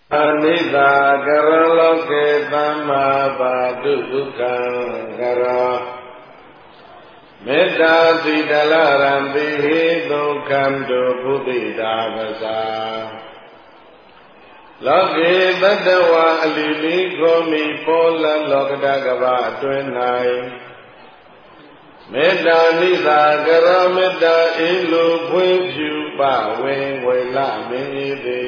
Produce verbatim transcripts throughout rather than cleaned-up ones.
Anita Karaloke Tama Badu Kankara Metta Sidalarambi Dukhandu Buddhi Davasa Loke Tadawa Alili Komi Pola Lokadagava Twenai Metta Nita Kara Metta Ilu Pwipyu Pa Wen Wela Minidi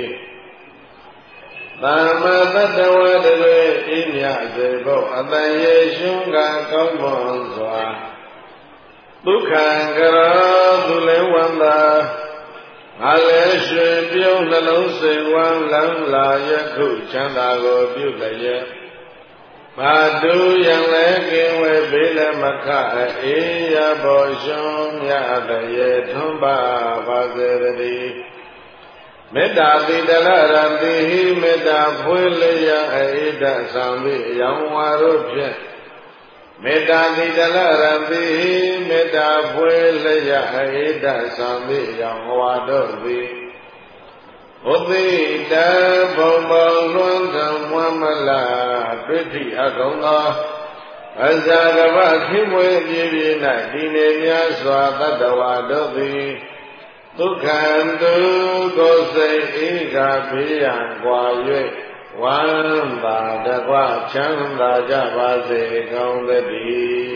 Tama Tadawa Deve Inya Zebo Ataye Shunga Kaumon Swa Dukhankara Dulewanda Aleshe Pyo Nalong Sewan Lam La Yakhu Chandago Pyulaya Madu Yang Lekin We Bile Makha Eya Boshon Yadaye Thumba Vazeradi Metta Tidalaranti Metta Phuilaya Aida Sambi Yamwaru Pya Metta Tidalaranti Metta Phuilaya Aida Sambi Yamwaru Uddita Bhambang Luantam Wamala Priti Agonga Azagava Kimwe Jivina Dine Nyaswa Tadawadavi Dukhandu Gosei Ika Piyan Kwa Yue Wamba Dakwa Chanda Javase Kaundadi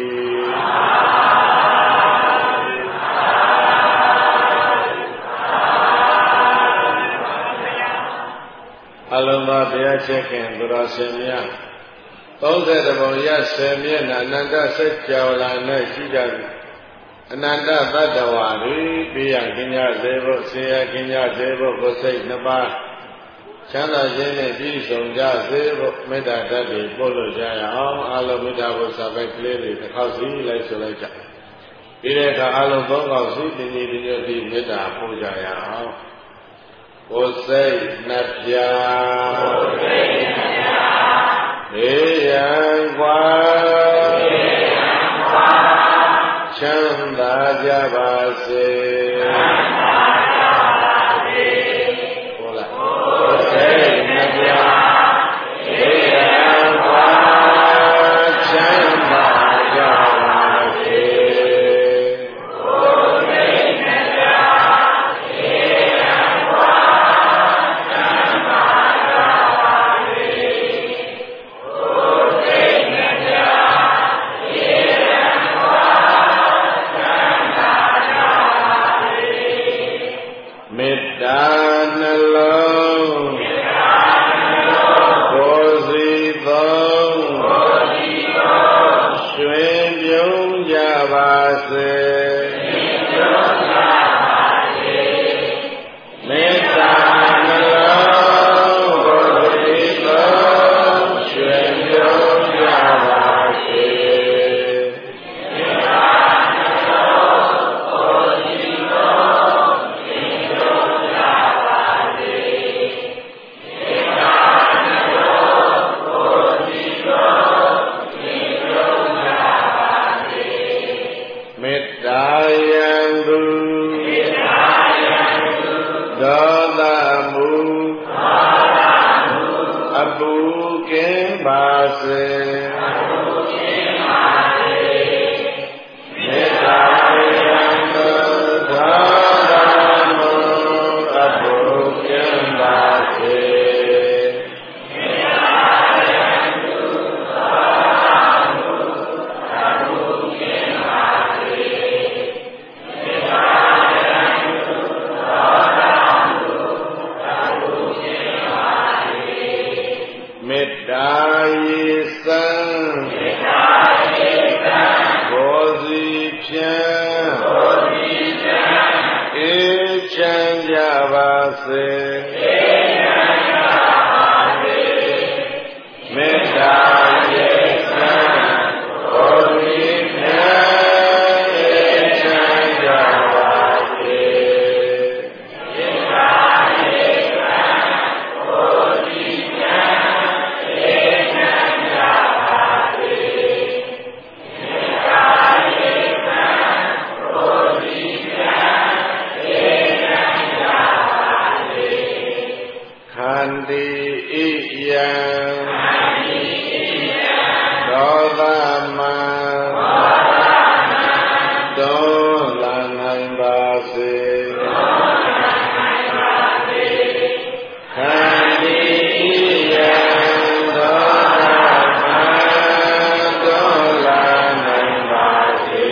Alama Daya Chekin Durasemya Tonse Dabaya Semya Nanda Setjawala Nashidari Ananda Tadawari Piya Kinya Zebo Siya Kinya Zebo Gosei Naba Chanda Jene Jisongja Zebo Meda Tadi Polo Jaya Om Alo Meda Vosabai Kledi Takausi Lai Sulaja Ireka Alo Bongausi Dini Dini Meda Pujaya Om Gosei Napya Eyan Kwa Chanda Javase Hola Gosei Napya Eyan Kwa Chanda Javase ဒီဣယံဒေါသမံတွန်းလာနိုင်ပါစေခန္ဒီဣယံဒေါသမံတွန်းလာနိုင်ပါစေ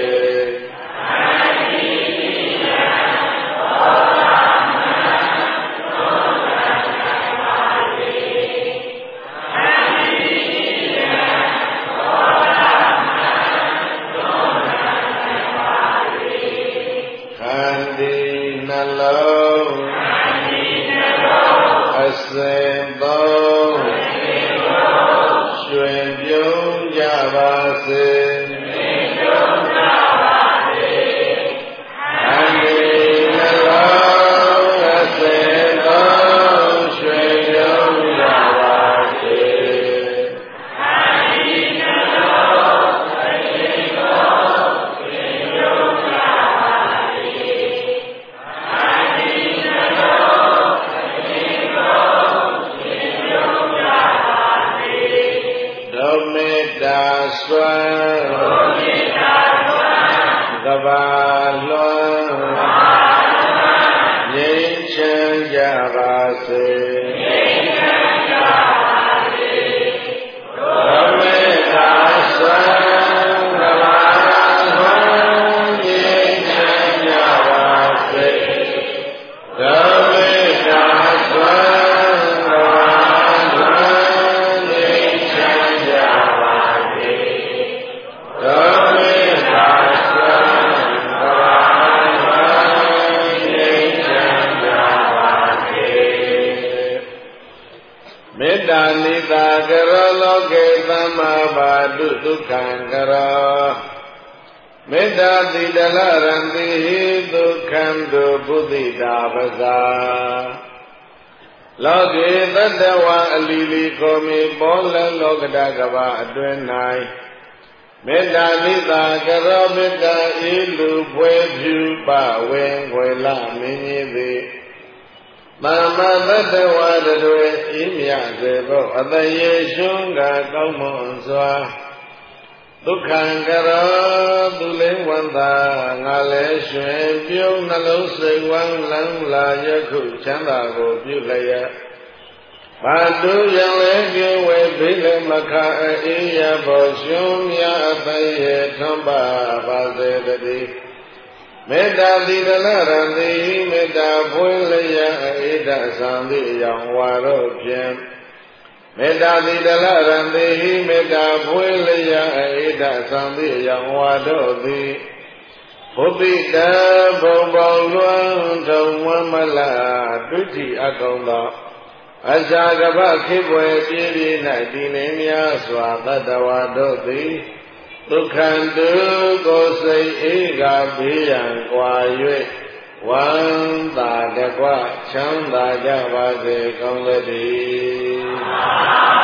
ကဘာအတွင်း၌မေတ္တာနိသာကရောမေတ္တာဤလူပွဲဖြူပဝေငွေလမင်းကြီးသည်သမ္မာတတဝါတွေဤမြစေဖို့အတရေရှုံးကကောင်းမွန်စွာဒုက္ခံကရောသူလိဝန္တာငါလည်းရွှင်ပြုံးနှလုံးစိတ်ဝမ်းလန်းလာယခုချမ်းသာကိုပြုလျက်ဘာတုယံလေပြေဝေဘိလမခအေယဘောရှင်မြတ်အတရေထွန်းပါပါစေတည်းမေတ္တာသီလရံတိမေတ္တာပွင့်လျက်အေဒသံတိယောင်ဝါတို့ဖြင့်မေတ္တာသီလရံတိမေတ္တာပွင့်လျက်အေဒသံတိယောင်ဝါတို့သည်ဘုဒ္ဓတံဘုံပေါလွန်ထုံဝမလဒုတိအကောင်သောအဇာကပခိပွေပြည့်ပြည့်၌တည်နေများစွာတတဝါတို့သည်ဒုက္ခံတုကိုယ်စိတ်အေးကဘေးရန်ကွာ၍ဝမ်းသာတကွချမ်းသာကြပါစေကောင်းသတည်း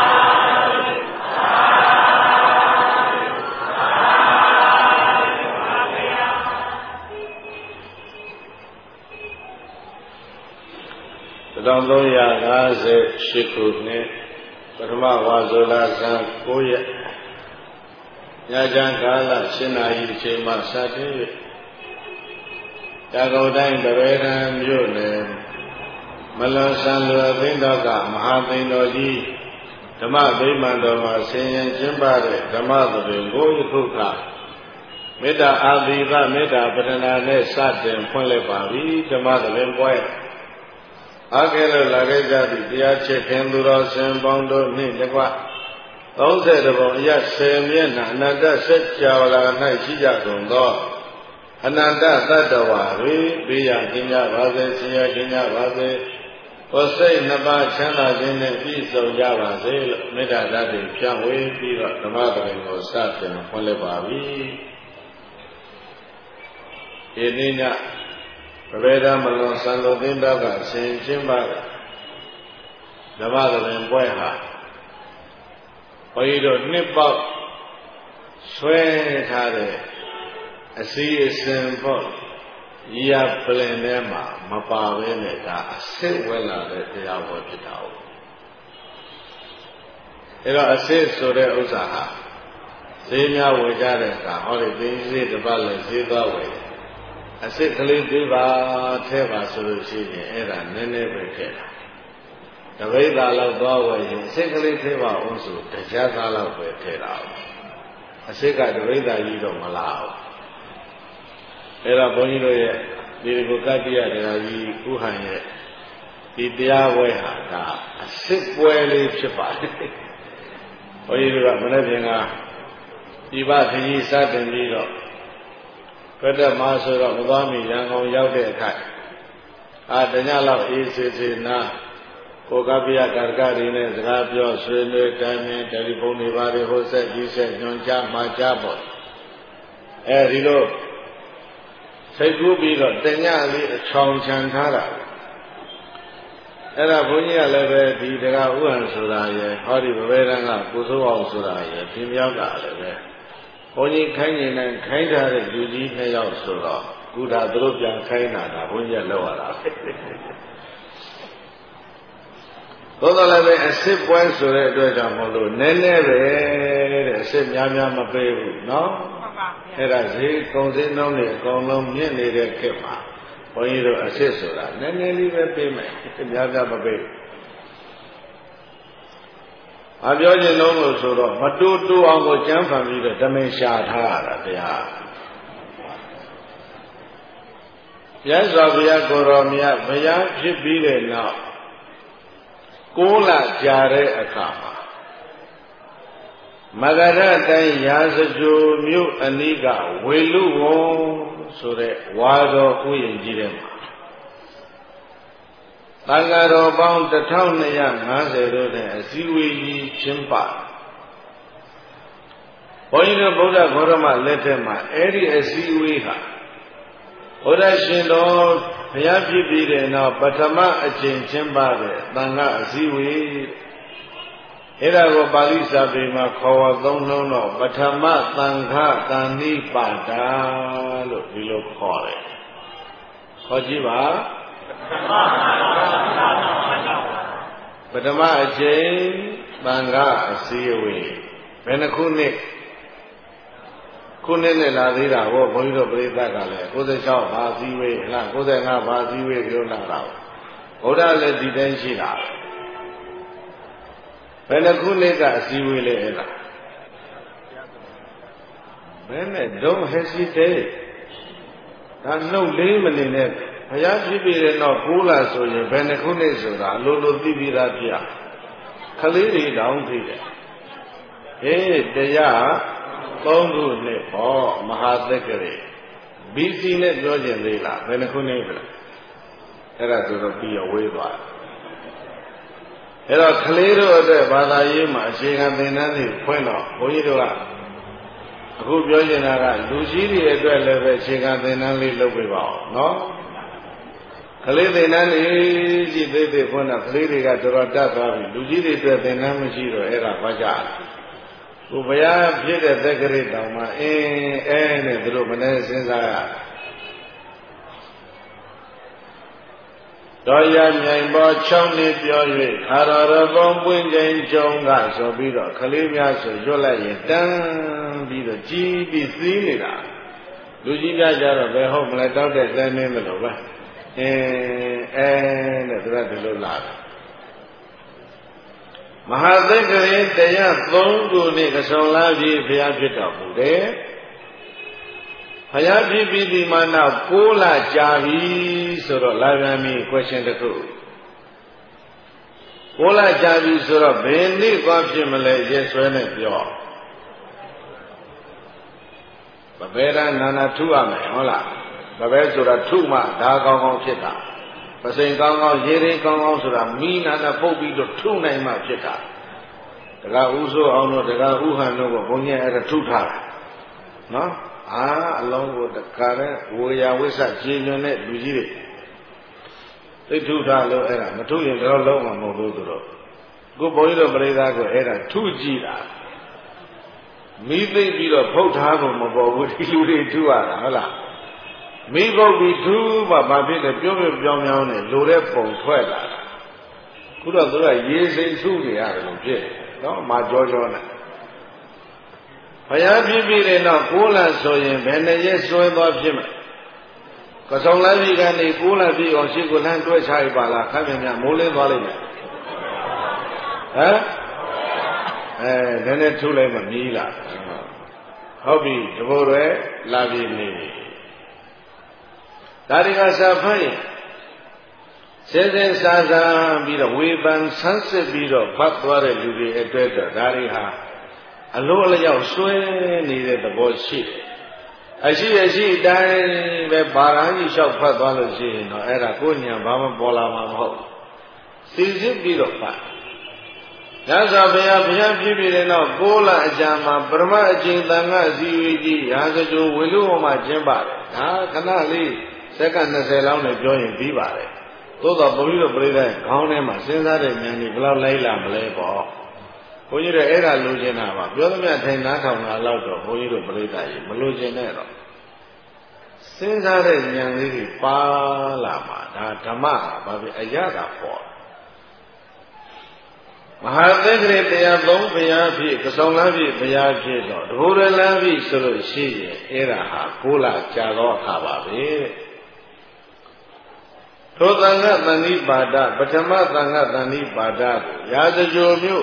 တစ်ထောင်သုံးရာငါးဆယ်ရှစ်ခုနှစ်ပထမဝါဆိုလဆန်းကိုးရက်ညချမ်းကာလရှင်းနာရီအချိန်မှစတင်၍တာကုတ်တိုင်းတပည့်ထံမြို့နယ်မလွန်ဆန်းလွယ်သိန်းတော်ကမဟာသိန်းတော်ကြီးဓမ္မဗိမာန်တော်မှာဆင်ရင်ကျင်းပတဲ့ဓမ္မသဘင်ကိုယခုကမေတ္တာအာသီသမေတ္တာပတနာနဲ့စတင်ဖွင့်လိုက်ပါပြီဓမ္မသဘင်ပွဲအားကဲလို့လာခဲ့ကြသည့်တရားချစ်ခင်သူတော်စင်ပေါင်းတို့နှင့်တကွသုံးဆယ်တပုံအရဆယ်မျက်နှာအနန္တစัจ java လာ၌ရှိကြကုန်သောအနန္တသတ္တဝါတွေဘေးရန်ကင်းကြပါစေဆင်းရဲကင်းကြပါစေကိုယ်စိတ်နှစ်ပါးချမ်းသာခြင်းနဲ့ပြည့်စုံကြပါစေလို့မေတ္တာဓာတ်တွေဖြန့်ဝေပြီးတော့ဓမ္မပဒ်ကိုစတင်ဖွင့်လိုက်ပါပြီဒီနေ့ညပဗေဒမလွန်စံလိုသင်းတော်ကဆင်ကျင်းပါဓမ္မသဘင်ပွဲဟာဘုန်းကြီးတို့နှစ်ပေါက်ဆွဲထားတဲ့အစီအစဉ်ပေါ့ရပလင်ထဲမှာမပါဘဲနဲ့ဒါအစစ်ဝဲလာတဲ့တရားဝဲဖြစ်တာဟုတ်အဲ့တော့အစစ်ဆိုတဲ့ဥစ္စာဟာဈေးများဝယ်ကြတဲ့အခါဟောဒီသိဈေးတစ်ပတ်လည်းဈေးသွားဝယ်အစစ်ကလေးသေးပါထဲပါဆိုလို့ရှိရင်အဲ့ဒါနည်းနည်းပဲထည့်တာတပိဿာလောက်သွားဝယ်ရင်အစစ်ကလေးသေးပါအောင်ဆိုတရားသားလောက်ပဲထည့်တာအစစ်ကတပိဿာကြီးတော့မလားဘူးအဲ့တော့ဘုန်းကြီးတို့ရဲ့ဒီကိုကတ္တိယတရားကြီးဥဟံရဲ့ဒီတရားဝဲဟာဒါအစစ်ပွဲလေးဖြစ်ပါတယ်ဘုန်းကြီးတို့ကမနေ့ပြင်ကဒီဘခကြီးစတင်ပြီးတော့ကတ္တမဆိုတော့မသွားမီရန်ကုန်ရောက်တဲ့အခါအာတညလောက်အေးစေစေနာကိုကပ္ပိယကာရကတွေနဲ့စကားပြောဆွေးနွေးတိုင်းနဲ့တယ်လီဖုန်းတွေပါတွေဟိုဆက်ကြီးဆက်ညွှန်ကြားမှာကြားပေါ့အဲဒီလိုစိတ်ကူးပြီးတော့တညလေးအချောင်ချန်ထားတာအဲ့ဒါဘုန်းကြီးကလည်းပဲဒီတရားဥဟံဆိုတာရယ်ဟောဒီဗဗေဒံကကိုစိုးအောင်ဆိုတာရယ်ပြင်းပြောက်ကလည်းပဲဘုန်းကြီးခိုင်းနေနဲ့ခိုင်းထားတဲ့လူကြီးနှစ်ယောက်ဆိုတော့ကုဒါသူတို့ပြန်ခိုင်းတာဒါဘုန်းကြီးကလောက်ရတာသို့တော်လည်းပဲအစ်စ်ပွဲဆိုတဲ့အတွက်ကြောင့်မလို့နည်းနည်းပဲတဲ့အစ်စ်များများမပေးဘူးနော်အဲ့ဒါဈေးကုန်စည်နှုန်းတွေအကုန်လုံးမြင့်နေတဲ့ခေတ်မှာဘုန်းကြီးတို့အစ်စ်ဆိုတာနည်းနည်းလေးပဲပေးမယ်များများမပေးဘူးအပြောချင်လုံးလို့ဆိုတော့မတူတူအောင်ကိုကျမ်းဖန်ပြီးတော့ဓမင်ရှာထားရတာတရားမြတ်စွာဘုရားကိုရောမြတ်ဘုရားဖြစ်ပြီးတဲ့နောက်ကိုးလကြာတဲ့အခါမှာမဂရတိုင်းရာဇဂိုမြို့အနီးကဝေလူဝုံဆိုတဲ့ဝါတော်ဥယျာဉ်ကြီးထဲမှာသံဃာတော်ပေါင်းတစ်ထောင်နှစ်ရာငါးဆယ်တို့နဲ့အစည်းအဝေးကြီးကျင်းပဘုန်းကြီးတို့ဗုဒ္ဓဂေါရမလက်ထက်မှာအဲ့ဒီအစည်းအဝေးဟာဘုရားရှင်တော်ဘုရားဖြစ်ပြီးတဲ့နောက်ပထမအကျင့်ကျင်းပတဲ့သံဃာအစည်းအဝေးအဲ့ဒါကိုပါဠိစာပေမှာခေါ်ဝေါ်သုံးလုံးတော့ပထမသံဃာတန်နိပါဒာလို့ဒီလိုခေါ်တယ်ခေါ်ကြည့်ပါပထမအကျင့်သံဃာအစည်းအဝေးဘယ်နှခုနှစ်ခုနှစ်နဲ့လာသေးတာဟောဘုန်းကြီးတို့ပြိဿကလည်းကိုယ်စိတ်ချောက်ဘာစည်းဝေးလားကိုယ်စိတ်ငါဘာစည်းဝေးပြောလာတာဘုရားလည်းဒီတိုင်းရှိတာဘယ်နှခုနှစ်ကအစည်းဝေးလဲအဲ့ဒါဘယ်နဲ့ don't hesitate ဒါနှုတ်လေးမနေနဲ့ဘုရားဖြစ်ပြီးတဲ့နောက်ကိုးလာဆိုရင်ဘယ်နှခုနှစ်ဆိုတာအလိုလိုသိပြီးသားပြခလေးတွေတောင်းသိတယ်ဟေးတရားသုံးခုနှစ်ဟောမဟာသက္ကရေ ဘီ စီ နဲ့ပြောကျင်သေးလားဘယ်နှခုနှစ်လဲအဲ့ဒါဆိုတော့ပြီးရဝေးသွားအဲ့တော့ကလေးတို့အတွက်ဘာသာရေးမှာအခြေခံသင်တန်းတွေဖွင့်တော့ဘုန်းကြီးတို့ကအခုပြောချင်တာကလူကြီးတွေအတွက်လည်းပဲအခြေခံသင်တန်းလေးလုပ်ပေးပါဦးနော်ကလေးသင်တန်းလေးကြီးသေးသေးဖွင့်တော့ကလေးတွေကတော်တော်တတ်သွားပြီလူကြီးတွေအတွက်သင်တန်းမရှိတော့အဲ့ဒါဘာကြလဲကိုဘုရားဖြစ်တဲ့သက္ကရေတောင်မှအင်းအဲနဲ့သူတို့မနေ့စဉ်းစားရတော်ရမြိုင်ပေါ်၆နှစ်ပြော၍ခါတော်ရပုံပွင့်ချိန်ကြုံကဆိုပြီးတော့ကလေးများဆိုရွတ်လိုက်ရင်တန်းပြီးတော့ကြီးပြီးသီးနေတာလူကြီးများကြတော့ဘယ်ဟုတ်မလဲတောက်တဲ့တန်းနေမလို့ပဲအင်းအဲနဲ့သူကဒီလိုလာတယ်မဟာသက္ကရေတရားသုံးခုနဲ့ကဆုံလာပြီးဘုရားဖြစ်တော်မူတယ်ဘုရားဖြစ်ပြီးဒီမှာနောက်ကိုးလကြာပြီဆိုတော့လာပြန်ပြီ question တစ်ခုကိုးလကြာပြီဆိုတော့ဘယ်နေ့သွားဖြစ်မလဲရက်စွဲနဲ့ပြောဗဗေဒနာနာထုရမယ်ဟုတ်လားဗဗေဆိုတာထုမှဒါကောင်းကောင်းဖြစ်တာပစိန်ကောင်းကောင်းရေရင်းကောင်းကောင်းဆိုတာမိနာနာပုတ်ပြီးတော့ထုနိုင်မှဖြစ်တာတက္ကဥဆိုအောင်တို့တက္ကဥဟန်တို့ကိုဘုန်းကြီးအဲ့ဒါထုထားတာနော်အာအလုံးကိုတခါနဲ့ဝေယဝိဆခြေညွန်တဲ့လူကြီးတွေသိထုထားလို့အဲ့ဒါမထုရင်တော့လုံးမှာမဟုတ်ဘူးသူတို့ကိုဘုန်းကြီးတို့ပြိဿကိုအဲ့ဒါထုကြည့်တာမိသိပြီးတော့ဖုတ်ထားဖို့မပေါ်ဘူးဒီလူတွေထုရတာဟုတ်လားမိဘုတ်ပြီးသူ့ဘာဘာဖြစ်လဲပြောပြောပြောင်းပြောင်းနဲ့လိုတဲ့ပုံထွက်လာတာခုတော့သူကရေစိမ်စုနေရတယ်လို့ဖြစ်နော်မာကြောကြောနဲ့ဘုရားပြည့်ပြည့်တဲ့နောက်ကိုးလဆိုရင်ဘယ်နှရက်ဆွဲသွားဖြစ်မလဲကစုံလိုက်ပြီကနေကိုးလပြည့်အောင်ရှိကိုလန်းတွဲချလိုက်ပါလားခက်မြန်မြန်မိုးလင်းသွားလိမ့်မယ်ဟမ်အဲနည်းနည်းထုလိုက်မှမြည်လာဟုတ်ပြီတဘောတွေလာပြီနေဒါတွေကစာဖတ်ရင်စင်စင်စာစာပြီးတော့ဝေဖန်ဆန်းစစ်ပြီးတော့ဖတ်သွားတဲ့လူတွေအတွက်တော့ဒါတွေဟာအလိုအလျောက်ဆွဲနေတဲ့သဘောရှိတယ်အရှိအရှိတိုင်းပဲဘာသာကြီးလျှောက်ဖတ်သွားလို့ရှိရင်တော့အဲ့ဒါကိုယ်ညာဘာမှပေါ်လာမှာမဟုတ်စီစစ်ပြီးတော့ဖတ်ညဇာဘုရားဘုရားပြည့်ပြည့်တဲ့နောက်ကိုးလအကြံမှာပရမအကျဉ်းတန်ခါစီဝီကြီးရာဇဂိုဝေလူဝမှာကျင်းပါတယ်ဒါခဏလေးစက္ကန့်၂၀လောက်နဲ့ပြောရင်ပြီးပါတယ်သို့တော့ဘုန်းကြီးတို့ပြိဿရဲ့ခေါင်းထဲမှာစဉ်းစားတဲ့ဉာဏ်ကြီးဘယ်လောက်လိုက်လာမလဲပေါ့ဘုန်းကြီးတို့အဲ့ဒါလိုချင်တာပါပြောသမျှထိုင်နားထောင်တာလောက်တော့ဘုန်းကြီးတို့ပြိဿကြီးမလိုချင်နဲ့တော့စဉ်းစားတဲ့ဉာဏ်လေးကြီးပါလာမှာဒါဓမ္မဘာဖြစ်အရသာပေါ့မဟာသက္ကရေတရားသုံးဘုရားဖြစ်ကဆောင်လမ်းဖြစ်ဘုရားဖြစ်တော့ဒဘုရလမ်းဖြစ်ဆိုလို့ရှိရင်အဲ့ဒါဟာကိုးလကြာတော့အခါပါပဲထိုသံဃတန်ဋိပါဒပထမသံဃတန်ဋိပါဒကိုရာဇဂိုမြို့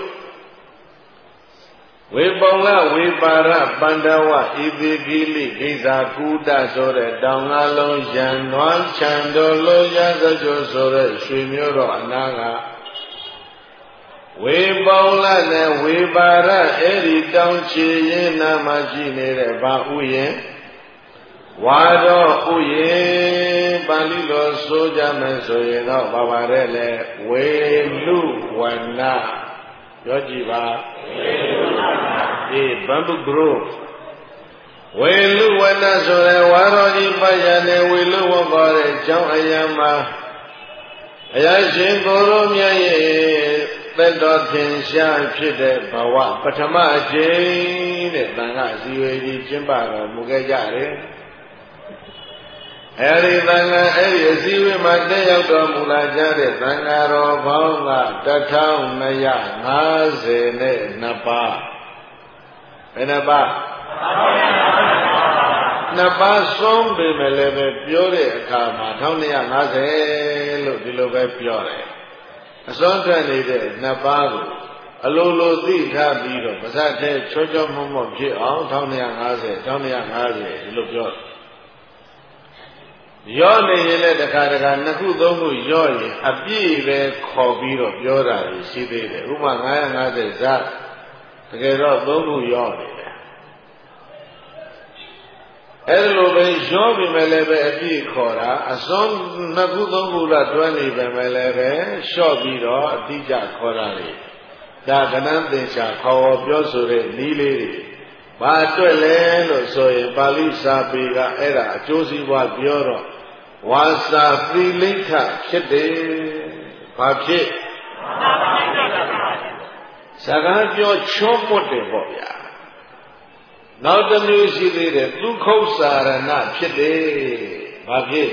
ဝေပုံလဝေပါရပန္ဒဝဣတိကိလိဂိဇာကုတဆိုတဲ့တောင်ငါလုံးရန်နွားချံတော်လို့ရာဇဂိုဆိုတဲ့ရွှေမျိုးတော်အနာကဝေပေါလနဲ့ဝေပါရအဲ့ဒီတောင်ချီရင်နာမရှိနေတဲ့ဘာဥယျင်ဝါတော်ဥယျင်ပါဠိလိုဆိုကြမယ်ဆိုရင်တော့ဘာပါရဲလဲဝေလူဝနပြောကြည့်ပါဝေလူဝနဒီဘမ်ဘူဂရုဝေလူဝနဆိုတဲ့ဝါတော်ကြီးပတ်ရတဲ့ဝေလူဝပါတဲ့ကျောင်းအယံမှာအရာရှင်ကိုယ်တော်မြတ်ရဲ့သက်တော်ထင်ရှားဖြစ်တဲ့ဘဝပထမအကျိန်တဲ့သံဃာအစည်းအဝေးကြီးကျင်းပတော်မူခဲ့ကြတယ်။အဲဒီသံဃာအဲဒီအစည်းအဝေးမှာတက်ရောက်တော်မူလာကြတဲ့သံဃာတော်ပေါင်းကတထောင်နှစ်ရာငါးဆယ်နဲ့နှစ်ပါးဘယ်နှပါးနှစ်ပါးဆုံးပေမဲ့လည်းပဲပြောတဲ့အခါမှာတစ်ထောင်နှစ်ရာငါးဆယ်လို့ဒီလိုပဲပြောတယ်အစွမ်းထွက်နေတဲ့နှစ်ပါးကိုအလိုလိုသိထားပြီးတော့ပါဇတ်တဲ့ချောချောမောမောဖြစ်အောင်တစ်ထောင်နှစ်ရာငါးဆယ်တစ်ထောင်နှစ်ရာငါးဆယ်ဒီလိုပြောရောနေရင်လည်းတခါတခါနှစ်ခုသုံးခုရောရင်အပြည့်ပဲခေါ်ပြီးတော့ပြောတာရှိသေးတယ်ဥပမာငါးရာငါးဆယ်ဇတ်တကယ်တော့သုံးခုရောနေတယ်အဲ့လိုပဲရောပြီမဲ့လည်းပဲအပြည့်ခေါ်တာအစွန်းနှစ်ခုသုံးခုတော့တွဲနေပဲမဲ့လည်းပဲလျှော့ပြီးတော့အတိအကျခေါ်တာလေဒါကဏ္ဍသင်္ချာခေါ်ပြောဆိုတဲ့နည်းလေးတွေဘာအတွက်လဲလို့ဆိုရင်ပါဠိစာပေကအဲ့ဒါအကျိုးစီးပွားပြောတော့ဝါစာသီလိဋ္ဌဖြစ်တယ်ဘာဖြစ်စကားပြောချောပွတ်တယ်ပေါ့ဗျာနောက်တစ်မျိုးရှိသေးတယ်သူခုတ်စာရဏဖြစ်တယ်ဘာဖြစ်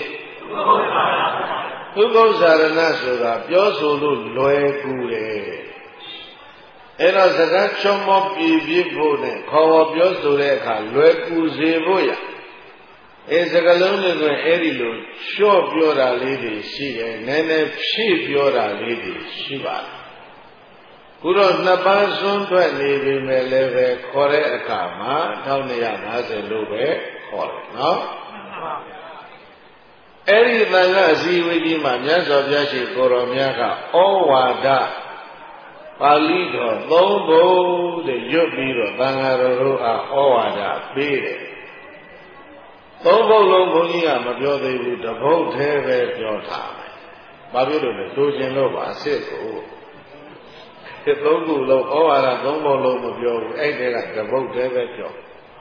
သူခုတ်စာရဏဆိုတာပြောဆိုလို့လွယ်ကူတယ်အဲ့တော့စကားချောမောပြည့်ပြည့်ဖို့နဲ့ခေါ်ဝေါ်ပြောဆိုတဲ့အခါလွယ်ကူစေဖို့ရအဲစကားလုံးတွေကအဲ့ဒီလိုလျှော့ပြောတာလေးတွေရှိတယ်နည်းနည်းဖြည့်ပြောတာလေးတွေရှိပါတယ်ခုတော့နှစ်ပါးစွန်းထွက်နေပြီမဲ့လည်းပဲခေါ်တဲ့အခါမှာတစ်ထောင်နှစ်ရာငါးဆယ်လို့ပဲခေါ်တယ်နော်အဲ့ဒီသံဃာအစည်းအဝေးကြီးမှာမြတ်စွာဘုရားရှိခိုးတော်များကဩဝါဒပါဠိတော်သုံးဘုံတဲ့ရွတ်ပြီးတော့သံဃာတော်တို့အားဩဝါဒပေးတယ်သုံးဘုံလုံးဘုန်းကြီးကမပြောသေးဘူးတပုတ်သေးပဲပြောထားတယ်ဘာဖြစ်လို့လဲလိုချင်လို့ပါအစ်စ်ကိုဒီသုံးခုလုံးဩဝါဒသုံးဘုံလုံးမပြောဘူးအဲ့ဒီကတပုတ်သေးပဲပြော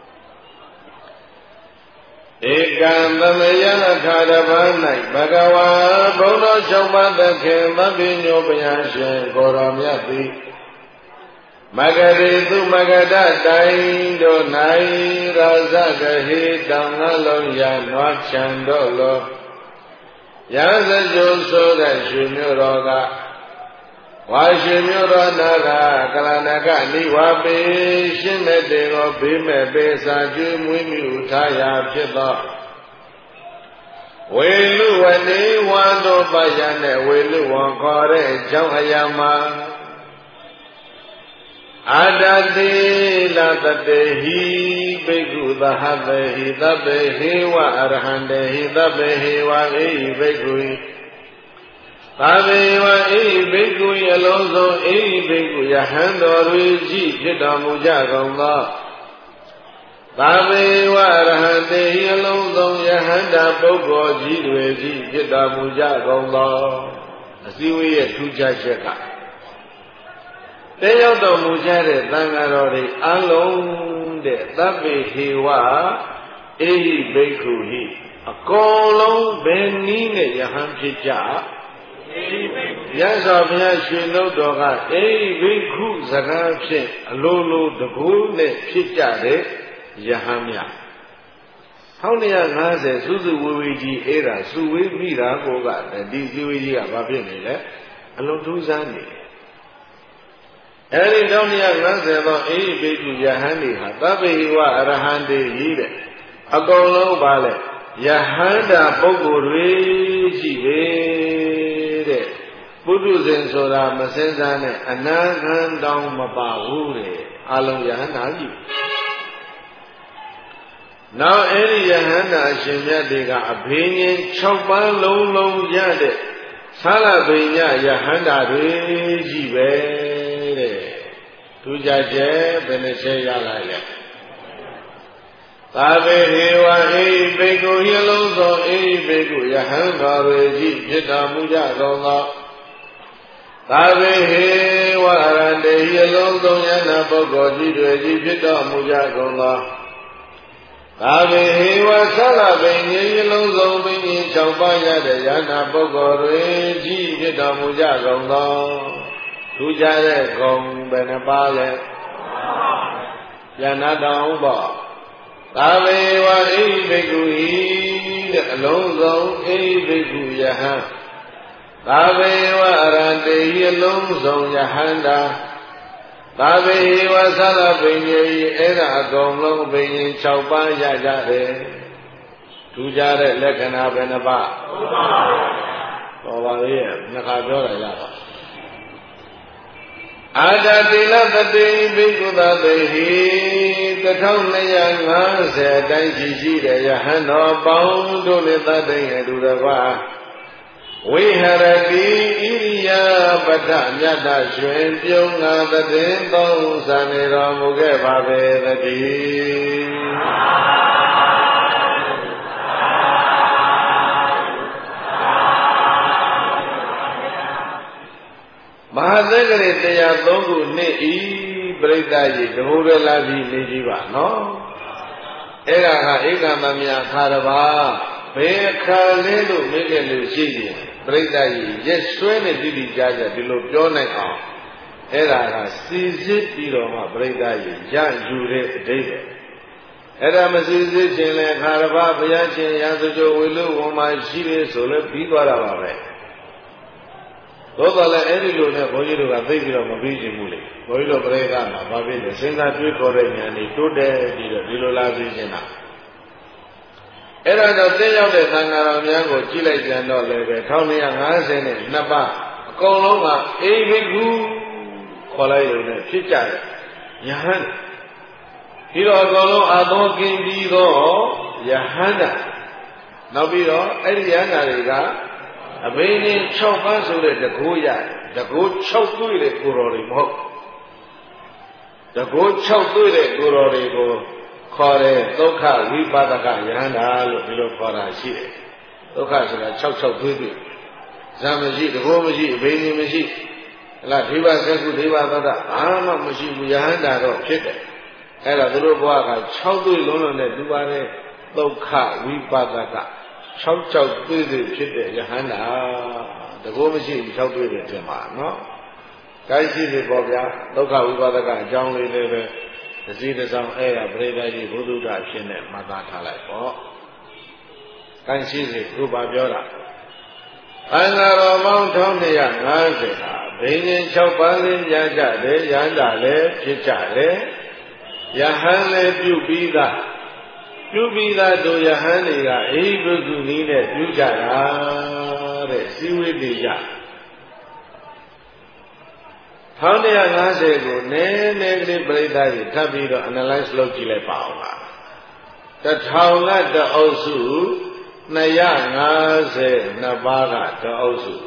ဧကံသမယအခါတပန်း၌ဘဂဝါဘုံတော်၆ပါးသခင်သဗ္ဗညောဘုရားရှင်ကိုရောမြတ်သည် Magaritu Magada Daindo Nai Raza Gahi Dangalon Yanwa Chandolo Yaza Joso da Shunyoga Washimura Naga Kalanaga Niwabe Shimedego Bime Besa Jumwimi Utaya Pita Welu Wani Wando Bayane Welu Wankore Jawayama Adadi Latadehi Begu Dahabehi Dabehi Wa Arhandehi Dabehi Wa Ei Begui Tabe Wa Ei Begui Alonso Ei Begu Yahando Ruji Jidamuja Gamba Tabe Wa Arhandehi Alonso Yahanda Bogo Jidweji Jidamuja Gamba Asiwe Tuja Sheka They are the Mujare Dangarori alone de Tabi Hiwa Ehi Bekuhi a Kolo Benine Yaham Chija Yazabia Shino Doga Ehi Beku Zagapse Lolo the Gune Chijade Yahamia. How near Naze Suzu Wiji Era Suwi Mira Goga and Dizi Ababine alone to Zani. Eri Donia Nazedo E Beku Yahandi Hatabi Wa Arahandi Yide Agolo Bale Yahanda Boguri Jive Budu Zensoda Masenzane Anagan Down Mabahure Alum Yahanda. Now Eri Yahanda Shimyadiga opinion Chopan Long Long Yade Sala Binya Yahanda Jive Tujaje Beneshe Yalaya Tabe Hewa E Begu Yelonzo E Begu Yahanga Reji Jita Muja Gonga Tabe Hewa Arande Yelonzo Yana Bogoji Reji Jita Muja Gonga Tabe Hewa Sala Benye Yelonzo Benye Chaupaya De Yana Bogo Reji Jita Muja Gonga Tujare Gong Benapale Yanada Uba Tabe Wa E Begu Alonzo E Begu Yahan Tabe Wa Arande Yalonzo Yahanda Tabe Wa Sala Benye Era Gong Long Benye Chaupa Yajare Tujare Lekana Benapa Tovariya Nakadora Yaba Adadila Tati Bikuda Dehi Kataunaya Nase Danji Yahano Bound to Lita Dudava Viharati Iriya Bata Yada Shwen Pyonga the Dendo Sanira Mugeva Vedati Mahadagare Teya Dongu Ne E Bredaji Dhamurala Di Nijiva No Ega Ega Mamia Karava Beka Lelu Megelu Shidi Bredaji Yes Swene Didi Jaja Dilo Pionai Ao Ega Sizi Piroma Bredaji Jan Jure David Ega Masizi Chile Karava Bayachin Yazujo Wilu Woma Shiri Sole Bigwara Babe Toda Eri Luna Boyuga Baby of Mabiji Muli, Boylo Brega, Babi, the Singa Tweet or Reniani, two days, Dilo Lazina. Era the day of the Sangara Yango, Chile Jando, Leve, Tony and Hasen, Napa, Kolonga, Evigu, Kolayo, Chicha, Yahan. Hiro Golo, Ado Kindigo, Yahana. Nabiro, Eliana Riga. Abeni Chopa so that the Goya, the good Choku de Kurori Mok. The good Choku de Kurori Go, Kore, Doka, Vipadaka, Yanda, Lilo Kora, Shire. Doka, Chok Chok Tudu. Zamaji, the Romaji, Beni Maji, La Diva Saku Diva Bada, Ama Maji, Yanda, Chit. Ella the Roboaka, Choku Lona, Dubare, Doka, Vipadaka. Chok Chok Tudu, Chit, Yahanda, the Romaji, Chok Tudu, no? ကိုင်းရှိစီပေါ်ဗျာဒုက္ခဥပါဒကအကြောင်းလေးလေးပဲတစည်းတစ်စောင်းအဲ့ဒါပရိသတ်ကြီးဘုဒ္ဓတာဖြစ်နေမှတ်သားထားလိုက်ပေါ့ကိုင်းရှိစီခုပါပြောတာအင်္ဂါတော်ပေါင်းတစ်ထောင်နှစ်ရာငါးဆယ်ဟာဘိညာဉ်၆ပါးလေးရကြတယ်ရန္တာလည်းဖြစ်ကြတယ်ယဟန်လည်းပြုပြီးသားပြုပြီးသားတို့ယဟန်တွေကအိဘုသူနည်းနဲ့ပြုကြတာတဲ့စီဝိတိကြထောင်တရားငါးဆယ်ကိုနည်းနည်းကလေးပြိဿကြီးထပ်ပြီးတော့ analyze လုပ်ကြည့်လိုက်ပါအောင်ပါတစ်ထောင်ကတအုပ်စုနှစ်ရာငါးဆယ်နှစ်ပါးကတအုပ်စု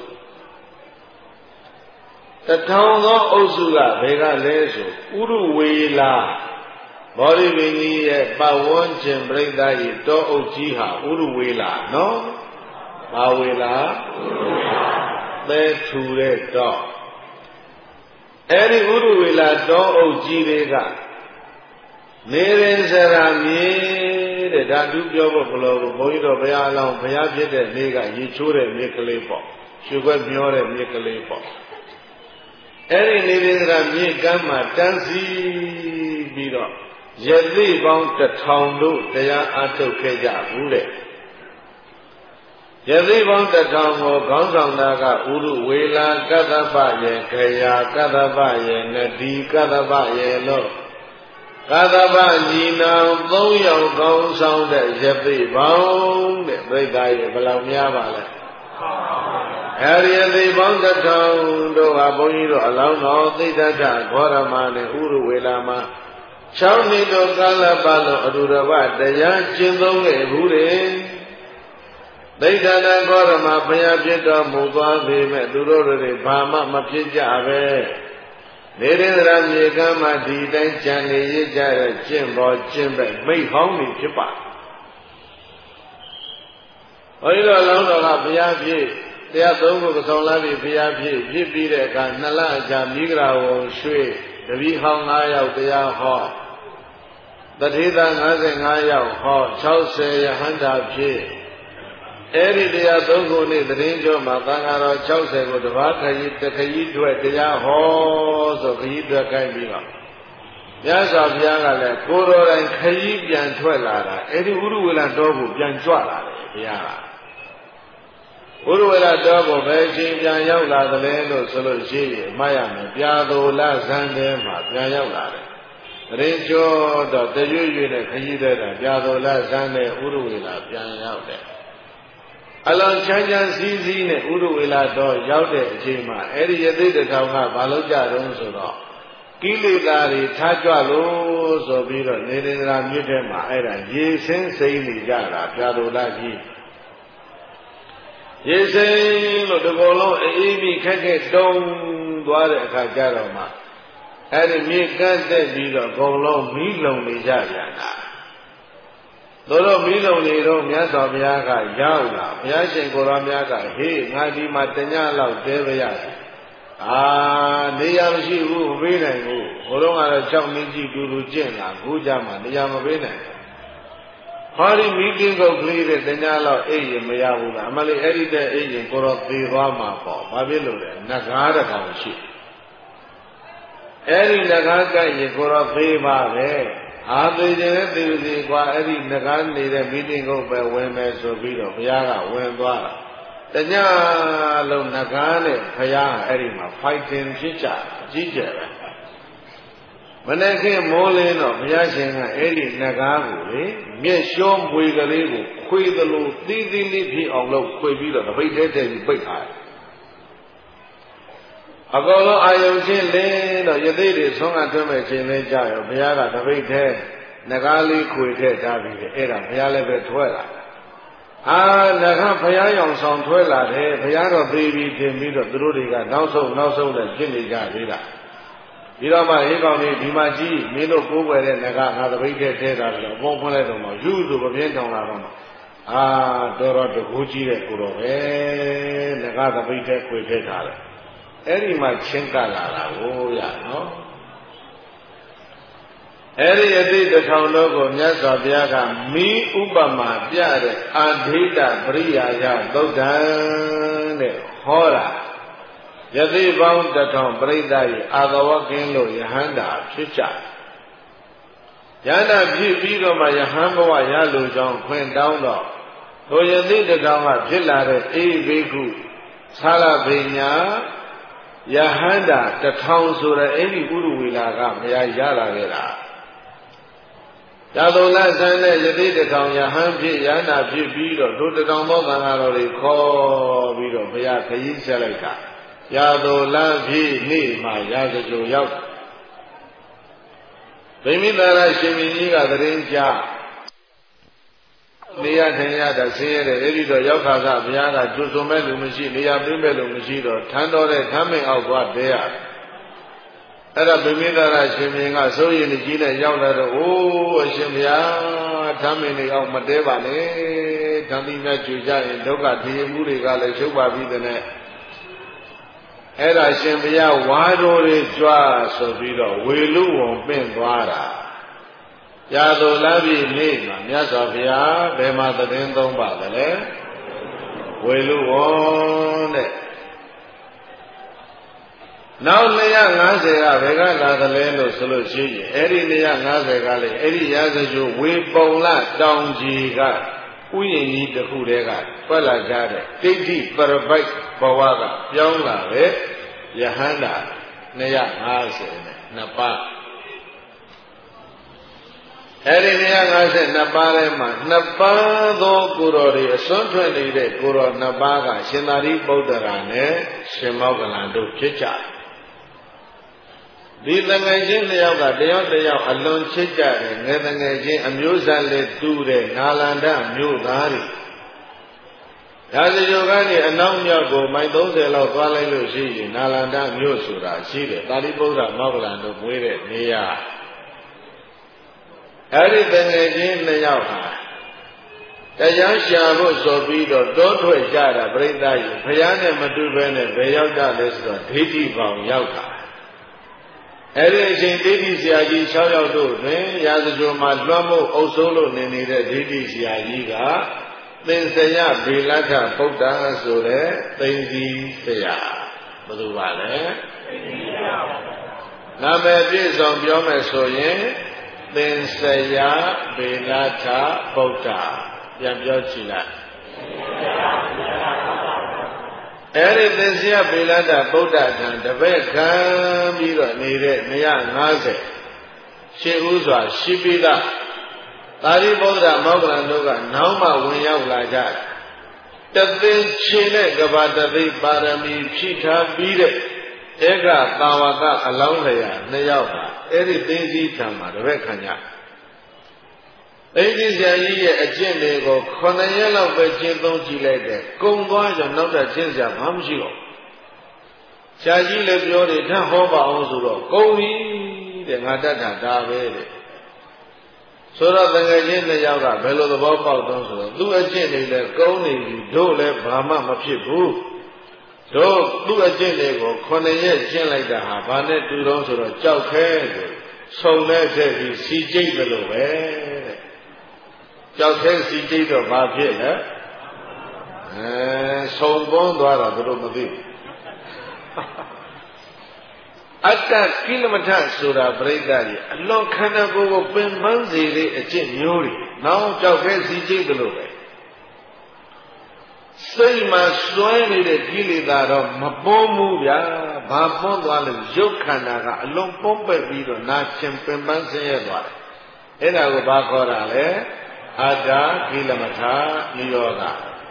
တစ်ထောင်သောအုပ်စုကဘယ်ကလဲဆိုဥရဝေလာဘောဓိပင်ကြီးရဲ့ပတ်ဝန်းကျင်ပြိဿကြီးတောအုပ်ကြီးဟာဥရဝေလာနော်ဘာဝေလာသဲထူတဲ့တော့အဲ့ဒီဥရဝေလာတောအုပ်ကြီးတွေကနေရင်စရာမြေတဲ့ဓာတုပြောဖို့ဘလို့ဘုန်းကြီးတို့ဘုရားအလောင်းဘုရားဖြစ်တဲ့နေ့ကရေချိုးတဲ့မြစ်ကလေးပေါ့ရွှေခွက်မျောတဲ့မြစ်ကလေးပေါ့အဲ့ဒီနေရင်စရာမြေကမ်းမှာတန်းစီပြီးတော့ယသိပေါင်းတစ်ထောင်တို့တရားအထုတ်ခဲ့ကြဘူးတဲ့ယသိပေါင်းတစ်ထောင်ကိုခေါင်းဆောင်တာကဥရဝေလာကတ္တပယေခယာကတ္တပယေနတိကတ္တပယေလို့ကတ္တပညီနောင်သုံးယောက်ခေါင်းဆောင်တဲ့ယသိပေါင်းတဲ့ပြိဿရေဘယ်လောက်များပါလဲအဲဒီယသိပေါင်းတစ်ထောင်တို့ဟာဘုန်းကြီးတို့အလောင်းတော်သိတ္တဂေါရမနဲ့ဥရဝေလာမှာ၆နှစ်တို့ကာလပတ်လုံးအတူတကွတရားကျင့်သုံးခဲ့ဘူးတဲ့သိဋ္ဌာနဂေါရမဘုရားဖြစ်တော်မူသွားပေမဲ့သူတို့တွေဘာမှမဖြစ်ကြပဲနေရင်းသရမြေကမ်းမှာဒီတိုင်းကြံနေရကြတဲ့ကျင့်ပေါ်ကျင့်ပဲမိတ်ဟောင်းနေဖြစ်ပါဘုရားတော်လောင်းတော်ကဘုရားဖြစ်တရားသုံးခုဆောင်လာပြီးဘုရားဖြစ်ဖြစ်ပြီးတဲ့အခါနှစ်လအကြာမိဂရာဝံရွှေတပည့်ဟောင်း၅ယောက်တရားဟောတထေသာ၅၅ယောက်ဟော၆၀ယဟန္တာဖြစ်အဲ့ဒီတရားသုံးခုနဲ့သတင်းကြောမှာသံဃာတော်၆၀ကိုတပါးခရီးတခရီးတွေ့တရားဟောဆိုခရီးတွေ့ခိုင်းပြီးတော့မြတ်စွာဘုရားကလည်းကိုယ်တော်တိုင်ခရီးပြန်ထွက်လာတာအဲ့ဒီဥရဝေလာတော်ကိုပြန်ကြွလာတယ်ဘုရားကဥရဝေလာတော်ကိုဘယ်ချိန်ပြန်ရောက်လာသလဲလို့ဆိုလို့ရှိရင်မှတ်ရမယ်ပြာသူလဇန်ထဲမှာပြန်ရောက်လာတယ်သတင်းကျော်တော့တရွေ့ရွေ့နဲ့ခရီးတဲ့တာပြာသူလဇန်နဲ့ဥရဝေလာပြန်ရောက်တယ်အလွန်ချမ်းချမ်းစည်းစည်းနဲ့ဥရဝေလာတော်ရောက်တဲ့အချိန်မှာအဲ့ဒီယသိတထောင်ကဘာလို့ကြတုံးဆိုတော့ကိလေသာတွေထားကြွလို့ဆိုပြီးတော့နေနေသာမြစ်ထဲမှာအဲ့ဒါရေစင်းစိမ့်နေကြတာပြာတော်လာကြီးရေစိမ့်လို့ဒီကုလုံးအေးပြီးခက်ခက်တုံးသွားတဲ့အခါကျတော့မှအဲ့ဒီမြေကန့်တက်ပြီးတော့ကုလုံးမီးလုံနေကြပြန်တာတို့တော့မိလုံနေတော့မြတ်စွာဘုရားကရောက်လာဘုရားရှင်ကိုယ်တော်များကဟေးငါဒီမှာတညလောက်တဲပါရတယ်အာနေရာမရှိဘူးမပေးနိုင်ဘူးဘုရားကတော့ကြောက်မင်းကြီးတူတူကျင့်လာခုကြမှာနေရာမပေးနိုင်ဟောဒီမီတင်းကုတ်ကလေးတဲ့တညလောက်အိပ်ရင်မရဘူးလားအမလေးအဲ့ဒီတဲ့အိပ်ရင်ကိုယ်တော်သေသွားမှာပေါ့ဘာဖြစ်လို့လဲနဂါးတစ်ကောင်ရှိအဲ့ဒီနဂါးကရင်ကိုယ်တော်သေပါပဲအာသေခြင်းနဲ့သေပါစေကွာအဲ့ဒီငကားနေတဲ့မီတင်းကုတ်ပဲဝင်မယ်ဆိုပြီးတော့ဘုရားကဝင်သွားတာတညလုံးငကားနဲ့ဘုရားအဲ့ဒီမှာ fighting ဖြစ်ကြအကြီးကျယ်ပဲမနေ့ကမိုးလင်းတော့ဘုရားရှင်ကအဲ့ဒီငကားကိုလေမျက်လျှောမွေကလေးကိုခွေသလိုသီးသီးလေးဖြစ်အောင်လုပ်ခွေပြီးတော့တပိတ်ထဲထည့်ပြီးပိတ်ထားတယ်အကောင်လုံးအာယုံချင်းလင်းတော့ယသိတွေဆုံးကထွန်းမဲ့ခြင်းလေးကြရောဘုရားကတပိတ်ထဲငကားလေးခွေထည့်ထားပြီးအဲ့ဒါဘုရားလည်းပဲထွက်လာအာငကားဘုရားရောင်ဆောင်ထွက်လာတယ်ဘုရားတော့သေးပြီးတင်ပြီးတော့သူတို့တွေကနောက်ဆုံးနောက်ဆုံးနဲ့ဖြစ်နေကြသေးတာဒီတော့မှဟေးကောင်လေးဒီမှာကြီးမင်းတို့ကိုးကွယ်တဲ့ငကားငါတပိတ်ထဲထဲတာလို့အပေါင်းဖွင့်လိုက်တော့မှယူဆိုပပြင်းထောင်လာတော့မှအာတော်တော်တကူကြီးတဲ့ကိုတော့ပဲငကားတပိတ်ထဲခွေထည့်ထားတယ်အဲ့ဒီမှာချင်းကလာတာကိုရနော်အဲ့ဒီအတိတ်တစ်ထောင်လုံးကိုမြတ်စွာဘုရားကမိဥပမာပြတဲ့အာဒိတပရိယာယသုတ်တံတဲ့ဟောတာယသိပေါင်းတထောင်ပရိသတ်၏အာသဝကင်းလို့ယဟန္တာဖြစ်ကြယဟန္တာဖြစ်ပြီးတော့မှယဟန်ဘဝရလိုကြောင်းခွင့်တောင်းတော့ထိုယသိတထောင်ကဖြစ်လာတဲ့အေဘိက္ခုသာလပညာယဟန္တာတထောင်ဆိုတဲ့အဲ့ဒီဥရဝေလာကမရရလာခဲ့တာသာသုလဆန်းတဲ့ယသိတထောင်ယဟန်ဖြစ်ယဟန္တာဖြစ်ပြီးတော့ထိုတထောင်သောသံဃာတော်တွေခေါ်ပြီးတော့ဘုရားခရီးဆက်လိုက်တာရာသုလဖြစ်နေ့မှာရာဇကြိုရောက်ဗိမိသာရရှင်မင်းကြီးကသတင်းကြားနေရထိုင်ရတာဆင်းရဲတယ်အဲ့ဒီတော့ရောက်ခါကဘုရားကကြိုဆိုမဲ့လူမရှိနေရပြင်းမဲ့လူမရှိတော့ထမ်းတော်တဲ့ထမ်းမင်အောက်သွားတဲရအဲ့ဒါဗိမိသာရရှင်မင်းကစိုးရင်ကြီးနဲ့ရောက်လာတော့အိုးအရှင်ဘုရားထမ်းမင်တွေအောက်မတဲပါနဲ့ဓမ္မိမြတ်ကြွကြရင်ဒုက္ခထင်မှုတွေကလည်းရှုပ်ပါပြီတဲ့အဲ့ဒါရှင်ဘုရားဝါတော်တွေကြွားဆိုပြီးတော့ဝေလူဝံပင့်သွားတာရာသုလပြည်နေ့မှာမြတ်စွာဘုရားဘယ်မှာသတင်းသုံးပါသလဲဝေလူဝံတဲ့နောက်နေရ၅၀ကဘယ်ကလာသလဲလို့ဆိုလို့ရှိရင်အဲ့ဒီနေရ၅၀ကလေအဲ့ဒီရာဇဂိုဝေပုံလတောင်ကြီးကဥယျာဉ်ကြီးတစ်ခုတည်းကထွက်လာကြတဲ့ဒိဋ္ဌိပရပိုက်ဘဝကပြောင်းလာတဲ့ယဟန္တာနှစ်ရာ၅၀နဲ့နှစ်ပါးအဲ့ဒီနှစ်ရာ၅၀နှစ်ပါးထဲမှာနှစ်ပါးသောကိုယ်တော်တွေအစွမ်းထွက်နေတဲ့ကိုယ်တော်နှစ်ပါးကရှင်သာရိပုတ္တရာနဲ့ရှင်မောက္ကလန်တို့ဖြစ်ကြဒီတငယ်ချင်းနှစ်ယောက်ကတယောက်တယောက်အလွန်ချစ်ကြတယ်ငယ်တငယ်ချင်းအမျိုးစားလေးတူတဲ့နာလန္ဒမြို့သားတွေရာဇဂိုကနေအနောက်မြောက်ကိုမိုင်သုံးဆယ်လောက်သွားလိုက်လို့ရှိရင်နာလန္ဒမြို့ဆိုတာရှိတယ်သာရိပုတ္တရာမောက္ကလန်တို့မွေးတဲ့နေရာအဲ့ဒီတငယ်ချင်းနှစ်ယောက်ဟာတရားရှာဖို့ဆိုပြီးတော့တောထွက်ကြတာပြိဿကြီးဘုရားနဲ့မတူဘဲနဲ့ဘယ်ရောက်ကြလဲဆိုတော့ဒိဋ္ဌိပေါင်ရောက်တာအဲ့ဒီအချိန်ဒိဋ္ဌိဆရာကြီး၆ယောက်တို့တွင်ရာဇဂိုမှာလွှမ်းမိုးအုပ်စိုးလို့နေနေတဲ့ဒိဋ္ဌိဆရာကြီးကသင်္စယဗေလထဗုဒ္ဓဆိုတဲ့သိင်္စီဆရာဘယ်သူပါလဲနာမည်ပြည့်စုံပြောမယ်ဆိုရင်သင်္စယဗေလထဗုဒ္ဓပြန်ပြောကြည့်လိုက်အဲ့ဒီသင်္စယဗေလထဗုဒ္ဓထံတပည့်ခံပြီးတော့နေတဲ့နေရ၅၀ရှင်းဥစွာရှိပိသသာရိပုတ္တရာမောက္ကလန်တို့ကနောက်မှဝင်ရောက်လာကြတသိချင်းနဲ့ကဘာတသိပါရမီဖြည့်ထားပြီးတဲ့ဧကသာဝကအလောင်းလျာနှစ်ယောက်ဟာအဲ့ဒီသိသိထံမှာတပည့်ခံကြသိသိဆရာကြီးရဲ့အကျင့်တွေကိုခုနှစ်ရက်လောက်ပဲကျင့်သုံးကြည့်လိုက်တယ်ကုံသွားကြနောက်တော့ကျင့်စရာမှမရှိတော့ဆရာကြီးလည်းပြောတယ်ထဟောပါအောင်ဆိုတော့ကုံပြီတဲ့ငါတတ်တာဒါပဲတဲ့ဆိုတော့တကယ်ချင်းနှစ်ယောက်ကဘယ်လိုသဘောပေါက်တော့ဆိုတော့သူ့အကျင့်တွေလည်းကုန်းနေပြီတို့လည်းဘာမှမဖြစ်ဘူးတို့သူ့အကျင့်တွေကိုခုနှစ်ရက်ကျင့်လိုက်တာဟာဘာနဲ့တူတော့ဆိုတော့ကြောက်ခဲဆိုဆုံတဲ့တဲ့ပြီးစီကျိတ်တယ်လို့ပဲတဲ့ကြောက်ခဲစီကျိတ်တော့ဘာဖြစ်လဲအဲဆုံပွန်းသွားတာတို့မသိအတ္တကိလမထဆိုတာပြိဿကြီးအလွန်ခန္ဓာကိုယ်ကိုပင်ပန်းစေတဲ့အကျင့်မျိုးတွေနောက်ကြောက်ခဲစီကျိတ်တယ်လို့ပဲစိတ်မှာစွဲနေတဲ့ကိလေသာတော့မပွန်းဘူးဗျာဘာပွန်းသွားလဲရုပ်ခန္ဓာကအလွန်ပွန်းပက်ပြီးတော့နာကျင်ပင်ပန်းဆင်းရဲသွားတယ်အဲ့ဒါကိုဘာခေါ်တာလဲအတ္တကိလမထနိရောဓ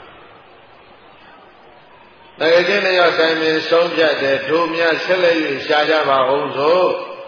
တကယ်ချင်းလည်းတိုင်ပင်ဆုံးဖြတ်တယ်တို့များဆက်လက်၍ရှားကြပါအောင်ဆို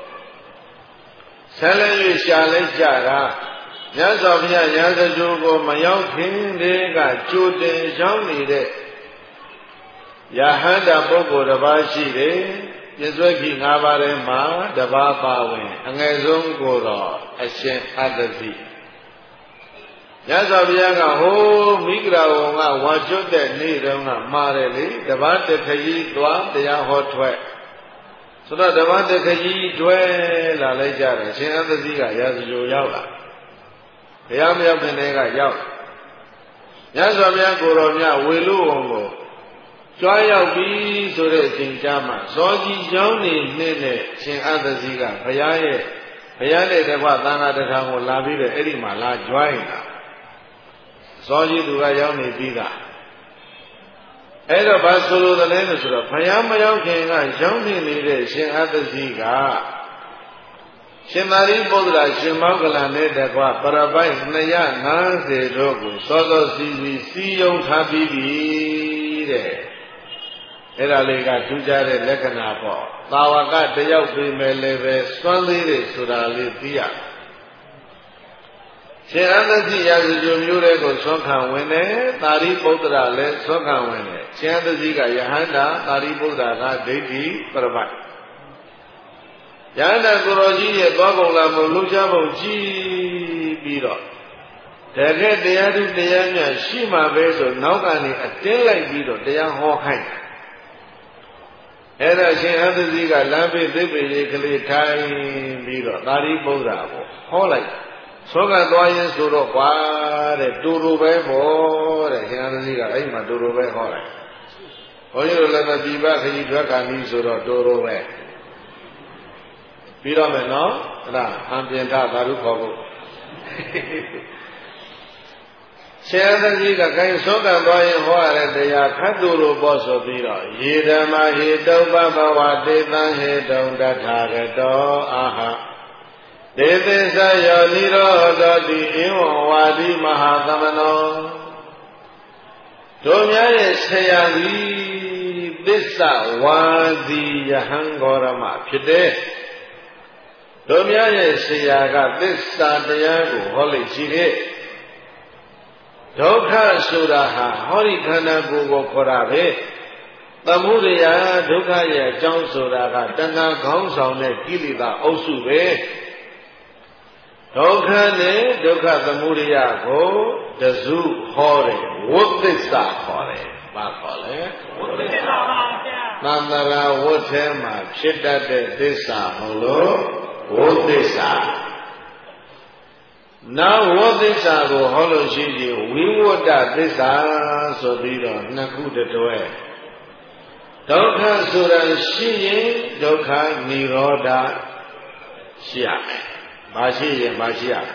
ဆက်လက်၍ရှားလိုက်ကြတာမြတ်စွာဘုရားရာဇဂိုကိုမရောက်ခင်တည်းကကြိုတင်ရောက်နေတဲ့ယဟန္တာပုဂ္ဂိုလ်တစ်ပါးရှိတယ်ပြစ္ဆွေခိ၅ပါးထဲမှာတစ်ပါးပါဝင်အငယ်ဆုံးကိုတော့အရှင်အတ္တတိမြတ်စွာဘုရားကဟိုးမိဂရာဝံကဝါကျွတ်တဲ့နေ့တုန်းကမှားတယ်လေတပတ်တခရီးသွားတရားဟောထွက်ဆိုတော့တပတ်တခရီးတွဲလာလိုက်ကြတယ်ရှင်အတ္တတိကရာဇဂိုရောက်လာဘုရားမရောက်တဲ့နေ့ကရောက်မြတ်စွာဘုရားကိုယ်တော်မြတ်ဝေလူဝံကိုကြွားရောက်ပြီဆိုတဲ့အချိန်ကြာမှဇောကြီးကျောင်းနေနဲ့ရှင်အတ္တစီကဘုရားရဲ့ဘုရားနဲ့တကွသံဃာတထောင်ကိုလာပြီးတော့အဲ့ဒီမှာလာကြွားရင်တာဇောကြီးသူကရောက်နေပြီးသားအဲ့တော့ဘာဆိုလိုတယ်လဲဆိုတော့ဘုရားမရောက်ခင်ကရောက်နေနေတဲ့ရှင်အတ္တစီကရှင်သာရိပုတ္တရာရှင်မောက္ကလန်နဲ့တကွပရပိုက်နှစ်ရာငါးဆယ်တို့ကိုစောစောစီစီစီယုံထားပြီးပြီတဲ့အဲ့ဒါလေးကထူးခြားတဲ့လက္ခဏာပေါ့သာဝကတယောက်ပြင်မဲ့လည်းပဲစွမ်းသေးတယ်ဆိုတာလေးသိရရှင်အတ္တစီရာဇဂုမျိုးတွေကိုဆွမ်းခံဝင်တယ်သာရိပုတ္တရာလည်းဆွမ်းခံဝင်တယ်ရှင်အတ္တစီကယဟန္တာသာရိပုတ္တရာကဒိဋ္ဌိပရပိုက်ယဟန္တာကိုရောကြီးရဲ့သွားကုန်လာမှုလှုပ်ရှားပုံကြည့်ပြီးတော့တကယ်တရားသူတရားမြတ်ရှိမှပဲဆိုနောက်ကနေအတင်းလိုက်ပြီးတော့တရားဟောခိုင်းအဲ့ဒါရှင်အတ္တစီကလမ်းပိသိပ္ပေလေးကလေးထိုင်ပြီးတော့သာရိပုတ္တရာကိုဟောလိုက်သောကသွားရင်ဆိုတော့ကွာတဲ့တူတူပဲပေါ့တဲ့ရှင်အတ္တစီကအဲ့မှာတူတူပဲဟောလိုက်ဘုန်းကြီးတို့လည်းဒီဘခကြီးထွက်ကန်ပြီးဆိုတော့တူတူပဲပြီးတော့မယ်နော်အဲ့ဒါဟန်ပြင်ထားဘာလို့ခေါ်ဖို့ရှင်အတ္တစီကခိုင်းသောကသွားရင်ဟောရတဲ့တရားခတ်သူလိုပေါ့ဆိုပြီးတော့ယေဓမ္မဟေတုပ္ပဘဝတေသံဟေတုံတထာဂတောအာဟဒေသစ္စယောနိရောဓတိဧဝံဝါဒီမဟာသမနောတို့များရဲ့ဆရာကြီးသစ္စာဝါဒီယဟံဂေါရမဖြစ်တဲ့တို့များရဲ့ဆရာကသစ္စာတရားကိုဟောလိုက်ရှိတဲ့ဒုက္ခဆိုတာဟာဟောဒီခန္ဓာကိုယ်ကိုခေါ်တာပဲသမုဒယဒုက္ခရဲ့အကြောင်းဆိုတာကတဏှာခေါင်းဆောင်တဲ့ကိလေသာအုပ်စုပဲဒုက္ခနဲ့ဒုက္ခသမုဒယကိုတစုဟောတယ်ဝိသစ္စာခေါ်တယ်ဘာခေါ်လဲဝိသစ္စာပါဗျာသံဃာဝတ်ထဲမှာဖြစ်တတ်တဲ့သစ္စာမလို့ဝိသစ္စာနောက်ဝိသစ္စာကိုဟောလို့ရှိရင်ဝိဝတ္တသစ္စာဆိုပြီးတော့နှစ်ခုတတွဲဒုက္ခဆိုတာရှိရင်ဒုက္ခនិရောဓရှိရမယ်။မရှိရင်မရှိရ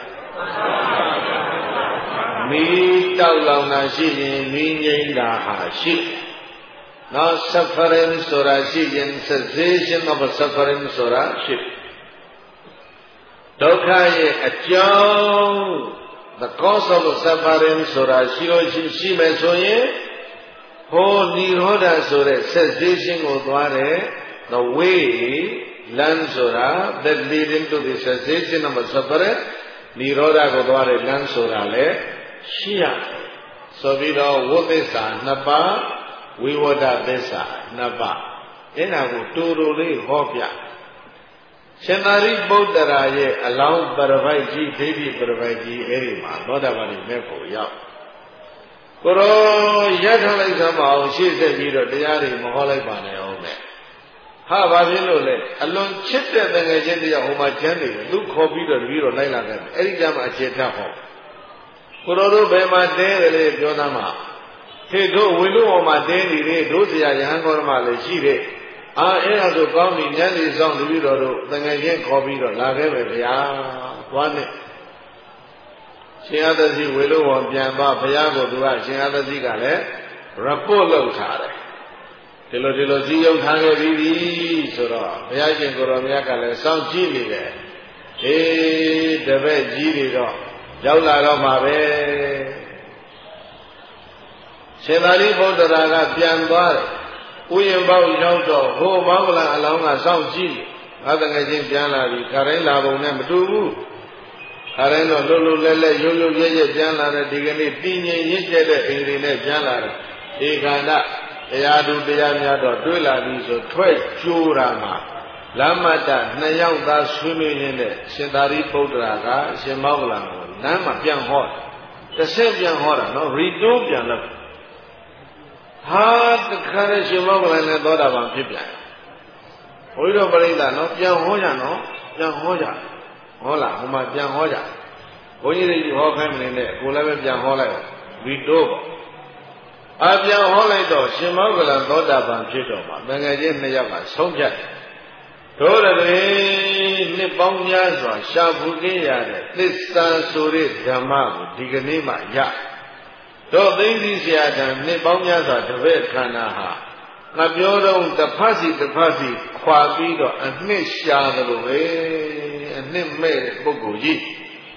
။မိတောက်လောင်တာရှိရင်မိငိမ့်တာဟာရှိ။နောက် suffering ဆိုတာရှိရင် cessation of suffering ဆိုတာရှိ။ဒုက္ခရဲ့အကြောင်း the cause of suffering ဆိုတာရှိလို့ရှိမယ်ဆိုရင်ဟောនិရောဓဆိုတဲ့ cessation ကိုသွားတယ် the way land ဆိုတာ that lead into the cessation of suffering និရောဓကိုသွားတယ် land ဆိုတာလေရှိရဆိုပြီးတော့ဝိသစ္စာနှစ်ပါးဝိဝတ္တသစ္စာနှစ်ပါးအဲ့ဒါကိုတူတူလေးဟောပြရှင်သာရိပုတ္တရာရဲ့အလောင်းပရပိုက်ကြီးဒိဋ္ဌိပရပိုက်ကြီးအဲ့ဒီမှာသောတာပတိမေဖို့ရောက်ကိုရောရထားလိုက်သမောင်ရှေ့ဆက်ပြီးတော့တရားတွေမဟောလိုက်ပါနဲ့အောင်နဲ့ဟာဘာဖြစ်လို့လဲအလွန်ချစ်တဲ့တငယ်ချင်းတရားဟိုမှာကျမ်းနေတယ်သူခေါ်ပြီးတော့တပည့်တော်လိုက်လာတယ်အဲ့ဒီကြမှာအခြေထဟောကိုရောတို့ဘယ်မှာတဲတယ်လေပြောသားမှာခေတို့ဝေလူပေါ်မှာတဲနေတယ်တို့ဆရာရဟန်းတော်မှာလည်းရှိတယ်အာအဲ့ဒါဆိုကောင်းပြီညနေဆောင်တပည့်တော်တို့တငယ်ချင်းခေါ်ပြီးတော့လာခဲ့ပဲဗျာသွားနဲ့ရှင်အတ္တစီဝေလို့ဝံပြန်သွားဘုရားကိုသူကရှင်အတ္တစီကလည်း report လုပ်ထားတယ်ဒီလိုဒီလိုစည်းရုံးထားခဲ့ပြီးပြီဆိုတော့ဘုရားရှင်ကိုရောမြတ်ကလည်းစောင့်ကြည့်နေတယ်အေးတပည့်ကြီးတွေတော့ရောက်လာတော့မှာပဲရှင်သာရိပုတ္တရာကပြန်သွားတယ်ဥယျာဉ်ပေါက်ရောက်တော့ဟိုမောင်္ဂလအလောင်းကစောင့်ကြည့်ငါတကယ်ချင်းပြန်လာပြီခရိုင်းလာပုံနဲ့မတူဘူးခရိုင်းတော့လှုပ်လှုပ်လဲလဲရုပ်ရုပ်ရဲရဲပြန်လာတဲ့ဒီကနေ့တည်ငြိမ်ရင့်ကျက်တဲ့အိမ်တွေနဲ့ပြန်လာတယ်ဧကန္တတရားသူတရားများတော့တွေ့လာပြီဆိုထွက်ကြိုးတာမှာလမ်းမတနှစ်ယောက်သားဆွေးနွေးရင်းနဲ့ရှင်သာရိပုတ္တရာကရှင်မောက္ကလန်ကိုလမ်းမှာပြန်ဟောတယ်တစ်ဆက်ပြန်ဟောတာနော်ရီတိုးပြန်လုပ်ဟာတခါနဲ့ရှင်မောက္ကလန်နဲ့သောတာပန်ဖြစ်ပြန်ဘုရားပရိသတ်နော်ပြန်ဟောကြနော်ပြန်ဟောကြဟောလားဟိုမှာပြန်ဟောကြဘုန်းကြီးတွေဟောခိုင်းမနေနဲ့ကိုလည်းပဲပြန်ဟောလိုက်ရီတိုးပေါ့အပြန်ဟောလိုက်တော့ရှင်မောဂလန်သောတာပန်ဖြစ်တော်မှာတန်ငယ်ချင်းနှစ်ယောက်ကဆုံးဖြတ်တို့လည်းနှစ်ပေါင်းများစွာရှာဖွေခဲ့ရတဲ့သစ္စာဆိုတဲ့ဓမ္မကိုဒီကနေ့မှရတို့သိသိဆရာတန်နှစ်ပေါင်းများစွာတပည့်ခန္ဓာဟာငါပြောတော့တစ်ဖက်စီတစ်ဖက်စီခွာပြီးတော့အနှစ်ရှာတယ်လို့ပဲအနှစ်မဲ့တဲ့ပုဂ္ဂိုလ်ကြီး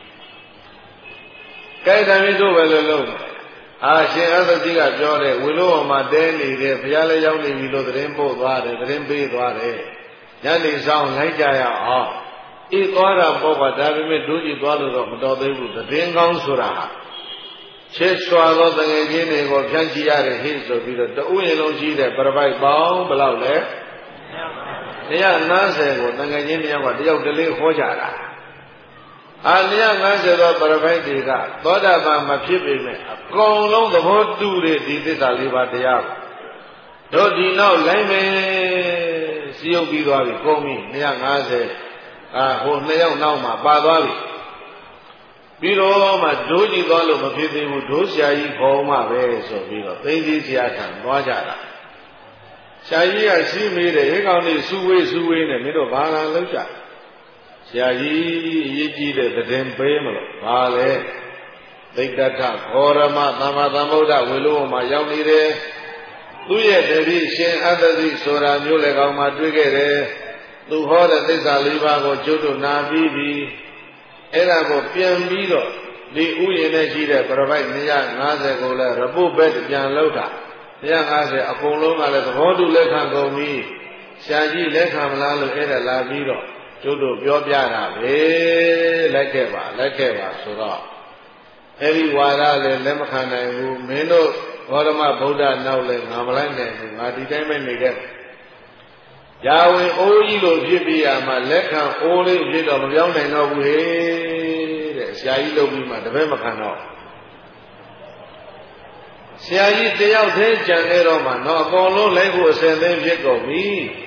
ကဲဒါမျိုးတို့ပဲလို့လုံးအာရှင်အသတိကပြောတယ်ဝေလို့ဟောမှာတဲနေတဲ့ဘုရားလည်းရောက်နေပြီလို့သတင်းပို့သွားတယ်သတင်းပေးသွားတယ်ညနေဆောင်လိုက်ကြရအောင်ဤသွားတာပေါ့ကဒါပေမဲ့တို့ကြည့်သွားလို့တော့မတော်သေးဘူးသတင်းကောင်းဆိုတာဟာချစ်စွာသောတငယ်ချင်းတွေကိုဖြန့်ချီရတဲ့ဟိဆိုပြီးတော့တဥယျာဉ်လုံးကြီးတဲ့ပရပိုက်ပေါင်းဘယ်လောက်လဲနှစ်ရာငါးဆယ်ကိုတငယ်ချင်းတယောက်ကတယောက်တလေးဟောကြတာအာနှစ်ရာငါးဆယ်သောပရပိုက်တွေကသောတာပန်မဖြစ်ပေမဲ့အကုန်လုံးသဘောတူတဲ့ဒီသစ္စာလေးပါးတရားကိုတို့ဒီနောက်လိုက်မယ်စီယုတ်ပြီးသွားပြီကုန်ပြီနှစ်ရာငါးဆယ်အာဟိုနှစ်ယောက်နောက်မှာပါသွားပြီပြီးတော့မှဒိုးကြည့်သွားလို့မဖြစ်သေးဘူးဒိုးဆရာကြီးခေါ်မှပဲဆိုပြီးတော့သိသိဆရာထံသွားကြတာဆရာကြီးကရှိမိတယ်ဟေးကောင်လေးစုဝေးစုဝေးနဲ့မင်းတို့ဘာလာလောက်ကြဆရာကြီးအရေးကြီးတဲ့သတင်းပေးမလို့ဘာလဲသိတ္တထခောရမသမ္မာသမ္ဗုဒ္ဓဝေလို့မှာရောက်နေတယ်သူ့ရဲ့တပည့်ရှင်အတ္တသိဆိုတာမျိုးလေကောင်မှတွေ့ခဲ့တယ်သူဟောတဲ့သစ္စာလေးပါးကိုကျုပ်တို့နာပြီးပြီအဲ့ဒါကိုပြန်ပြီးတော့ဒီဥယျာဉ်နဲ့ရှိတဲ့ပရပိုက်နှစ်ရာငါးဆယ်ကိုလည်းရပုတ်ဘက်ပြန်လောက်တာနှစ်ရာငါးဆယ်အကုန်လုံးကလည်းသဘောတူလက်ခံကုန်ပြီဆရာကြီးလက်ခံမလားလို့အဲ့ဒါလာပြီးတော့ကျုပ်တို့ပြောပြတာပဲလက်ခဲ့ပါလက်ခဲ့ပါဆိုတော့အဲ့ဒီဝါဒလည်းလက်မခံနိုင်ဘူးမင်းတို့ဘောဓမဗုဒ္ဓနောက်လည်းငါမလိုက်နိုင်ဘူးငါဒီတိုင်းပဲနေခဲ့ရာဝင်အိုးကြီးလိုဖြစ်ပြီးရမှာလက်ခံအိုးလေးဖြစ်တော့မပြောင်းနိုင်တော့ဘူးဟဲ့တဲ့ဆရာကြီးလုပ်ပြီးမှတပည့်မခံတော့ဆရာကြီးတယောက်တည်းကြံနေတော့မှတော့အကုန်လုံးလိုက်ဖို့အစင်သင်းဖြစ်ကုန်ပြီ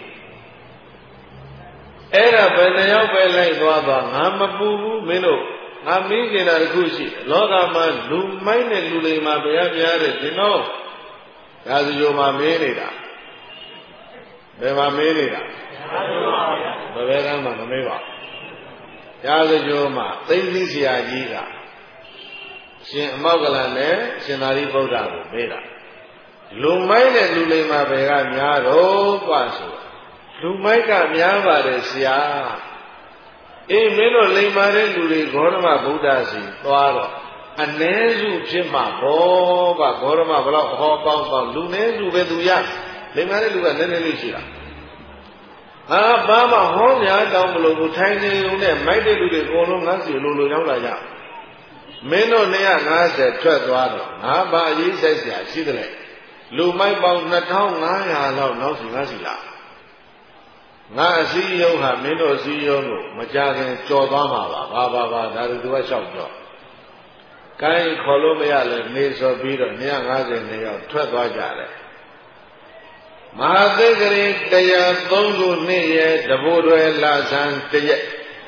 အဲ့ဒါဘယ်နှယောက်ပဲလိုက်သွားသွားငါမပူဘူးမင်းတို့ငါမင်းကျင်တာတခုရှိလောကမှာလူမိုက်နဲ့လူလိမ်မှာဘုရားပြားတဲ့ဒီတော့ဒါစီယောမှာမင်းနေတာဘယ်မှာမေးနေတာဘယ်ဘက်ကမှမမေးပါဘူးရာဇဂိုမှာသိသိဆရာကြီးကရှင်အမောက္ကလန်နဲ့ရှင်သာရိပုတ္တရာကိုမေးတာလူမိုက်နဲ့လူလိမ်မှာဘယ်ကများတော့กว่าဆိုလူမိုက်ကများပါတယ်ဆရာအေးမင်းတို့လိမ်မာတဲ့လူတွေဂေါရမဗုဒ္ဓစီသွားတော့အ ਨੇ စုဖြစ်မှာဘောကဂေါရမဘလောက်ဟောပေါင်းပေါင်းလူ ਨੇ စုပဲသူရလိမ္မာတဲ့လူကနည်းနည်းလေးရှိတာဟာဘာမှဟောများတောင်းမလို့ဘူးထိုင်နေုံနဲ့မိုက်တဲ့လူတွေအကုန်လုံးငါးစီလိုလိုရောက်လာကြမင်းတို့နှစ်ရာငါးဆယ်ထွက်သွားတော့ငါဘာအရေးဆိုင်เสียရှိတယ်လေလူမိုက်ပေါင်းနှစ်ထောင်ငါးရာလောက်နောက်စီငါးစီလာငါအစည်းရုံးဟာမင်းတို့အစည်းရုံးကိုမကြခင်ကြော်သွားမှာပါဘာဘာဘာဒါတို့ကလျှောက်ကြောကိုင်းခေါ်လို့မရလဲနေစောပြီးတော့နှစ်ရာငါးဆယ်နှစ်ယောက်ထွက်သွားကြတယ်မဟာသက္ကရေတရားသုံးခုနှစ်ရဲ့တဘိုးတွေလာဆန်းတရက်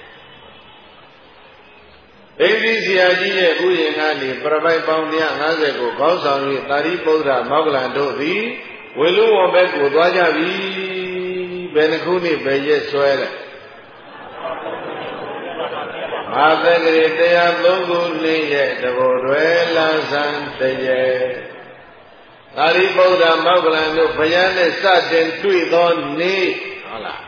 ဒိဋ္ဌိဆရာကြီးရဲ့ဥယျာဉ်ကနေပရပိုက်ပေါင်းတစ်ရာငါးဆယ်ကိုခေါင်းဆောင်၍သာရိပုတ္တရာမောက္ကလန်တို့သည်ဝေလူဝဘက်ကိုသွားကြပြီဘယ်နှခုနှစ်ပဲရက်ဆွဲလဲမဟာသက္ကရေတရားသုံးခုနှစ်ရဲ့တဘိုးတွေလာဆန်းတရက်သာရိပုတ္တရာမောက္ကလန်တို့ဘုရားနဲ့စတင်တွေ့သောနေ့ဟုတ်လား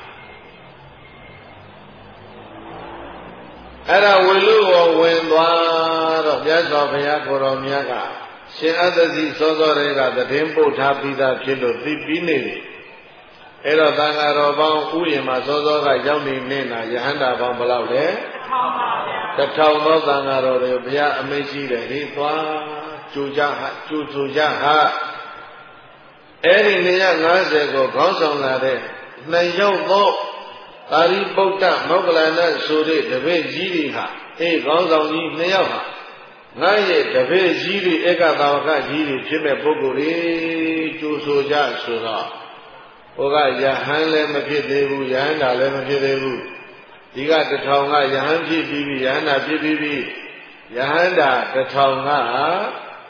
အဲ့ဒါဝေလူကိုဝင်သွားတော့မြတ်စွာဘုရားကိုယ်တော်မြတ်ကရှင်အတ္တစီစောစောတွေကသတင်းပို့ထားပြီးသားဖြစ်လို့သိပြီးနေပြီအဲ့တော့သံဃာတော်ပေါင်းဥယျာဉ်မှာစောစောကရောက်နေနေတာယဟန္တာပေါင်းဘယ်လောက်လဲတစ်ထောင်သောသံဃာတော်တွေဘုရားအမိန့်ရှိတယ်ဒီသွားကြိုကြဟာကြိုဆိုကြဟာအဲ့ဒီနှစ်ရာငါးဆယ်ကိုခေါင်းဆောင်လာတဲ့နှစ်ယောက်သောသာရိပုတ္တမောက္ကလန်နဲ့ဆိုတဲ့တပည့်ကြီးတွေဟာအေးခေါင်းဆောင်ကြီးနှစ်ယောက်ဟာငါရဲ့တပည့်ကြီးတွေဧကသာဝကကြီးတွေဖြစ်မဲ့ပုဂ္ဂိုလ်တွေကြိုဆိုကြဆိုတော့ဟိုကယဟန်လည်းမဖြစ်သေးဘူးယဟန္တာလည်းမဖြစ်သေးဘူးဒီကတထောင်ကယဟန်ဖြစ်ပြီးပြီယဟန္တာဖြစ်ပြီးပြီယဟန္တာတထောင်က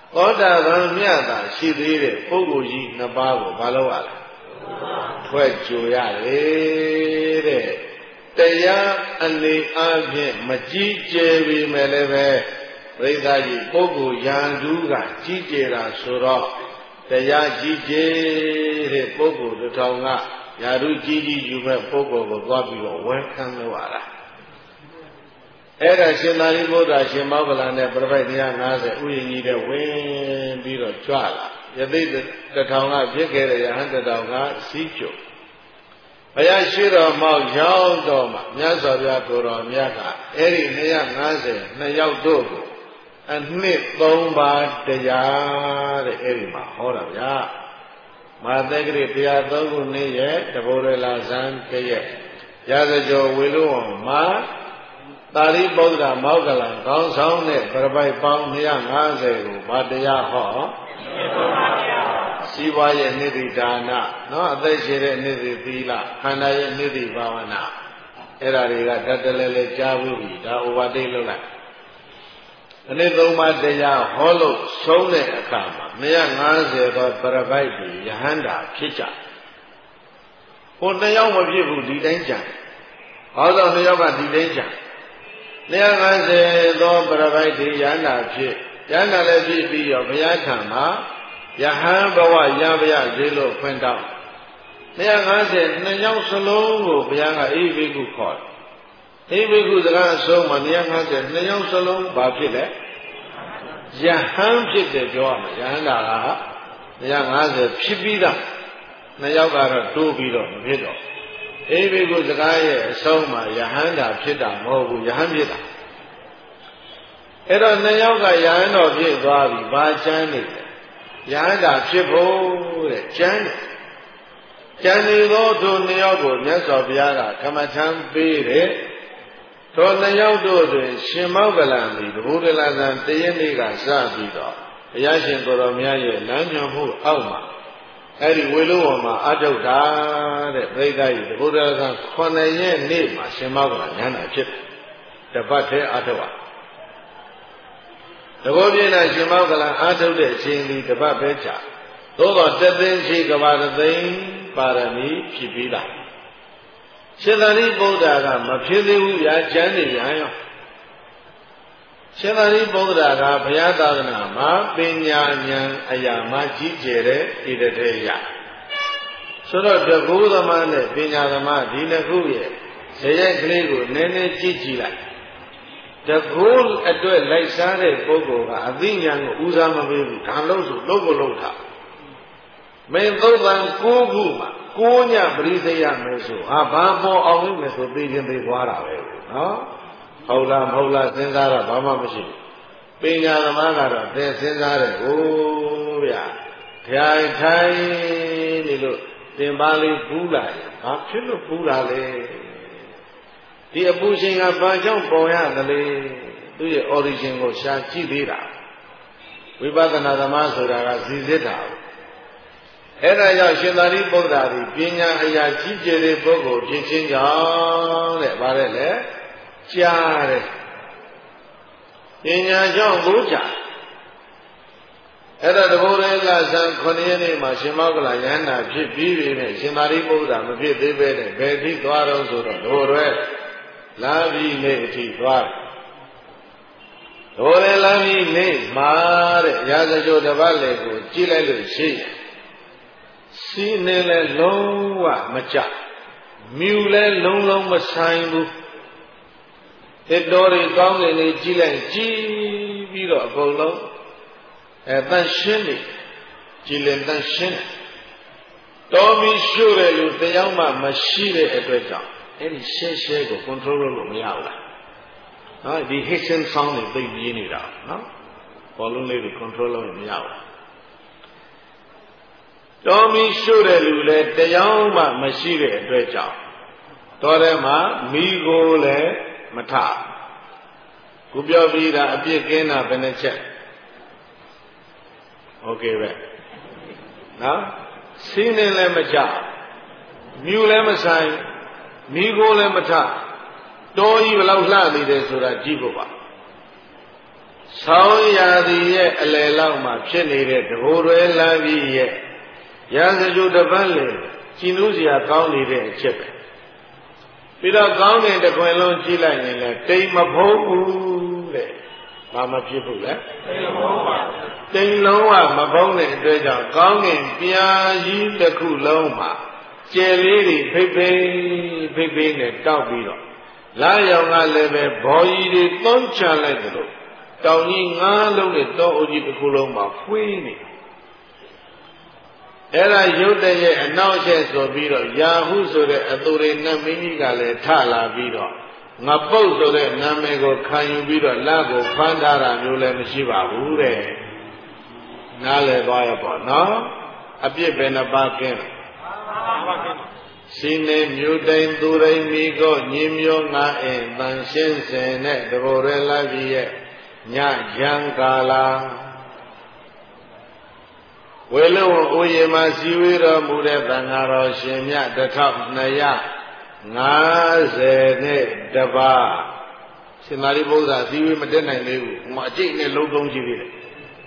သောတာပန်မြတ်သာရှိသေးတဲ့ပုဂ္ဂိုလ်ကြီးနှစ်ပါးကိုဘာလို့ရလဲထွက်ကြိုရတယ်တဲ့တရားအနေအားဖြင့်မကြီးကျယ်ပေမဲ့လည်းပဲပရိသတ်ကြီးပုဂ္ဂိုလ်ယန္တုကကြီးကျယ်တာဆိုတော့တရားကြီးကျယ်တဲ့ပုဂ္ဂိုလ်တစ်ထောင်ကယာရုကြီးကြီးယူမဲ့ပုဂ္ဂိုလ်ကိုသွားပြီးတော့ဝဲခံလို့ရတာအဲ့ဒါရှင်သာရိပုတ္တရာရှင်မောဂလန်နဲ့ပြပိုက်တရား၅၀ဥယျာဉ်ကြီးတဲ့ဝင်ပြီးတော့ကြွလာယသိတစ်ထောင်ကဖြစ်ခဲ့တဲ့ယဟန်တစ်ထောင်ကစီးကျုံဘုရားရှိတော်မောက်ရောက်တော့မှမြတ်စွာဘုရားကိုယ်တော်မြတ်ကအဲ့ဒီ၂၅၀နှစ်ယောက်တို့ကိုအနှစ်သုံးပါးတရားတဲ့အဲ့ဒီမှာဟောတာဗျာမာသက်ကရိတရားသုံးခုနှစ်ရဲ့တဘောရလာဇန်တရက်ရာဇကျော်ဝေလုံးအောင်မှာသာရိပုတ္တရာမောဂလန်ခေါင်းဆောင်တဲ့ပြပိုက်ပေါင်း၂၅၀ကိုဗာတရားဟောစီးပွားရဲ့နိတိဒါနနော်အသက်ရှင်တဲ့နိတိသီလခန္ဓာရဲ့နိတိဘာဝနာအဲ့ဒါတွေကတတ်တလဲလဲကြားဘူးပြီဒါဥပါဒိတ်လုပ်လိုက်အနည်းသုံးပါးတရားဟောလို့ဆုံးတဲ့အခါမှာ၂၅၀သောပြပိုက်တွေယဟန္တာဖြစ်ကြဟိုနှစ်ယောက်မဖြစ်ဘူးဒီတိုင်းကြံဟောတော့နှစ်ယောက်ကဒီတိုင်းကြံ၂၅၀သောပြပိုက်တွေယဟန္တာဖြစ်ယဟန္တာလည်းဖြစ်ပြီးရောဘုရားထံမှာယဟန်ဘဝရပါရစေလို့ဖွင့်တော့၂၅၀နှစ်ယောက်စလုံးကိုဘုရားကအိဘိက္ခုခေါ်တယ်အိဘိက္ခုစကားအဆုံးမှာ၂၅၀နှစ်ယောက်စလုံးဘာဖြစ်လဲယဟန်ဖြစ်တယ်ပြောရမယ်ယဟန္တာက၂၅၀ဖြစ်ပြီးသားနှစ်ယောက်ကတော့တိုးပြီးတော့မဖြစ်တော့အိဘိက္ခုစကားရဲ့အဆုံးမှာယဟန္တာဖြစ်တာမဟုတ်ဘူးယဟန်ဖြစ်တာအဲ့တော့နှစ်ယောက်ကယဟန်တော်ဖြစ်သွားပြီဘာချမ်းနေလဲယဟန္တာဖြစ်ဖို့တဲ့ကျမ်းတယ်ကျမ်းနေသောသူနှစ်ယောက်ကိုမြတ်စွာဘုရားကကမ္မထံပေးတယ်ထိုနှစ်ယောက်တို့တွင်ရှင်မောဂလန်သည်တဘုဒ္ဓလာဇန်တရနေ့ကစပြီးတော့ဘုရားရှင်ကိုယ်တော်မြတ်ရဲ့လမ်းညွှန်မှုအောက်မှာအဲ့ဒီဝေလုံးပေါ်မှာအထုတ်တာတဲ့ပြိဿကြီးတဘုဒ္ဓလာဇန်ခုနှစ်ရက်နေ့မှာရှင်မောဂလန်ဉာဏ်နာဖြစ်တပတ်ထဲအထုတ်ပါတဘောပြင်းနဲ့ရှင်မောကလအာထုတ်တဲ့အချိန်ဒီတပတ်ပဲကြာသို့တော့တသိန်းရှိကဘာတသိန်းပါရမီဖြစ်ပြီးတာရှင်သာရိပုတ္တရာကမဖြစ်သေးဘူးဗျာကျမ်းနေပြန်ရောရှင်သာရိပုတ္တရာကဘုရားသာသနာမှာပညာဉာဏ်အရာမှကြီးကျယ်တဲ့ဣတထေယဆိုတော့တကူသမားနဲ့ပညာသမားဒီနှစ်ခုရဲ့ဇယက်ကလေးကိုနည်းနည်းကြည့်ကြည့်လိုက်တကူအတွက်လိုက်စားတဲ့ပုဂ္ဂိုလ်ကအသိဉာဏ်ကိုဦးစားမပေးဘူးဒါလို့ဆိုလုံးကိုလုံးထားမင်းသုတ်တန်ကိုးခုမှာကိုးညပရိသေယမယ်ဆိုဟာဘာပေါ်အောင်လို့မယ်ဆိုသိချင်းသိသွားတာပဲနော်ဟုတ်လားမဟုတ်လားစဉ်းစားတော့ဘာမှမရှိဘူးပညာသမားကတော့သင်စဉ်းစားတယ်ဟိုးဗျာထိုင်ထိုင်နေလို့သင်ပါလေးပူးလာရင်ဘာဖြစ်လို့ပူးလာလဲဒီအပူရှင်ကဘာကြောင့်ပေါ်ရသလဲသူရဲ့ origin ကိုရှာကြည့်သေးတာဝိပဿနာသမားဆိုတာကဇီစစ်တာအဲ့ဒါကြောင့်ရှင်သာရိပုတ္တရာဒီပညာအရာကြီးကျယ်တဲ့ပုဂ္ဂိုလ်ဖြစ်ခြင်းကြောင့်တဲ့ဗါတဲ့လေကြားတယ်ပညာကြောင့်ဘုရားအဲ့ဒါတဘောရေကဇန်ခုနှစ်ရက်နေ့မှာရှင်မောကလယန္တာဖြစ်ပြီးပြီနဲ့ရှင်သာရိပုတ္တရာမဖြစ်သေးပဲနဲ့ဘယ်ထိသွားတော့ဆိုတော့ဒိုရဲလာပြီးနေ့အထိသွားတယ်ဒိုရဲလာပြီးနေ့မှာတဲ့ရာဇဂိုတပတ်လေကိုကြည့်လိုက်လို့ရှိရင်စီးနေလဲလုံးဝမကြမြူလဲလုံးလုံးမဆိုင်ဘူးတစ်တော်တွေကောင်းတယ်လေကြည့်လိုက်ကြည့်ပြီးတော့အကုန်လုံးအဲတန်ရှင်းနေကြည်လင်တန်ရှင်းတော်ပြီးရှုတဲ့လူတယောက်မှမရှိတဲ့အတွက်ကြောင့်အဲ့ဒီရှဲရှဲကို control လုပ်လို့မရဘူးလားနော်ဒီ hissing sound တွေသိပြီးနေတာနော်ဘောလုံးလေးတွေ control လုပ်လို့မရဘူးလားတော်ပြီးရှုတဲ့လူလည်းတယောက်မှမရှိတဲ့အတွက်ကြောင့်တော်ထဲမှာမိကိုလည်းမထခုပြောပြီးတာအပြစ်ကင်းတာဘယ်နှချက်โอเคပဲနော်စီးနေလည်းမကြမြူလည်းမဆိုင်မိကိုလည်းမထတော်ကြီးဘယ်လောက်လှနေတယ်ဆိုတာကြည့်ဖို့ပါဆောင်းရာသီရဲ့အလယ်လောက်မှာဖြစ်နေတဲ့တဘိုးရွယ်လာပြီးရဲ့ရာဇဂိုတပတ်လေကြည်နူးစရာကောင်းနေတဲ့အချက်ပဲပြီးတော့ကောင်းတဲ့တခွင်လုံးကြည့်လိုက်ရင်လည်းတိမ်မဖုံးဘူးတဲ့ဘာမဖြစ်ဘူးလဲတိမ်မဖုံးပါတိမ်လုံးဝမဖုံးတဲ့အတွက်ကြောင့်ကောင်းကင်ပြာကြီးတစ်ခုလုံးမှာကျယ်လေးတွေဖိတ်ဖိတ်ဖိတ်ဖိတ်နဲ့တောက်ပြီးတော့လာရောင်ကလည်းပဲဘော်ကြီးတွေသွန်းချလိုက်တယ်လို့တောင်ကြီးငါးလုံးနဲ့တောအုပ်ကြီးတစ်ခုလုံးမှာဖွေးနေအဲ့ဒါရုပ်တရဲ့အနောက်ချက်ဆိုပြီးတော့ယာဟုဆိုတဲ့အသူရိနတ်မင်းကြီးကလည်းထလာပြီးတော့ငပုတ်ဆိုတဲ့နာမည်ကိုခံယူပြီးတော့လက်ကိုဖမ်းထားတာမျိုးလည်းမရှိပါဘူးတဲ့နားလည်သွားရပေါ့နော်အပြစ်ပဲနှပါကင်းစီနေမြို့တိုင်းသူရိမိကိုညင်မျောငါအင်းတန်ရှင်းစင်တဲ့တဘောရဲလာပြီးရဲ့ညရံကာလာဝေလုံးအိုးရမစီဝေတော်မူတဲ့သံဃာတော်ရှင်မြတ်တစ်ထောင်နှစ်ရာငါးဆယ်နဲ့တပါးရှင်သာရိပုတ္တရာစီဝေမတက်နိုင်သေးဘူးဟိုအကျိတ်နဲ့လုံးသုံးကြည့်သေးတယ်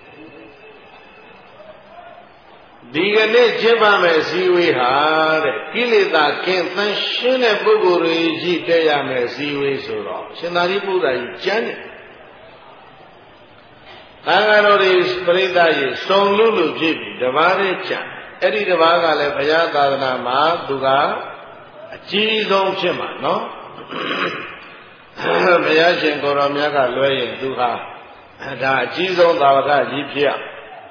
ဒီကနေ့ကျင့်ပါမယ်စီဝေဟာတဲ့ကိလေသာကင်းသန့်ရှင်းတဲ့ပုဂ္ဂိုလ်တွေကြီးတက်ရမယ်စီဝေဆိုတော့ရှင်သာရိပုတ္တရာကြီးကျမ်းတယ်သံဃာတော်တွေပရိသတ်ကြီးစုံလူလူဖြစ်ပြီးတပါးတည်းကျန်အဲ့ဒီတပါးကလည်းဘုရားသာသနာမှာသူကအကြီးဆုံးဖြစ်မှာနော်ဘုရားရှင်ကိုယ်တော်မြတ်ကလွဲရင်သူဟာဒါအကြီးဆုံးသာဝကကြီးဖြစ်ရ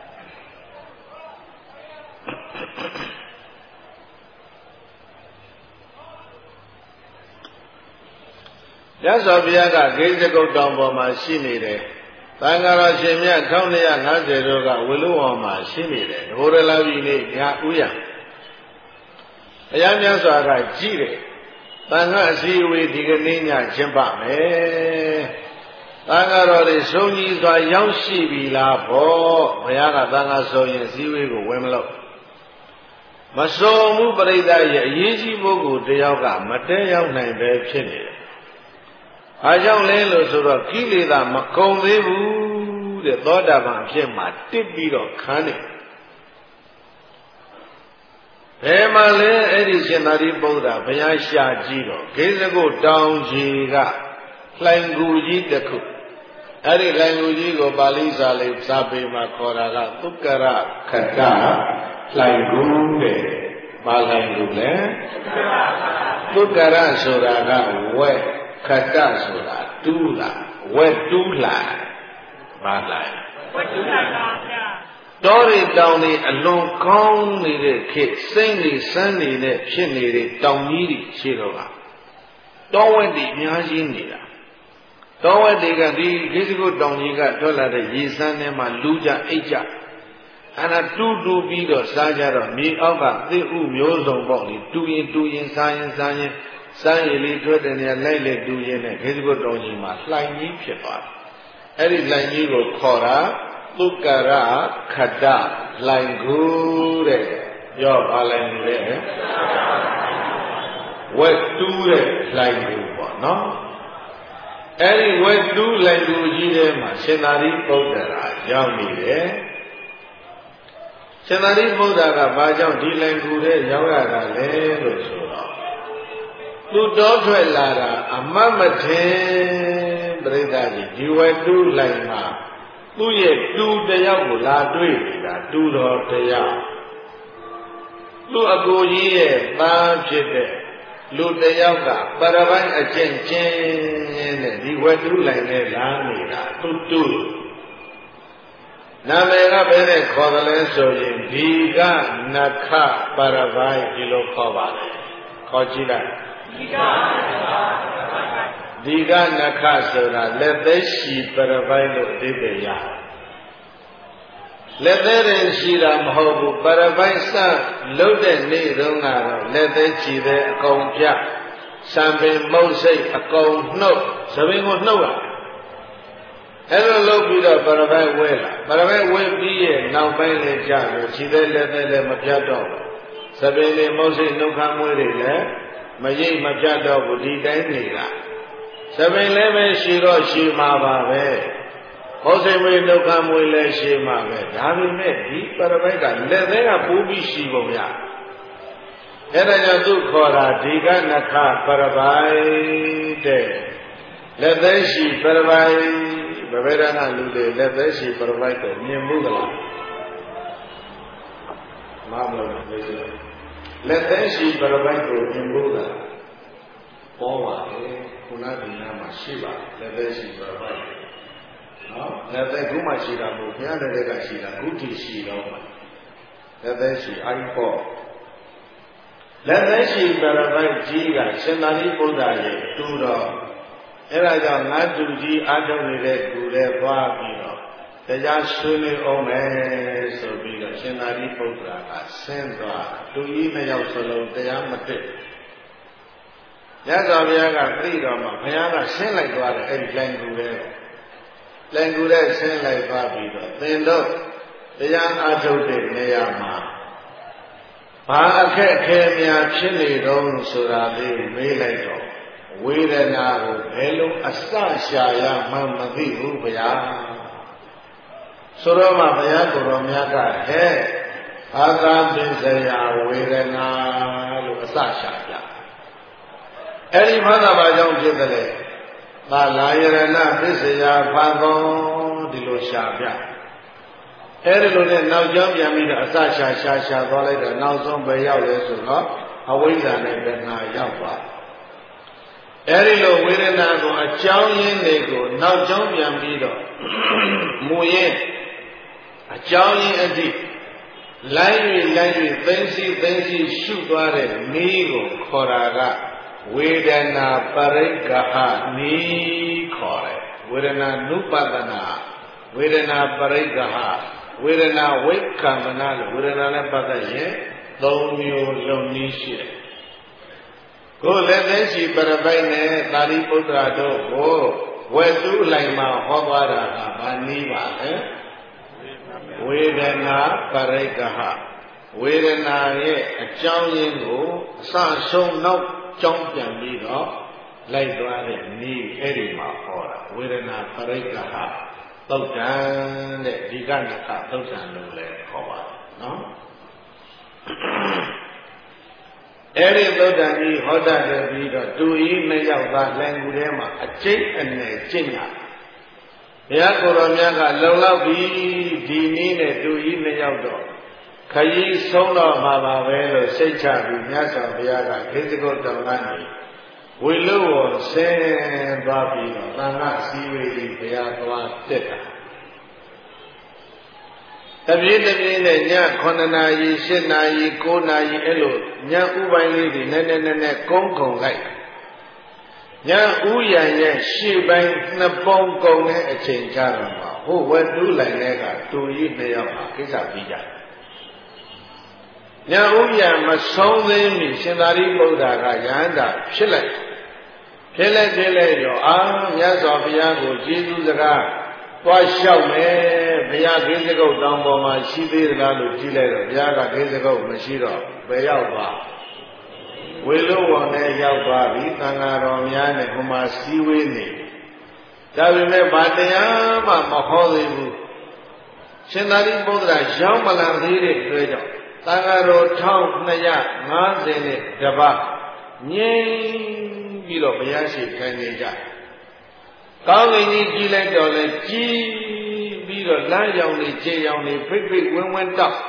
မြတ်စွာဘုရားကဂိဇဂုတ်တောင်ပေါ်မှာရှိနေတယ်သံဃာတော်ရှင်မြတ်တစ်ထောင်နှစ်ရာငါးဆယ်တို့ကဝေလူဝံမှာရှိနေတယ်ဘိုးရလာပြီနေ့ညဥရဘုရားမြတ်စွာကကြည့်တယ်သံဃာအစည်းအဝေးဒီကနေ့ညကျင်းပမယ်သံဃာတော်တွေစုံကြီးစွာရောက်ရှိပြီလားဘောဘုရားကသံဃာစုံရင်အစည်းအဝေးကိုဝင်မလို့မစုံမှုပရိသတ်ရဲ့အရေးကြီးပုဂ္ဂိုလ်တယောက်ကမတဲရောက်နိုင်ပဲဖြစ်နေတယ်အားကြောင့်လဲလို့ဆိုတော့ကိလေသာမကုန်သေးဘူးတဲ့သောတာပန်အဖြစ်မှာတစ်ပြီးတော့ခန်းတယ်ဘယ်မှာလဲအဲ့ဒီရှင်သာရိပုတ္တရာဘုရားရှာကြည့်တော့ဂိဇဂုတ်တောင်ကြီးကလှိုင်ကူကြီးတစ်ခုအဲ့ဒီလှိုင်ကူကြီးကိုပါဠိစာလေးစာပေမှာခေါ်တာကသုက္ကရခတ္တလှိုင်ကူတဲ့ဘာလှိုင်ကူလဲသုက္ကရဆိုတာကဝက်ခတ္တဆိုတာတူးလာဝက်တူးလာဘာလဲဝက်တူးလာပါဗျာတောရီတောင်တွေအလွန်ကောင်းနေတဲ့ခေတ်စိမ့်နေစမ်းနေတဲ့ဖြစ်နေတဲ့တောင်ကြီးတွေရှိတော့ကတောဝက်တွေအများကြီးနေတာတောဝက်တွေကဒီဂိဇဂုတ်တောင်ကြီးကထွက်လာတဲ့ရေစမ်းထဲမှာလူကြအိတ်ကြအဲ့ဒါတူးတူးပြီးတော့စားကြတော့မြေအောက်ကသစ်ဥမျိုးစုံပေါ့လေတူရင်တူရင်စားရင်စားရင်စမ်းရည်လေးထွက်တဲ့နေရာလိုက်လေတူရင်နဲ့ဂိဇဂုတ်တောင်ကြီးမှာလှိုင်ကြီးဖြစ်သွားတယ်အဲ့ဒီလှိုင်ကြီးကိုခေါ်တာသုက္ကရခတ္တလှိုင်ကူတဲ့ပြောပါလိုက်နေလေဝက်တူးတဲ့လှိုင်ကူပေါ့နော်အဲ့ဒီဝက်တူးလှိုင်ကူကြီးထဲမှာရှင်သာရိပုတ္တရာရောက်နေတယ်ရှင်သာရိပုတ္တရာကဘာကြောင့်ဒီလှိုင်ကူထဲရောက်ရတာလဲလို့ဆိုတော့သူတော်ထွက်လာတာအမတ်မထင်ပြိဿကြီးဒီဝက်တူးလှိုင်မှာသူ့ရဲ့တူတယောက်ကိုလာတွေ့နေတာတူတော်တယောက်သူ့အကိုကြီးရဲ့သားဖြစ်တဲ့လူတယောက်ကပရပိုင်းအကျင့်ချင်းနဲ့ဒီဝက်တူးလိုက်နဲ့လာနေတာတူတူနာမည်ကဘယ်နဲ့ခေါ်တယ်လဲဆိုရင်ဒီကနခပရပိုင်းဒီလိုခေါ်ပါတယ်ခေါ်ကြည့်လိုက်ဒီကဒီကနခဆိုတာလက်သက်ရှိပရပိုင်းလို့အဓိပ္ပာယ်ရလက်သက်ရင်ရှိတာမဟုတ်ဘူးပရပိုင်းစလှုပ်တဲ့နေ့တုန်းကတော့လက်သက်ချီတဲ့အကုန်ပြစံပင်မုတ်စိတ်အကုန်နှုတ်သပင်ကိုနှုတ်လာအဲ့လိုလုပ်ပြီးတော့ပရပိုင်းဝဲလာပရပိုင်းဝဲပြီးရဲ့နောက်ပိုင်းလည်းကြာလို့ခြေသက်လက်သက်လည်းမပြတ်တော့ဘူးသပင်လေးမုတ်စိတ်နှုတ်ခမ်းမွေးတွေလည်းမရိပ်မပြတ်တော့ဘူးဒီတိုင်းနေတာသပင်လည်းပဲရှိတော့ရှိမှာပါပဲဘောဇိမေဒုက္ခမွေလည်းရှိမှာပဲဒါပေမဲ့ဒီပရပိုက်ကလက်သေးကပူပြီးရှိပုံရအဲ့ဒါကြောင့်သူခေါ်တာဒီကနခပရပိုက်တဲ့လက်သေးရှိပရပိုက်ဗဗေဒနာလူတွေလက်သေးရှိပရပိုက်ကိုမြင်မှုကလားမမလို့လက်သေးရှိပရပိုက်ကိုမြင်မှုကလားပေါ်ပါလေခုနကနာမှာရှိပါလက်သေးရှိပရပိုက်နော်လက်သေးခုမှရှိတာမဟုတ်ဘုရားလက်သေးကရှိတာခုထိရှိတော့မှာလက်သေးရှိအိုက်ပေါ်လက်သေးရှိပရပိုက်ကြီးကရှင်သာရိပုတ္တရာရဲ့တူတော်အဲ့ဒါကြောင့်ငါတူကြီးအားထုတ်နေတဲ့ကူလည်းသွားပြီးတော့တရားဆွေးနွေးအောင်မယ်ဆိုပြီးတော့ရှင်သာရိပုတ္တရာကဆင်းသွားတူကြီးနှစ်ယောက်စလုံးတရားမတက်ရသော်ဘုရားကသိတော်မှာဘုရားကဆင်းလိုက်သွားတယ်အဲ့ဒီလိုင်ကူတဲ့လိုင်ကူတဲ့ဆင်းလိုက်သွားပြီးတော့သင်တို့တရားအားထုတ်တဲ့နေရာမှာဘာအခက်အခဲများဖြစ်နေတော့ဆိုတာလေးမေးလိုက်တော့ဝေဒနာကိုဘယ်လိုအစရှာရမှမသိဘူးဗျာဆိုတော့မှဘုရားကိုယ်တော်များကဟဲ့အာသာပစ္စယဝေဒနာလို့အစရှာပြအဲ့ဒီဘာသာဘာကြောင့်ဖြစ်တယ်လဲသာလာယရဏပစ္စယဖာသောဒီလိုရှာပြအဲ့ဒီလိုနဲ့နောက်ကျောင်းပြန်ပြီးတော့အစရှာရှာရှာသွားလိုက်တော့နောက်ဆုံးပဲရောက်လဲဆိုတော့အဝိဇ္ဇာနဲ့တဏှာရောက်သွားအဲ့ဒီလိုဝေဒနာကိုအကြောင်းရင်းတွေကိုနောက်ကျောင်းပြန်ပြီးတော့မူရင်အကြောင်းရင်းအတိလိုက်၍လိုက်၍သိသိသိသိရှုသွားတဲ့နည်းကိုခေါ်တာကဝေဒနာပရိက္ခဟနည်းခေါ်တယ်ဝေဒနာနုပဒနာဝေဒနာပရိက္ခဟဝေဒနာဝိက္ခမနာလို့ဝေဒနာနဲ့ပတ်သက်ရင်သုံးမျိုးလုံးနည်းရှိတယ်ကိုယ်လည်းသိရှိပရပိုက်နဲ့သာရိပုတ္တရာတို့ကိုဝေတုလိုက်မှာဟောသွားတာကဘာနည်းပါလဲဝေဒနာပရိက္ခဟဝေဒနာရဲ့အကြောင်းရင်းကိုအစဆုံးနောက်ကြောင်းပြန်ပြီးတော့လိုက်သွားတဲ့နည်းအဲ့ဒီမှာဟောတာဝေဒနာပရိက္ခဟသုတ်တံတဲ့ဒီကနခသုတ်တံလို့လည်းခေါ်ပါတယ်နော်အဲ့ဒီသုတ်တံကြီးဟောတတ်တယ်ပြီးတော့တူကြီးနှစ်ယောက်သားလှန်ကူထဲမှာအကျိတ်အနယ်ကျင့်တာဘုရားကိုယ်တော်များကလုံလောက်ပြီးဒီနည်းနဲ့တူကြီးနှစ်ယောက်တော့ခရီးဆုံးတော့မှာပါပဲလို့စိတ်ချပြီးမြတ်စွာဘုရားကခေစကုတ်တော်ကနေဝေလို့ဝဆင်းသွားပြီးတော့သံဃာစည်းဝေးကြီးဘုရားသွားတက်တာတပြေးတပြေးနဲ့ညခုနှစ်နာရီရှစ်နာရီကိုးနာရီအဲ့လိုညဥပိုင်းလေးတွေနည်းနည်းနည်းနည်းကုန်းကုံလိုက်ညဥယံရဲ့ရှေ့ပိုင်းနှစ်ပုံကုံတဲ့အချိန်ကြာတော့မှာဟိုဝတ်တူးလိုက်တဲ့ကတူကြီးနှစ်ယောက်ဟာကိစ္စပြီးကြညဥယံမဆုံးသေးမီရှင်သာရိပုတ္တရာကယဟန္တာဖြစ်လိုက်ဖြစ်လိုက်ဖြစ်လိုက်တော့အာမြတ်စွာဘုရားကိုကျေးဇူးစကားသွားလျှောက်မယ်ဘုရားခေစကုတ်တောင်ပေါ်မှာရှိသေးသလားလို့ကြည့်လိုက်တော့ဘုရားကခေစကုတ်မရှိတော့ဘယ်ရောက်သွားဝေလို့ဝံနဲ့ရောက်သွားပြီသံဃာတော်များနဲ့ဟိုမှာစည်းဝေးနေဒါပေမဲ့ဘာတရားမှမဟောသေးဘူးရှင်သာရိပုတ္တရာရောက်မလာသေးတဲ့အတွက်ကြောင့်သံဃာတော်တစ်ထောင်နှစ်ရာငါးဆယ်နဲ့တပါးငြိမ်ပြီးတော့ဘုရားရှိခိုးနေကြကောင်းကင်ကြီးကြည်လိုက်တော့လဲကြည်ပြီးတော့လမ်းရောင်လေးခြေရောင်လေးဖိတ်ဖိတ်ဝင်းဝင်းတောက်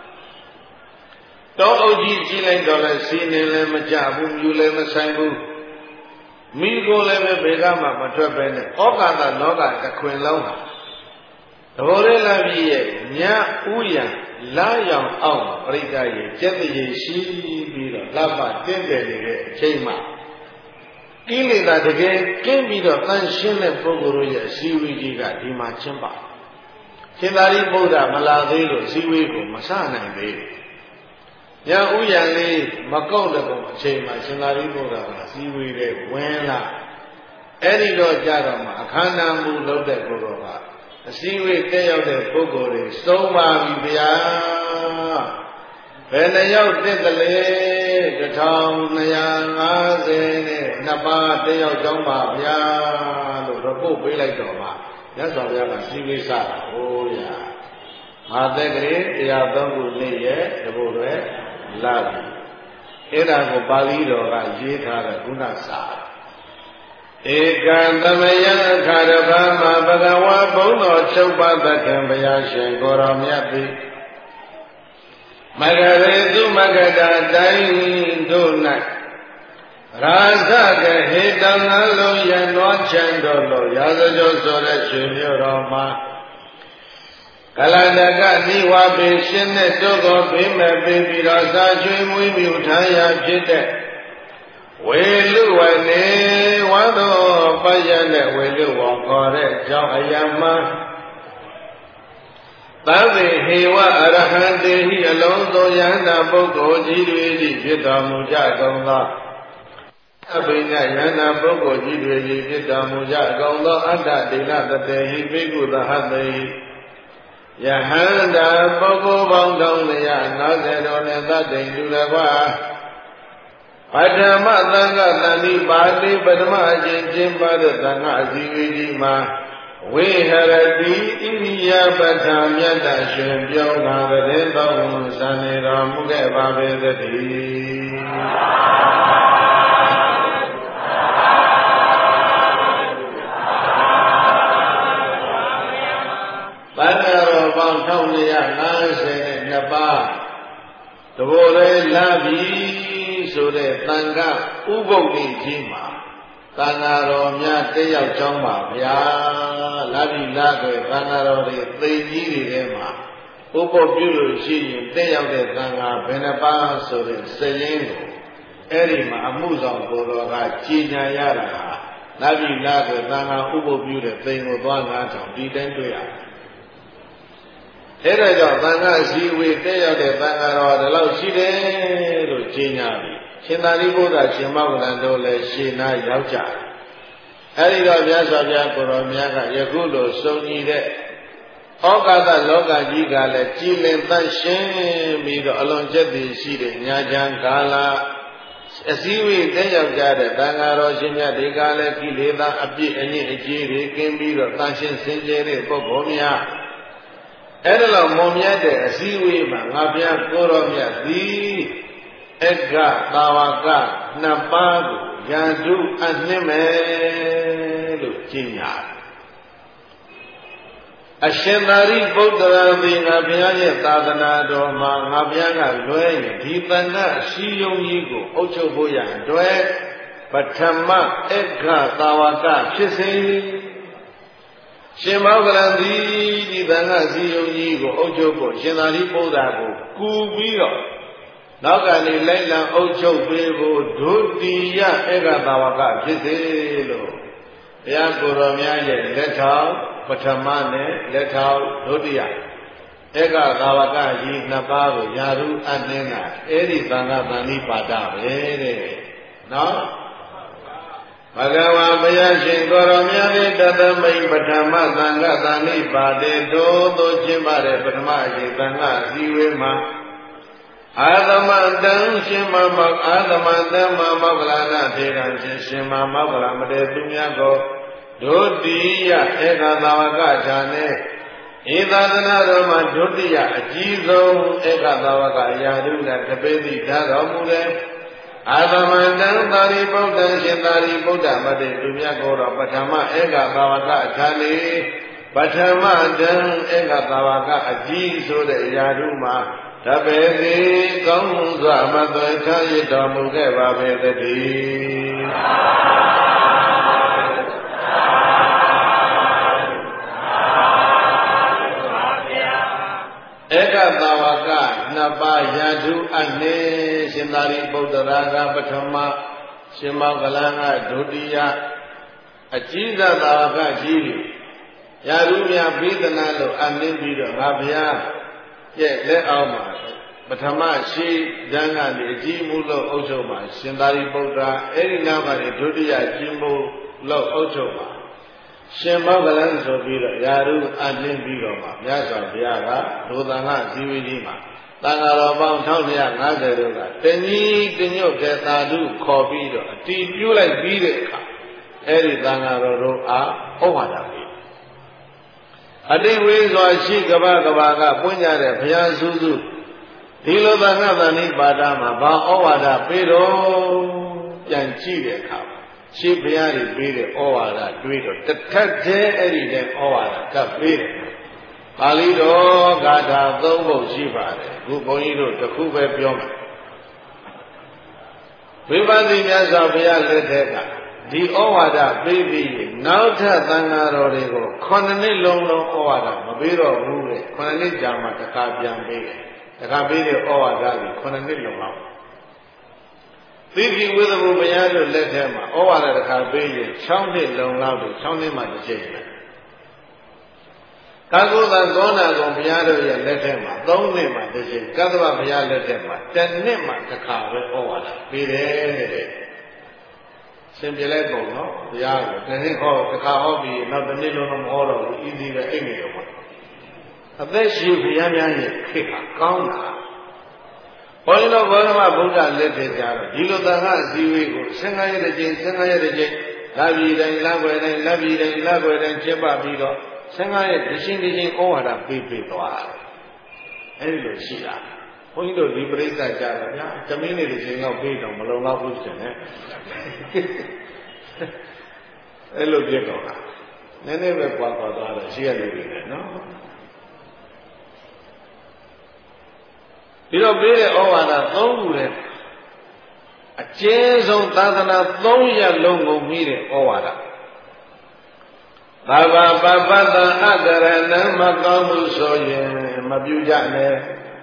တောအုပ်ကြီးကြည်လိုက်တော့လဲစီနေလည်းမကြဘူးမြူလည်းမဆိုင်ဘူးမိကိုလည်းပဲဘယ်ကမှမထွက်ပဲနဲ့ဩကာသလောကတစ်ခွင်လုံးဟာတဘောလေးလာပြီးရဲ့ညဥယံလာရောင်အောင်ပရိသတ်ရဲ့ကျက်တရေရှိပြီးတော့လှပတင်းတယ်နေတဲ့အချိန်မှာကိလေသာတကယ်ကင်းပြီးတော့တန်ရှင်းတဲ့ပုဂ္ဂိုလ်တို့ရဲ့အစည်းအဝေးကြီးကဒီမှာကျင်းပရှင်သာရိပုတ္တရာမလာသေးလို့အစည်းအဝေးကိုမစနိုင်သေးညဥယျာဉ်လေးမကောက်တဲ့ပုံအချိန်မှာရှင်သာရိပုတ္တရာကအစည်းအဝေးတွေဝင်လာအဲ့ဒီတော့ကြတော့မှအခမ်းအနားမှုလုပ်တဲ့ပုဂ္ဂိုလ်ကအစည်းအဝေးတက်ရောက်တဲ့ပုဂ္ဂိုလ်တွေစုံပါပြီဗျာဘယ်နှယောက်တက်တယ်လဲတစ်ထောင်နှစ်ရာငါးဆယ်နဲ့နှစ်ပါးတက်ရောက်ကြောင်းပါဗျာလို့ရပုတ်ပေးလိုက်တော့မှမြတ်စွာဘုရားကစီဝိစတာဟိုရမာသက်ကလေးတရားသုံးခုနေ့ရဲ့တဘို့တွေလာပြီအဲ့ဒါကိုပါဠိတော်ကရေးထားတဲ့ခုနစာဧကံသမယအခါတပါးမှာဘဂဝါဘုံတော်ချုပ်ပါသခင်ဘုရားရှင်ကိုယ်တော်မြတ်သည်မဂရေသူမဂဒတိုင်းတို့၌ရာဇကဟေတံလုံးရနွားချမ်းတော်လို့ရာဇကျော်ဆိုတဲ့ရှင်မြို့တော်မှာကလန္တကနိဝါပေရှင်နဲ့တို့ကိုပြိမဲ့ပြီးပြီးတော့စာချွေးမွေးမြူထားရဖြစ်တဲ့ဝေလူဝနေဝါတော်ပယနဲ့ဝေလူဝခေါ်တဲ့ကြောင့်အယမသဗ္ဗေဟေဝအရဟံတေဟိအလုံးစုံယန္တာပုဂ္ဂိုလ်ကြီးတွေသည်ဖြစ်တော်မူကြကုန်သောအဘိညာယန္တာပုဂ္ဂိုလ်ကြီးတွေသည်ဖြစ်တော်မူကြကုန်သောအတ္တဒိလတတေဟိပိကုသဟတေယဟန္တာပုဂ္ဂိုလ်ပေါင်းတောင်းလျာနာဇေတော်နဲ့သတ္တိလူလည်းပါပထမသံဃတန်ဒီပါဠိပထမအကျင့်ကျင်းပတဲ့သံဃအစည်းအဝေးကြီးမှာဝိဟရတိဣရိယာပဋ္ဌာမြတ်တရှင်ပြောင်းတာတဲ့သောဇန်နေတော်မူခဲ့ပါပေသတည်းသံဃာတော်ပေါင်းတစ်နှစ်ငါးဆယ်နဲ့နှစ်ပါးတဘို့လေးလာပြီဆိုတဲ့သံဃာဥပုပ်တိကြီးမှာသံဃာတော်များတက်ရောက်ကြောင်းပါဗျာလာပြီလာခဲ့သံဃာတော်တွေသိကြီးတွေထဲမှာဥပုပ်ပြုလို့ရှိရင်တက်ရောက်တဲ့သံဃာဘယ်နှပါးဆိုတဲ့စည်ရင်းကိုအဲ့ဒီမှာအမှုဆောင်ကိုယ်တော်ကကြီးညာရတာဟာလာပြီလာခဲ့သံဃာဥပုပ်ပြုတဲ့သိကိုသွားငါးဆောင်ဒီတိုင်းတွေ့ရတယ်အဲ့ဒါကြောင့်သံဃာစည်းဝေးတက်ရောက်တဲ့သံဃာတော်ဒီလောက်ရှိတယ်လို့ကြီးညာပြီရှင်သာရိပုတ္တရာရှင်မောဂလန်တို့လည်းရှင်းနာရောက်ကြတယ်အဲဒီတော့မြတ်စွာဘုရားကိုယ်တော်မြတ်ကယခုလိုစုံညီတဲ့ဩကာသလောကကြီးကလည်းကြည်လင်သန့်ရှင်းပြီးတော့အလွန်ကျက်တည်ရှိတဲ့ညာချမ်းကာလအစည်းအဝေးတက်ရောက်ကြတဲ့သံဃာတော်ရှင်မြတ်တွေကလည်းကိလေသာအပြည့်အညစ်အကြေးတွေကင်းပြီးတော့သန့်ရှင်းစင်ကြယ်တဲ့ပုဂ္ဂိုလ်များအဲ့ဒါလောက်မုံမြတ်တဲ့အစည်းအဝေးမှာငါဘုရားကိုယ်တော်မြတ်သည်အက္ခသာဝကနှစ်ပါးကိုယန္တုအနှင်းမယ်လို့ကျင့်ညာအရှင်သာရိပုတ္တရာသည်ငါဘုရားရဲ့သာသနာတော်မှာငါဘုရားကလွဲရင်ဒီတဏ္ဍအစည်းယုံကြီးကိုအုပ်ချုပ်ဖို့ရအတွက်ပထမအက္ခသာဝကဖြစ်စေရှင်မောဂလန်သည်ဒီတဏ္ဍအစည်းယုံကြီးကိုအုပ်ချုပ်ဖို့ရှင်သာရိပုတ္တရာကိုကူပြီးတော့နောက်ကနေလိုက်လံအုပ်ချုပ်ပေးဖို့ဒုတိယဧကသာဝကဖြစ်စေလို့ဘုရားကိုယ်တော်များရဲ့လက်ထောက်ပထမနဲ့လက်ထောက်ဒုတိယဧကသာဝကကြီးနှစ်ပါးကိုယာရုအနှင်းတာအဲ့ဒီသံဃာတန်ဤပါဒပဲတဲ့နော်ဘဂဝါဘုရားရှင်ကိုယ်တော်များရဲ့တသမိတ်ပထမသံဃာတန်ဤပါတဲ့တို့သို့ကျင့်ပါတဲ့ပထမအချိန်သံဃာအစည်းအဝေးမှာအာသမတံရှင်မမောအာသမတံမမောကလနာထေရံရှင်ရှင်မမောကလမတေသူများကိုဒုတိယဧကသာဝကฌာနဲ့ဧသာသနာတော်မှာဒုတိယအကြီးဆုံးဧကသာဝကရာဓုနဲ့တပိသိဓာတော်မူတဲ့အာသမတံသာရိပုတ္တံရှင်သာရိပုတ္တမတေသူများကိုတော့ပထမဧကသာဝကฌာနေပထမတံဧကသာဝကအကြီးဆိုတဲ့ရာဓုမှာတပေတိကောင်းစွာမသွေချရတော်မူခဲ့ပါပေတည်းဧကသာဝကနှစ်ပါးယန္တုအနှေရှင်သာရိပုတ္တရာကပထမရှင်မောဂလန်ကဒုတိယအကြီးသာသာဝကကြီးတွေယာရုမြဘိဒနာလို့အနှင်းပြီးတော့ငါဘုရားရဲ့လက်အောက်မှာပထမရှိတန်းကနေအကြီးမှုလို့အုပ်ချုပ်မှာရှင်သာရိပုတ္တရာအဲ့ဒီနောက်ကနေဒုတိယကြီးမှုလို့အုပ်ချုပ်မှာရှင်မောဂလန်ဆိုပြီးတော့ယာရုအနှင်းပြီးတော့မှာမြတ်စွာဘုရားကဒုသံဃဇီဝကြီးမှာသံဃာတော်ပေါင်းတစ်ထောင်နှစ်ရာငါးဆယ်တို့ကတဏီတညွတ်တဲ့သာဓုခေါ်ပြီးတော့အတီးပြုတ်လိုက်ပြီးတဲ့အခါအဲ့ဒီသံဃာတော်တို့အားဩဝါဒပေးအတိဝေစွာရှိကဘာကဘာကပွင့်ကြတဲ့ဘုရားစုစုဒီလိုသံဃာတန်ဤပါဒမှာဘာဩဝါဒပေးတော့ပြန်ကြည့်တဲ့အခါရှိဘုရားတွေပေးတဲ့ဩဝါဒတွေးတော့တစ်ထက်တည်းအဲ့ဒီတဲ့ဩဝါဒကပေးတယ်ပါဠိတော်ဂါထာသုံးပုဒ်ရှိပါတယ်ခုဘုန်းကြီးတို့တစ်ခုပဲပြောမယ်ဝိပဿနာမြတ်စွာဘုရားလက်ထက်ကဒီဩဝါဒပေးပြီးနောက်ထပ်သံဃာတော်တွေကိုခုနှစ်နှစ်လုံးလုံးဩဝါဒမပေးတော့ဘူးလေခုနှစ်နှစ်ကြာမှတစ်ခါပြန်ပေးတယ်တစ်ခါပေးတဲ့ဩဝါဒကြီးခုနှစ်နှစ်လုံးလောက်သီတိဝိသဘုဘုရားတို့လက်ထက်မှာဩဝါဒတစ်ခါပေးရင်၆နှစ်လုံးလောက်တွေ၆နှစ်မှတစ်ချိန်ပဲကာကုသသောနာကုံဘုရားတို့ရဲ့လက်ထက်မှာ၃နှစ်မှတစ်ချိန်ကသဗ္ဗဘုရားလက်ထက်မှာတစ်နှစ်မှတစ်ခါပဲဩဝါဒပေးတယ်တဲ့ဆင်ပြလိုက်ပုံနော်ဘုရားကတစ်နှစ်ဟောတစ်ခါဟောပြီးနောက်တစ်နှစ်လုံးတော့မဟောတော့ဘူးဤစီပဲအိတ်နေတော့ပေါ့အသက်ရှိဘုရားများရဲ့ခေတ်ကကောင်းတာဘုန်းကြီးတို့ဘောဓမဗုဒ္ဓလက်ထက်ကြတော့ဒီလိုသံဃာအစည်းအဝေးကိုဆင်္ဃရက်တစ်ချိန်ဆင်္ဃရက်တစ်ချိန်လာပြည်တိုင်းလာွယ်တိုင်းလာပြည်တိုင်းလာွယ်တိုင်းကျင်းပပြီးတော့ဆင်္ဃရက်တစ်ချိန်တစ်ချိန်ဩဝါဒပေးပေးသွားတယ်အဲဒီလိုရှိတာဘုန်းကြီးတို့ဒီပရိသတ်ကြတော့ဗျာတမင်းနေတစ်ချိန်တော့ပေးတော့မလုံလောက်ဘူးရှင်နဲ့အဲလိုပြတော့တာနည်းနည်းပဲပွားသွားတော့ရှိရလူတွေနဲ့နော်ဒီတော့ပေးတဲ့ဩဝါဒသုံးခုနဲ့အကျဉ်းဆုံးသာသနာသုံးရပ်လုံးကိုမိတဲ့ဩဝါဒဘာဘာပပတ္တအတရဏမကောင်းမှုဆိုရင်မပြုကြနဲ့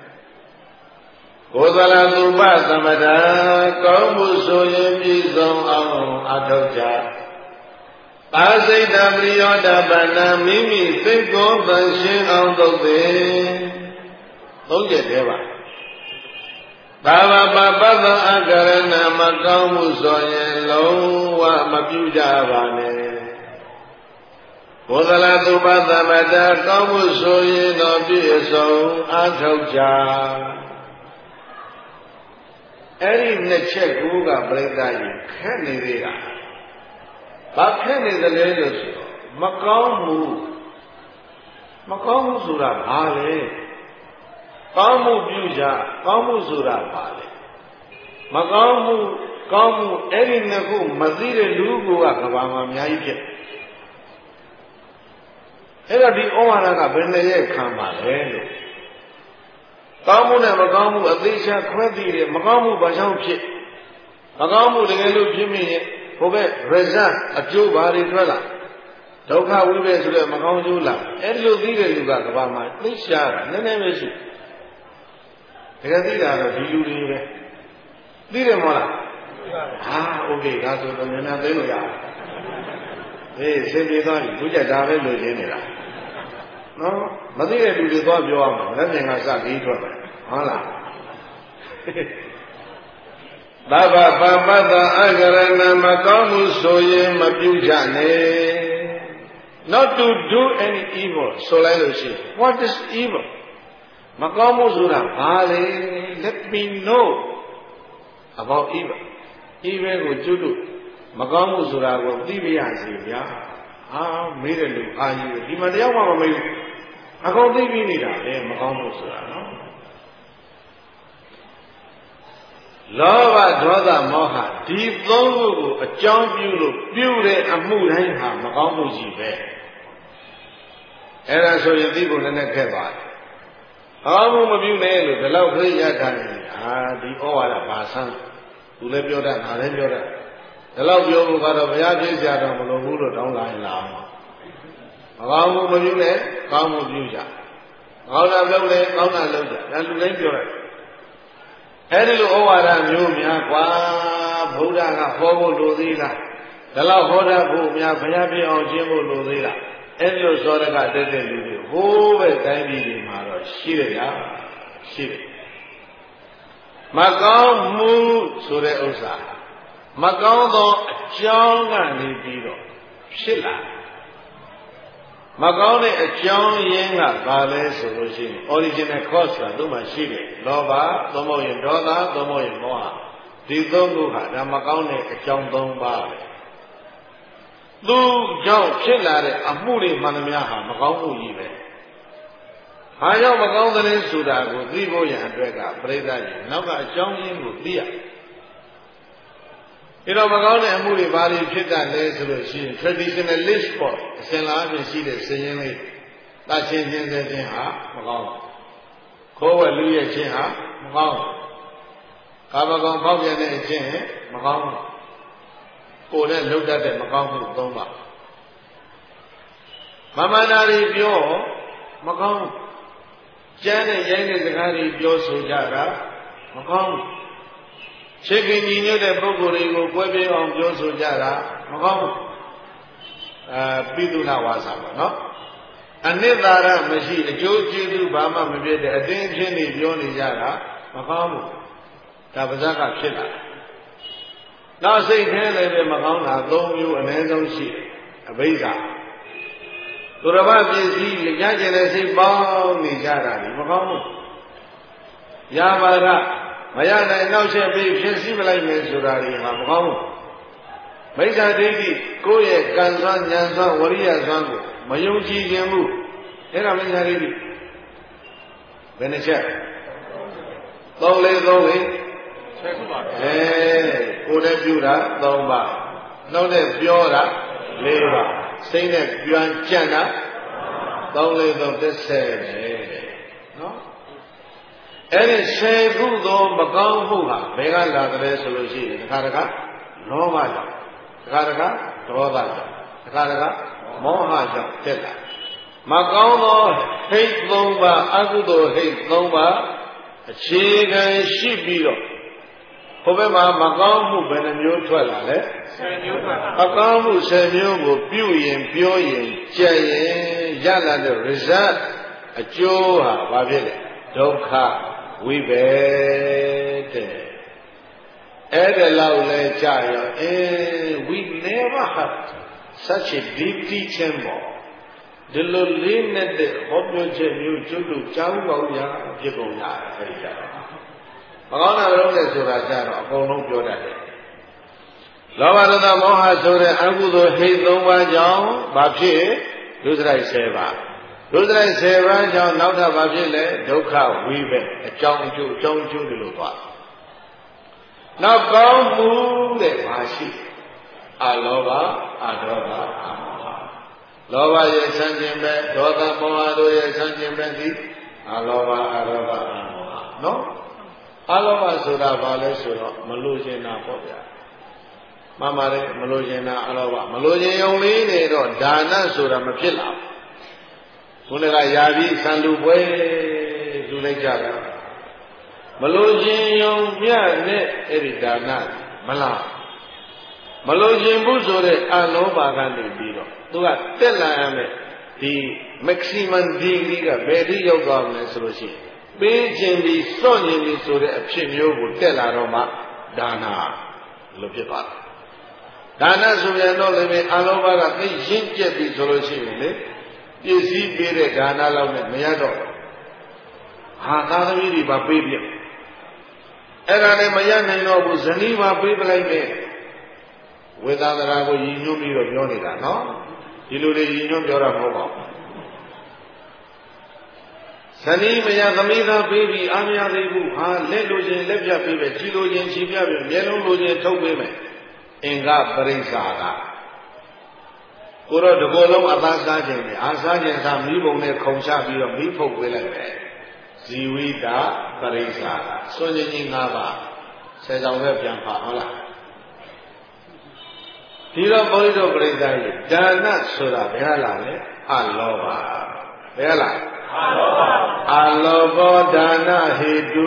ကိုယ်သလသုပသမထကောင်းမှုဆိုရင်ပြည့်စုံအောင်အထောက်ကြပါစိတ်တပရိယောဒပဏမိမိစိတ်ကိုပန်ရှင်းအောင်လုပ်သည်သုံးချက်တည်းပါဘာဝပပတ္တအကရဏမကောင်းမှုဆိုရင်လုံးဝမပြုကြပါနဲ့ကိုယ်သလသုပသမထကောင်းမှုဆိုရင်တော့ပြည့်စုံအထောက်ကြအဲ့ဒီနှစ်ချက်ကိုကပြိဿကြီးခက်နေသေးတာဘာခက်နေသလဲလို့ဆိုတော့မကောင်းမှုမကောင်းမှုဆိုတာဘာလဲကောင်းမှုပြုကြကောင်းမှုဆိုတာဘာလဲမကောင်းမှုကောင်းမှုအဲ့ဒီနှစ်ခုမသိတဲ့လူကကဘာမှအများကြီးဖြစ်အဲ့တော့ဒီဩဝါဒကဘယ်နဲ့ရဲ့ခံပါလဲလို့ကောင်းမှုနဲ့မကောင်းမှုအသေးချာခွဲသိတယ်မကောင်းမှုဘာကြောင့်ဖြစ်မကောင်းမှုတကယ်လို့ဖြစ်မိရင်ဟိုဘက် result အကျိုးဘာတွေထွက်လာဒုက္ခဝိပ္ပေဆိုတဲ့မကောင်းကျိုးလာအဲ့လိုသိတဲ့လူကကဘာမှသိရှာတာနည်းနည်းပဲရှိတကယ်သိတာတော့ဒီလူတွေပဲသိတယ်မဟုတ်လားဟာโอเคဒါဆိုတော့နည်းနည်းသိလို့ရတယ်အေးစင်ပြေသွားပြီသူကြဒါပဲလို့ရင်းနေတာနော်မသိတဲ့လူတွေသွားပြောရမှာလက်ပြင်ကစပြီးထွက်တယ်ဟုတ်လားသဗ္ဗပပတ္တအကရဏမကောင်းမှုဆိုရင်မပြုကြနဲ့ not to do any evil ဆိုလိုက်လို့ရှိရင် what is evil မကောင်းမှုဆိုတာဘာလဲ let me know about evil evil ကိုကျွတ်တို့မကောင်းမှုဆိုတာကိုသိပြရစီဗျာဟာမေးတယ်လူအာယူဒီမှာတယောက်မှမမေးဘူးအကုန်သိပြီးနေတာလေမကောင်းမှုဆိုတာနော်လောဘဒေါသမောဟဒီသုံးခုကိုအကြောင်းပြုလို့ပြုတဲ့အမှုတိုင်းဟာမကောင်းမှုကြီးပဲအဲ့ဒါဆိုရင်သိဖို့လည်းနဲ့ခက်သွားတယ်အကောင်းမှုမပြုနဲ့လို့ဒီလောက်ခရိယတာနေဟာဒီဩဝါဒဘာဆန်းသူလည်းပြောတတ်ငါလည်းပြောတတ်ဒီလောက်ပြောဖို့ကတော့ဘုရားပြည့်စရာတော့မလိုဘူးလို့တောင်းလာရင်လာမှာမကောင်းမှုမပြုနဲ့ကောင်းမှုပြုကြကောင်းတာလုပ်လေကောင်းတာလုပ်ကြဒါလူတိုင်းပြောတယ်အဲဒီလိုဩဝါဒမျိုးများกว่าဘုရားကဟောဖို့လိုသေးလားဒီလောက်ဟောတတ်ဖို့များဘုရားပြည့်အောင်ရှင်းဖို့လိုသေးလားအဲဒီလိုစောရကတက်တဲ့လူတွေဟိုးပဲတိုင်းပြည်တွေမှာတော့ရှိတယ်ဗျာရှိတယ်မကောင်းမှုဆိုတဲ့ဥစ္စာမကောင်းသောအကြောင်းကနေပြီးတော့ဖြစ်လာမကောင်းတဲ့အကြောင်းရင်းကဘာလဲဆိုလို့ရှိရင် original cause ကသူ့မှာရှိတယ်လောဘသို့မဟုတ်ရင်ဒေါသသို့မဟုတ်ရင်မောဟဒီသုံးခုဟာဒါမကောင်းတဲ့အကြောင်းသုံးပါပဲသူကြောင့်ဖြစ်လာတဲ့အမှုတွေမှန်သမျှဟာမကောင်းမှုကြီးပဲဘာကြောင့်မကောင်းတဲ့ဆိုတာကိုသိဖို့ရန်အတွက်ကပြိဿကြီးနောက်ကအကြောင်းရင်းကိုသိရဒီတော့မကောင်းတဲ့အမှုတွေဘာတွေဖြစ်တတ်လဲဆိုလို့ရှိရင် traditionalist ပေါ့အစဉ်လာအပြင်ရှိတဲ့စည်ရင်းလေးတချင်းချင်းစချင်းဟာမကောင်းခိုးဝက်လူရဲ့ချင်းဟာမကောင်းကာမဂုဏ်ပေါက်ပြန်တဲ့အချင်းမကောင်းကိုယ်နဲ့လှုပ်တတ်တဲ့မကောင်းမှုသုံးပါမမနာတွေပြောမကောင်းကျမ်းနဲ့ရိုင်းတဲ့စကားတွေပြောဆိုကြတာမကောင်းချစ်ခင်ညီညွတ်တဲ့ပုဂ္ဂိုလ်တွေကိုကွဲပြားအောင်ပြောဆိုကြတာမကောင်းအာပိတုနာဝါစာပေါ့နော်အနှစ်သာရမရှိအကျိုးကျေးဇူးဘာမှမဖြစ်တဲ့အတင်းအချင်းတွေပြောနေကြတာမကောင်းဘူးဒါပါးစပ်ကဖြစ်လာနောက်စိတ်ထဲလည်းပဲမကောင်းတာသုံးမျိုးအနည်းဆုံးရှိတယ်အဘိဓါသူရဘပစ္စည်းရကြတဲ့စိတ်ပေါင်းနေကြတာဒီမကောင်းဘူးယာပါရမရနိုင်နောက်ဆက်ပြီးဖြစ်စည်းမလိုက်မယ်ဆိုတာဒီဟာမကောင်းဘူးမိစ္ဆာဒိဋ္ဌိကိုယ့်ရဲ့ကံစွမ်းဉာဏ်စွမ်းဝရိယစွမ်းကိုမယုံကြည်ခြင်းမှုအဲ့ဒါမိစ္ဆာဒိဋ္ဌိဘယ်နှချက်သုံးလေးသုံးလေးဆက်ခုပါအဲကိုယ်နဲ့ပြုတာသုံးပါနှုတ်နဲ့ပြောတာလေးပါစိတ်နဲ့ပြန်ကြံ့တာသုံးလေးသုံးတစ်ဆယ်နဲ့နော်အဲ့ဒီဆယ်ခုသောမကောင်းမှုဟာဘယ်ကလာတယ်ဆိုလို့ရှိရင်တခါတခါလောဘကြောင့်တခါတခါဒေါသကြောင့်တခါတခါမောဟကြောင့်တက်လာမကောင်းသောဟိတ်သုံးပါအကုသိုလ်ဟိတ်သုံးပါအခြေခံရှိပြီးတော့ဘုဘမှာမကောင်းမှုဘယ်နှမျိုးထွက်လာလဲဆယ်မျိုးထွက်လာအကောင်းမှုဆယ်မျိုးကိုပြုရင်ပြောရင်ကြက်ရင်ရလာတဲ့ result အကျိုးဟာဘာဖြစ်လဲဒုက္ခဝိဘေတဲ့အဲ့ဒါလောက်လဲကြာရောအဲ we never had such a deep teaching more ဒီလိုလေးနဲ့တဲ့ဟောပြောချက်မျိုးကျွတ်တို့ကြားကောင်းရဖြစ်ကုန်တာအဲ့ဒီကြတော့မကောင်းတာလုံးနဲ့ဆိုတာကြတော့အကုန်လုံးပြောတတ်တယ်လောဘဒေါသမောဟဆိုတဲ့အကုသိုလ်ဟိတ်သုံးပါးကြောင့်ဘာဖြစ်ဒုစရိုက်ဆယ်ပါးဒုစရိုက်ဆယ်ပါးကြောင့်နောက်ထပ်ဘာဖြစ်လဲဒုက္ခဝိဘက်အကြောင်းအကျိုးအကြောင်းအကျိုးတွေလို့သွားနောက်ကောင်းမှုတဲ့ဘာရှိအလောဘအဒေါသအမောဟလောဘရဲ့ဆန့်ကျင်ဘက်ဒေါသမောဟတို့ရဲ့ဆန့်ကျင်ဘက်ဒီအလောဘအဒေါသအမောဟနော်အလောဘဆိုတာဘာလဲဆိုတော့မလိုချင်တာပေါ့ဗျာမှန်ပါတယ်မလိုချင်တာအလောဘမလိုချင်ုံလေးနေတော့ဒါနဆိုတာမဖြစ်လာဘူးခုနကယာပြီးဆံလူပွဲလူလိုက်ကြတာမလိုချင်ုံမြနဲ့အဲ့ဒီဒါနမလားမလိုချင်ဘူးဆိုတဲ့အလောဘကနေပြီးတော့သူကတက်လာရမယ်ဒီ maximum degree ကဘယ်ထိရောက်သွားမလဲဆိုလို့ရှိရင်ပေးခြင်းပြီးစွန့်ခြင်းပြီးဆိုတဲ့အဖြစ်မျိုးကိုတက်လာတော့မှဒါနလို့ဖြစ်သွားတယ်ဒါနဆိုရင်တော့လည်းအလောဘကသိရင့်ကျက်ပြီဆိုလို့ရှိရင်လေပစ္စည်းပေးတဲ့ဒါနလောက်နဲ့မရတော့ဟာသာသမီတွေပါပေးပြအဲ့ဒါနဲ့မရနိုင်တော့ဘူးဇနီးပါပေးပလိုက်မယ်ဝေသာသရာကိုရည်ညွှန်းပြီးတော့ပြောနေတာနော်ဒီလိုတွေရည်ညွှန်းပြောတာမဟုတ်ပါဘူးဇနီးမရသမီးသားပေးပြီးအားမရသေးဘူးဟာလက်လိုချင်လက်ပြပေးမယ်ခြေလိုချင်ခြေပြပေးမျက်လုံးလိုချင်ထုတ်ပေးမယ်အင်္ဂပရိစ္ဆာကကိုတော့ဒီကိုယ်လုံးအသားစားခြင်းနဲ့အားစားခြင်းစားမိဘုံနဲ့ခုံချပြီးတော့မိဖုတ်ပေးလိုက်မယ်ဇီဝိတာပရိစ္ဆာကစွန့်ခြင်းကြီး၅ပါးဆယ်ဆောင်ပဲပြန်ပါဟုတ်လားဒီတော့ဘုန်းကြီးတို့ပြိဿကြီးဒါနဆိုတာဘယ်လာလဲအလောဘဘယ်လာအလောဘအလောဘောဒါနဟေတု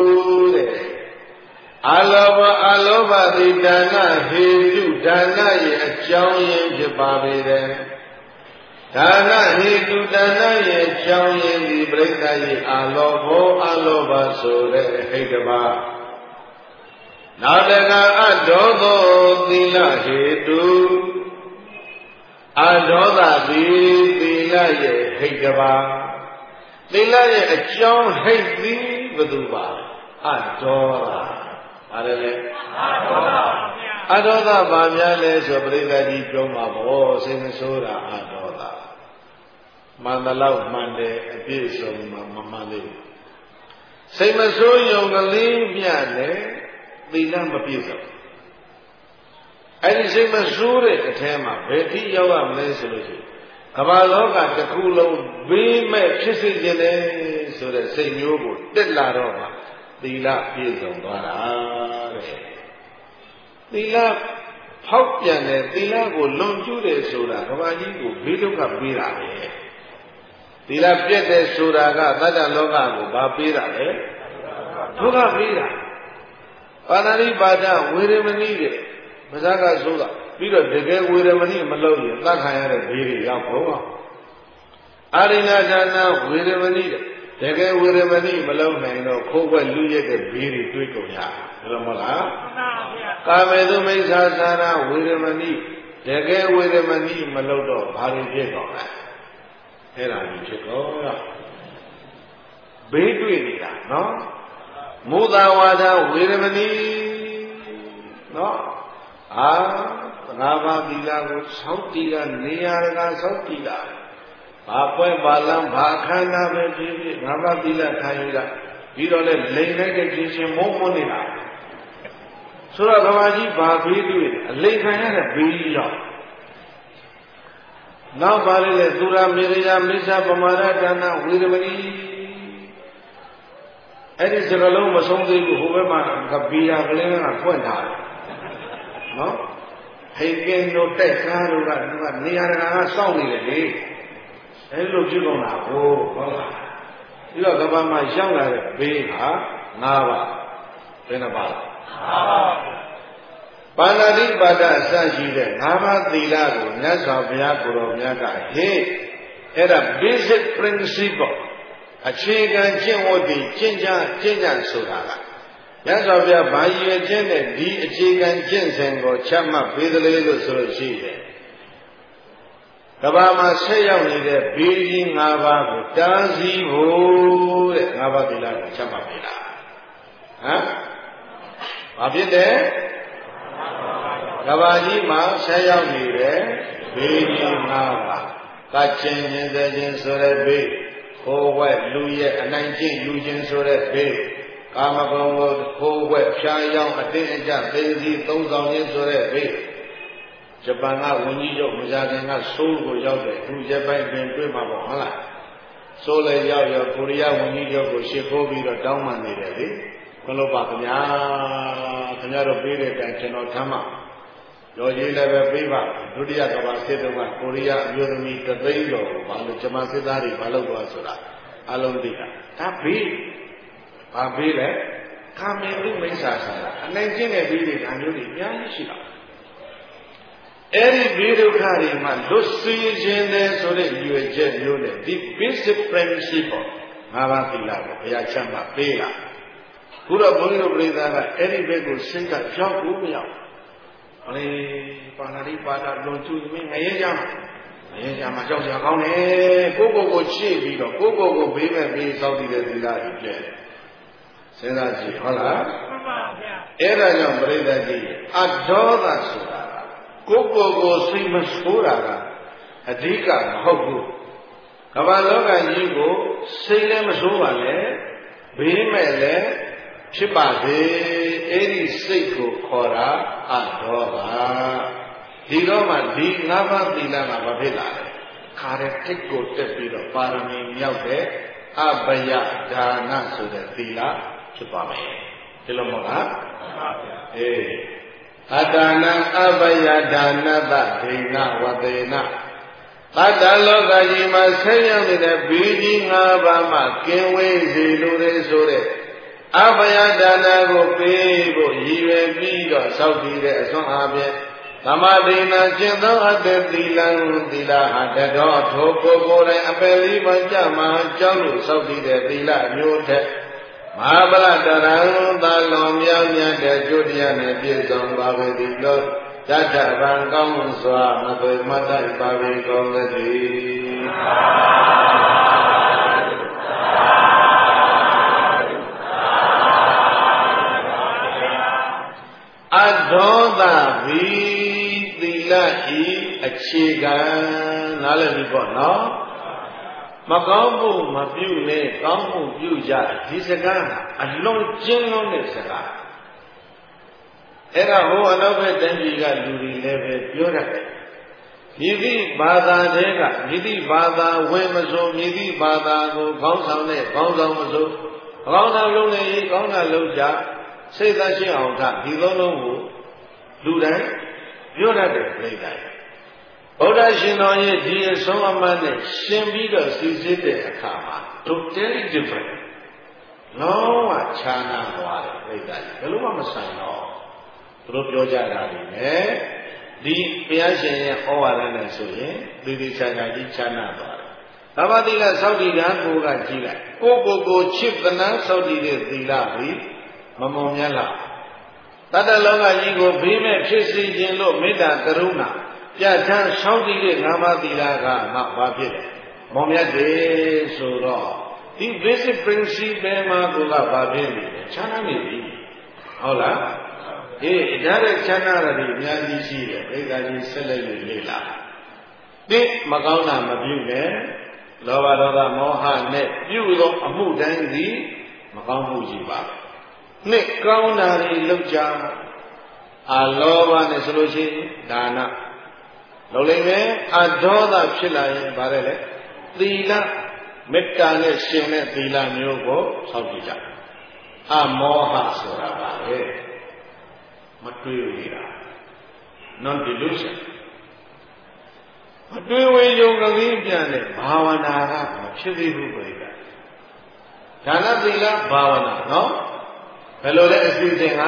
တဲ့အလောဘအလောဘသည်ဒါနဟေတုဒါနရဲ့အကြောင်းရင်းဖြစ်ပါပေတယ်ဒါနဟေတုဒါနရဲ့အကြောင်းရင်းဒီပြိဿကြီးအလောဘောအလောဘဆိုတဲ့ဟိတ္တပါနောက်တကအဒေါသောသီလဟေတုအဒေါသသည်သီလရဲ့ဟိတ္တပါသီလရဲ့အကြောင်းဟိတ်သည်ဘယ်သူပါအဒေါသအားလည်းအဒေါသပါများလဲဆိုပရိသတ်ကြီးပြောမှာပေါ့စိတ်မဆိုးတာအဒေါသ Mandala Mande appears on Mamali. Same as so young a lean piano, the lamp appears. And the same as Sure at Tema, Betty Yawa Messi. Kabaloka, the Kulo, be my kisses in a so that same you did la Roma. The lap appears on Dara. The lap Poppian, the lap will long to the soda, Kavaji will be look up Bira. Tila Piete Suraga, Tata Loga, Babira, eh? Toga Bira. Panari Bada, Wiremani, Mazaga Suga, Peter, the girl Wiremani, Malodi, Takaya, Biri, Yapo. Arina Jana, Wiremani, the girl Wiremani, Malone, no, Koga, Luya, the Biri, Twiko, Ramala. Kamedu Mesa Sana, Wiremani, the girl Wiremani, Malodo, Hari Jacob. Era Chico Baby, no? Mudawada, Wiremani, no? Ah, Rava Dila, Sautila, Niaraga, Sautila. Papa Balam, Bakana, Rava Dila, Kaira, you don't let Lena get more money. Sura Ravaji, Babi, do it. Lena had a billion. Now, Bali, Dura, Miria, Misa, Pamara, Dana, Wiremani. And it's a Galoma, somebody whoever Kabila, Galena, Quenta. No? He can no take Karu, Niara, Saudi, and look you on a oh, you are about my younger baby, Nava, Benabal. Panadi Bada Saji, Nama Dilago, Nasa Biakuro Miaka, he had a basic principle. A chicken, Jimodi, Jinja, Jinja Suraga. Yazavia Baye Jene, D. Chicken, Jinsengo, Chama, Bidale, Suraji. Kabama Sayam, the Beijing Nava, Dazi, Ho, Nava Dilago, Chama Bila. Huh? Are you there? Kavaji ma sayam nire, Beji Nava, Kachin in the Jin Sore Be, Ho Wet, Luye, and nineteen Lujin Sore Be, Kamagon, Ho Wet, Shayam, Atenja, Daisy, those on in Sore Be, Japana, Wunijo, Muzagana, Soul, who Japan been to Mabala. Sola Yao, Korea, Wunijo, Shikobi, or Dauman, Kolopakanya, Kanaro Bede, and Chano Tama. Yoji level Biva, Dudia Kavaseta, Korea, Yomi, Kabailo, Balu Chamasidari, Balogwasura, Alondika. Tapi, Pabile, come into Mesa, and then Jenny Billy and Yuri, Yanishima. Every video carry man, those three genders so that you are jet unit, the basic principle, Mavatila, Yachama, Pela. Kura Bolino Breda, any vehicle sink a jump Umia. Only Panari Pada don't choose me, Ayam. Ayam, my jobs are gone, eh, Gogo go cheap, Gogo go baby and be Saudi Villa, jet. Senaji, hola. Era young Breda, adore that Sura. Gogo Simas Puraga, Adika, Hogu. Kavaloga Yigo, Salem Suale, Bimele, Chipade, Eri Seiko Kora, Adova, Diloma, Di Nava, Dilana Babila, Karetiko Tepido, Parami Yaude, Abaya, Dana, so the Dila, Chipame. Diloma, eh. Adana Abaya Dana Dina Wadena Adaloga Yima Sayam in a beating Abama, Kenway Zilure Sore Abaya Dana go Pebo, Yive Biga, Saudi, Son Abe, Tamadina Jendo Ade Dilan Dila Hadado, Toko, Apeli Majama, Jamu, Saudi, Dila, Newte. Mabala Darang, Balom Yang, the Judian, and Bizon Babi, Tata Bangong Swa, Mother Mother Babi Gomedi. Adonda Vi Dila E Achigan Nalabibo, no? မကောင်းမှုမပြုနဲ့ကောင်းမှုပြုကြဒီစကားကအလုံးကျဉ်းလုံးတဲ့စကားအဲ့ဒါဟိုအနောက်ဘက်တန်ကြီးကလူတွေလည်းပဲပြောတတ်တယ်မြည်သည့်ဘာသာတွေကမြည်သည့်ဘာသာဝင်မစိုးမြည်သည့်ဘာသာကိုခေါင်းဆောင်တဲ့ခေါင်းဆောင်မစိုးခေါင်းဆောင်လုံးနဲ့ကောင်းတာလုံးကြစိတ်သက်ရှင်းအောင်ကဒီသုံးလုံးကိုလူတိုင်းပြောတတ်တယ်ပြိတ္တာဗုဒ္ဓရှင်တော်ရဲ့ဒီအဆုံးအမနဲ့ရှင်ပြီးတော့စီစစ်တဲ့အခါမှာ totally different လုံးဝခြားနာသွားတယ်ပြိတ္တာဘယ်လိုမှမဆိုင်တော့သူတို့ပြောကြတာလေနဲ့ဒီဘုရားရှင်ရဲ့ဩဝါဒနဲ့ဆိုရင်ဒီဒီခြားခြားကြီးခြားနာသွားတယ်သဘာတိကသောက်တည်ကကိုကကြီးလိုက်ကိုကိုကိုချစ်သနာသောက်တည်တဲ့သီလပြီးမမုံမြတ်လားတတ္တလောကကြီးကိုဘေးမဲ့ဖြစ်စေခြင်းလို့မေတ္တာကရုဏာပြဋ္ဌာန်းဆောင်းတည်တဲ့ငါးပါးသီလကမှဘာဖြစ်လဲမုံမြတ်တယ်ဆိုတော့ဒီ basic principle မှာကိုကဘာဖြစ်နေလဲခြားနာနေပြီဟုတ်လားအေးဒါတဲ့ခြားနာရည်အများကြီးရှိတယ်ဒိဋ္ဌာကြီးဆက်လက်လို့လေ့လာဒီမကောင်းတာမပြုနဲ့လောဘဒေါသမောဟနဲ့ပြုသောအမှုတိုင်းသည်မကောင်းမှုကြီးပါနှစ်ကောင်းတာတွေလုပ်ကြအာလောဘနဲ့ဆိုလို့ရှိရင်ဒါနလုပ်လိုက်မယ်အဒေါသဖြစ်လာရင်ဗါတယ်လေသီလမေတ္တာနဲ့ရှင်တဲ့သီလမျိုးကိုဆောက်ကြည့်ကြအမောဟဆိုတာပါပဲမတွေးဝေတာ non delusion မတွေးဝေယုံကလေးပြန်တဲ့ဘာဝနာကမဖြစ်သေးဘူးပြိတ္တာဒါနသီလဘာဝနာနော်ဘယ်လိုလဲအစီအစဉ်က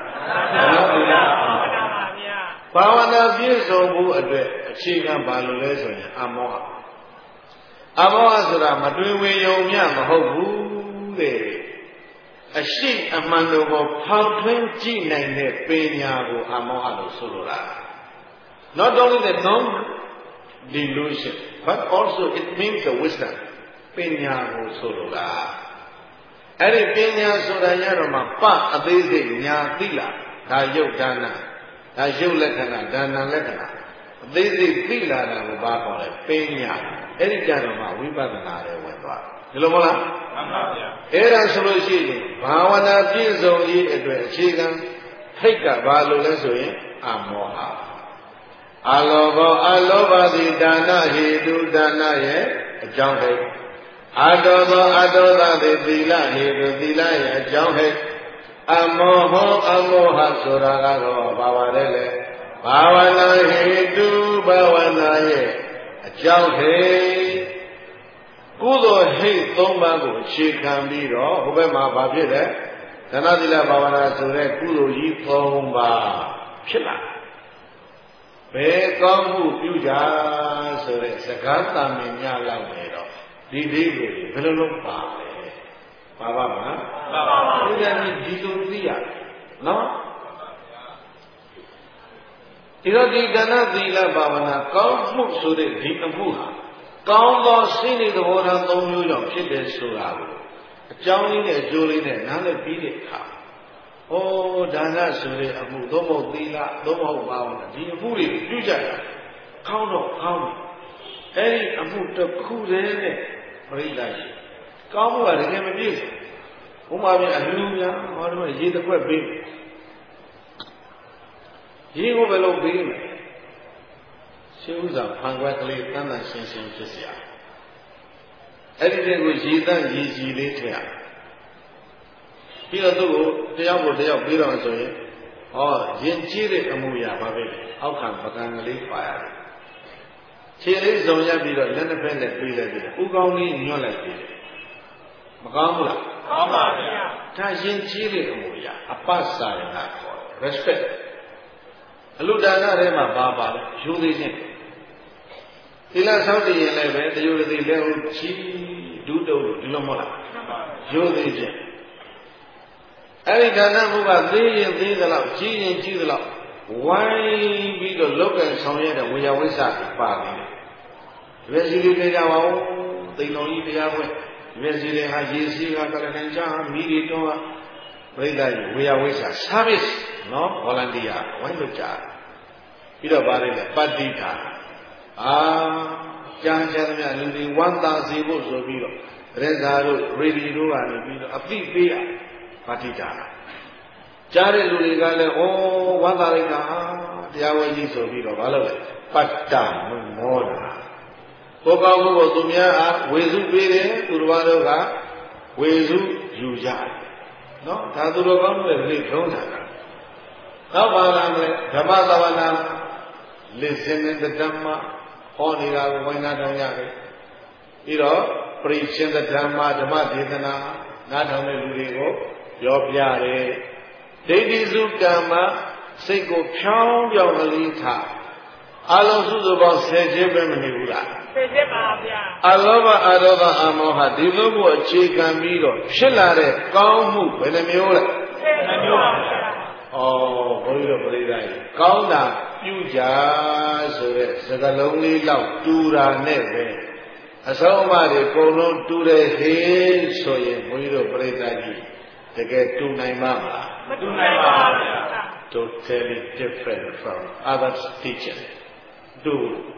ဘာဝနာပြည့်စုံမှုအတွက်အခြေခံဘာလို့လဲဆိုရင်အမောဟအမောဟဆိုတာမတွေးဝေယုံမြမဟုတ်ဘူးတဲ့အရှိအမှန်တို့ကိုဖောက်ထွင်းကြည့်နိုင်တဲ့ပညာကိုအမောဟလို့ဆိုလိုတာ not only the non delusion but also it means the wisdom ပညာကိုဆိုလိုတာအဲ့ဒီပညာဆိုတာရတော့မှပအသေးစိတ်ညာသိလာဒါယုတ်ဒါနဒါယုတ်လက္ခဏာဒါနလက္ခဏာအသေးစိတ်သိလာတာကိုဘာခေါ်လဲပညာအဲ့ဒီကြတော့မှဝိပဿနာရဲ့ဝင်သွားဒီလိုမဟုတ်လားမှန်ပါဗျာအဲ့ဒါဆိုလို့ရှိရင်ဘာဝနာပြည့်စုံရေးအတွက်အခြေခံထိတ်ကဘာလို့လဲဆိုရင်အမောဟအလောဘအလောဘသည်ဒါနဟေတုဒါနရဲ့အကြောင်းထိတ်အတောသောအတောသသည်သီလဟေတုသီလရဲ့အကြောင်းထိတ်အမောဟအမောဟဆိုတာကတော့ဘာပါလဲလေဘာဝနာဟေတုဘာဝနာရဲ့အကြောင်းထိတ်ကုသိုလ်ဟိတ်သုံးပါးကိုအခြေခံပြီးတော့ဟိုဘက်မှာဘာဖြစ်လဲဒါနသီလဘာဝနာဆိုတဲ့ကုသိုလ်ကြီးသုံးပါးဖြစ်လာဘယ်ကောင်းမှုပြုကြဆိုတဲ့စကားသာမင်ညလောက်နေတော့ဒီဒိဋ္ဌိဘယ်လိုလုပ်ပါလဲပါပါမလားပါပါပါဒီကနေ့ဒီလိုသိရနော်ဒီတော့ဒီဒါနသီလဘာဝနာကောင်းမှုဆိုတဲ့ဒီအမှုဟာကောင်းသောစိတ်နဲ့သဘောထားသုံးမျိုးကြောင့်ဖြစ်တယ်ဆိုတာကိုအကြောင်းလေးနဲ့အကျိုးလေးနဲ့နားလည်ပြီးတဲ့အခါဩဒါနဆိုတဲ့အမှုသို့မဟုတ်သီလသို့မဟုတ်ဘာဝနာဒီအမှုတွေပြုကြတာကောင်းတော့ကောင်းတယ်အဲ့ဒီအမှုတစ်ခုတည်းနဲ့ပြိတ္တာရှိကောင်းမှုကတကယ်မပြည့်စုံဘုမာပြန်အလူများဟောတော့ရေတစ်ခွက်ပေးရေကိုပဲလို့ပေးမယ်ရှင်းဥစွာဖန်ခွက်ကလေးတန်းတန်းရှင်းရှင်းဖြစ်เสียအဲ့ဒီတဲ့ကိုရေတန်းရေကြီးလေးထည့်ရပြီးတော့သူ့ကိုတယောက်ကိုတယောက်ပြီးတော့ဆိုရင်ဟောရင်ကြီးတဲ့အမှုရာပါပဲအောက်ခံပကံကလေးပါရတယ်ခြေလေးစုံရပြီးတော့လက်နှစ်ဖက်နဲ့ပြေးလိုက်ပြီးဥကောင်းလေးညွှတ်လိုက်ပြီးမကောင်းဘူးလားကောင်းပါဗျာဒါရင်ကြီးတဲ့အမှုရာအပ္ပစာရဏခေါ် respect အလူဒါနထဲမှာပါပါလဲယူသေးခြင်းသီလဆောက်တည်ရင်လည်းပဲတယုတတိလက်ဟုတ်ချီဒုတုဒီလိုမဟုတ်လားယူသေးခြင်းအဲ့ဒီဒါနမှုကသေးရင်သေးသလောက်ကြီးရင်ကြီးသလောက်ဝိုင်းပြီးတော့လောက်ကံဆောင်ရတဲ့ဝေယဝိဆပါနေတယ်ဒီပဲစီလေးကြပါဦးသိတော်ကြီးတရားပွဲဒီပဲစီလေးဟာရေစီးကကလကန်ချာမိရီတော်ပြိဿကြီးဝေယဝိဆ service နော် volunteer ဝိုင်းလုပ်ကြပြီးတော့ဗါတယ်လေပတ္တိတာအာကြာကြာသမျှလူတွေဝမ်းသာစေဖို့ဆိုပြီးတော့ရက်သာတို့ရေဒီတို့ကနေပြီးတော့အသိပေးရပါတိတာကြားတဲ့လူတွေကလည်းဩဝမ်းသာလိုက်တာတရားဝဲကြီးဆိုပြီးတော့ဘာလို့လဲပတ်တာမောတာကိုကောင်းမှုကိုသူများအားဝေစုပေးတယ်သူတော်ဘာတို့ကဝေစုယူကြတယ်နော်ဒါသူတော်ကောင်းတွေလေထုံးတာနောက်ပါလာမယ်ဓမ္မသဝနာ listening the Dhamma ဟောနေတာကိုဝိုင်းနာထောင်ရတယ်ပြီးတော့ preaching the Dhamma ဓမ္မဒေသနာနားထောင်တဲ့လူတွေကိုပြောပြတယ်ဒိဋ္ဌိစုကမ္မစိတ်ကိုဖြောင်းပြောင်းကလေးထားအလုံးစုစုပေါင်းဆယ်ခြင်းပဲမနေဘူးလားဆယ်ခြင်းပါဗျာအလောဘအရောဂအမောဟဒီလိုမျိုးအခြေခံပြီးတော့ဖြစ်လာတဲ့ကောင်းမှုဘယ်နှမျိုးလဲဆယ်မျိုးပါဗျာဩဘုန်းကြီးတို့ပြိဿကြီးကောင်းတာပြုကြဆိုတဲ့စကားလုံးလေးလောက်တူတာနဲ့ပဲအဆုံးအမတွေအကုန်လုံးတူတယ်ဟေးဆိုရင်ဘုန်းကြီးတို့ပြိဿကြီးတကယ်တူနိုင်မှာမလားမတူနိုင်ပါဘူးဗျာ totally different from other teachers တူ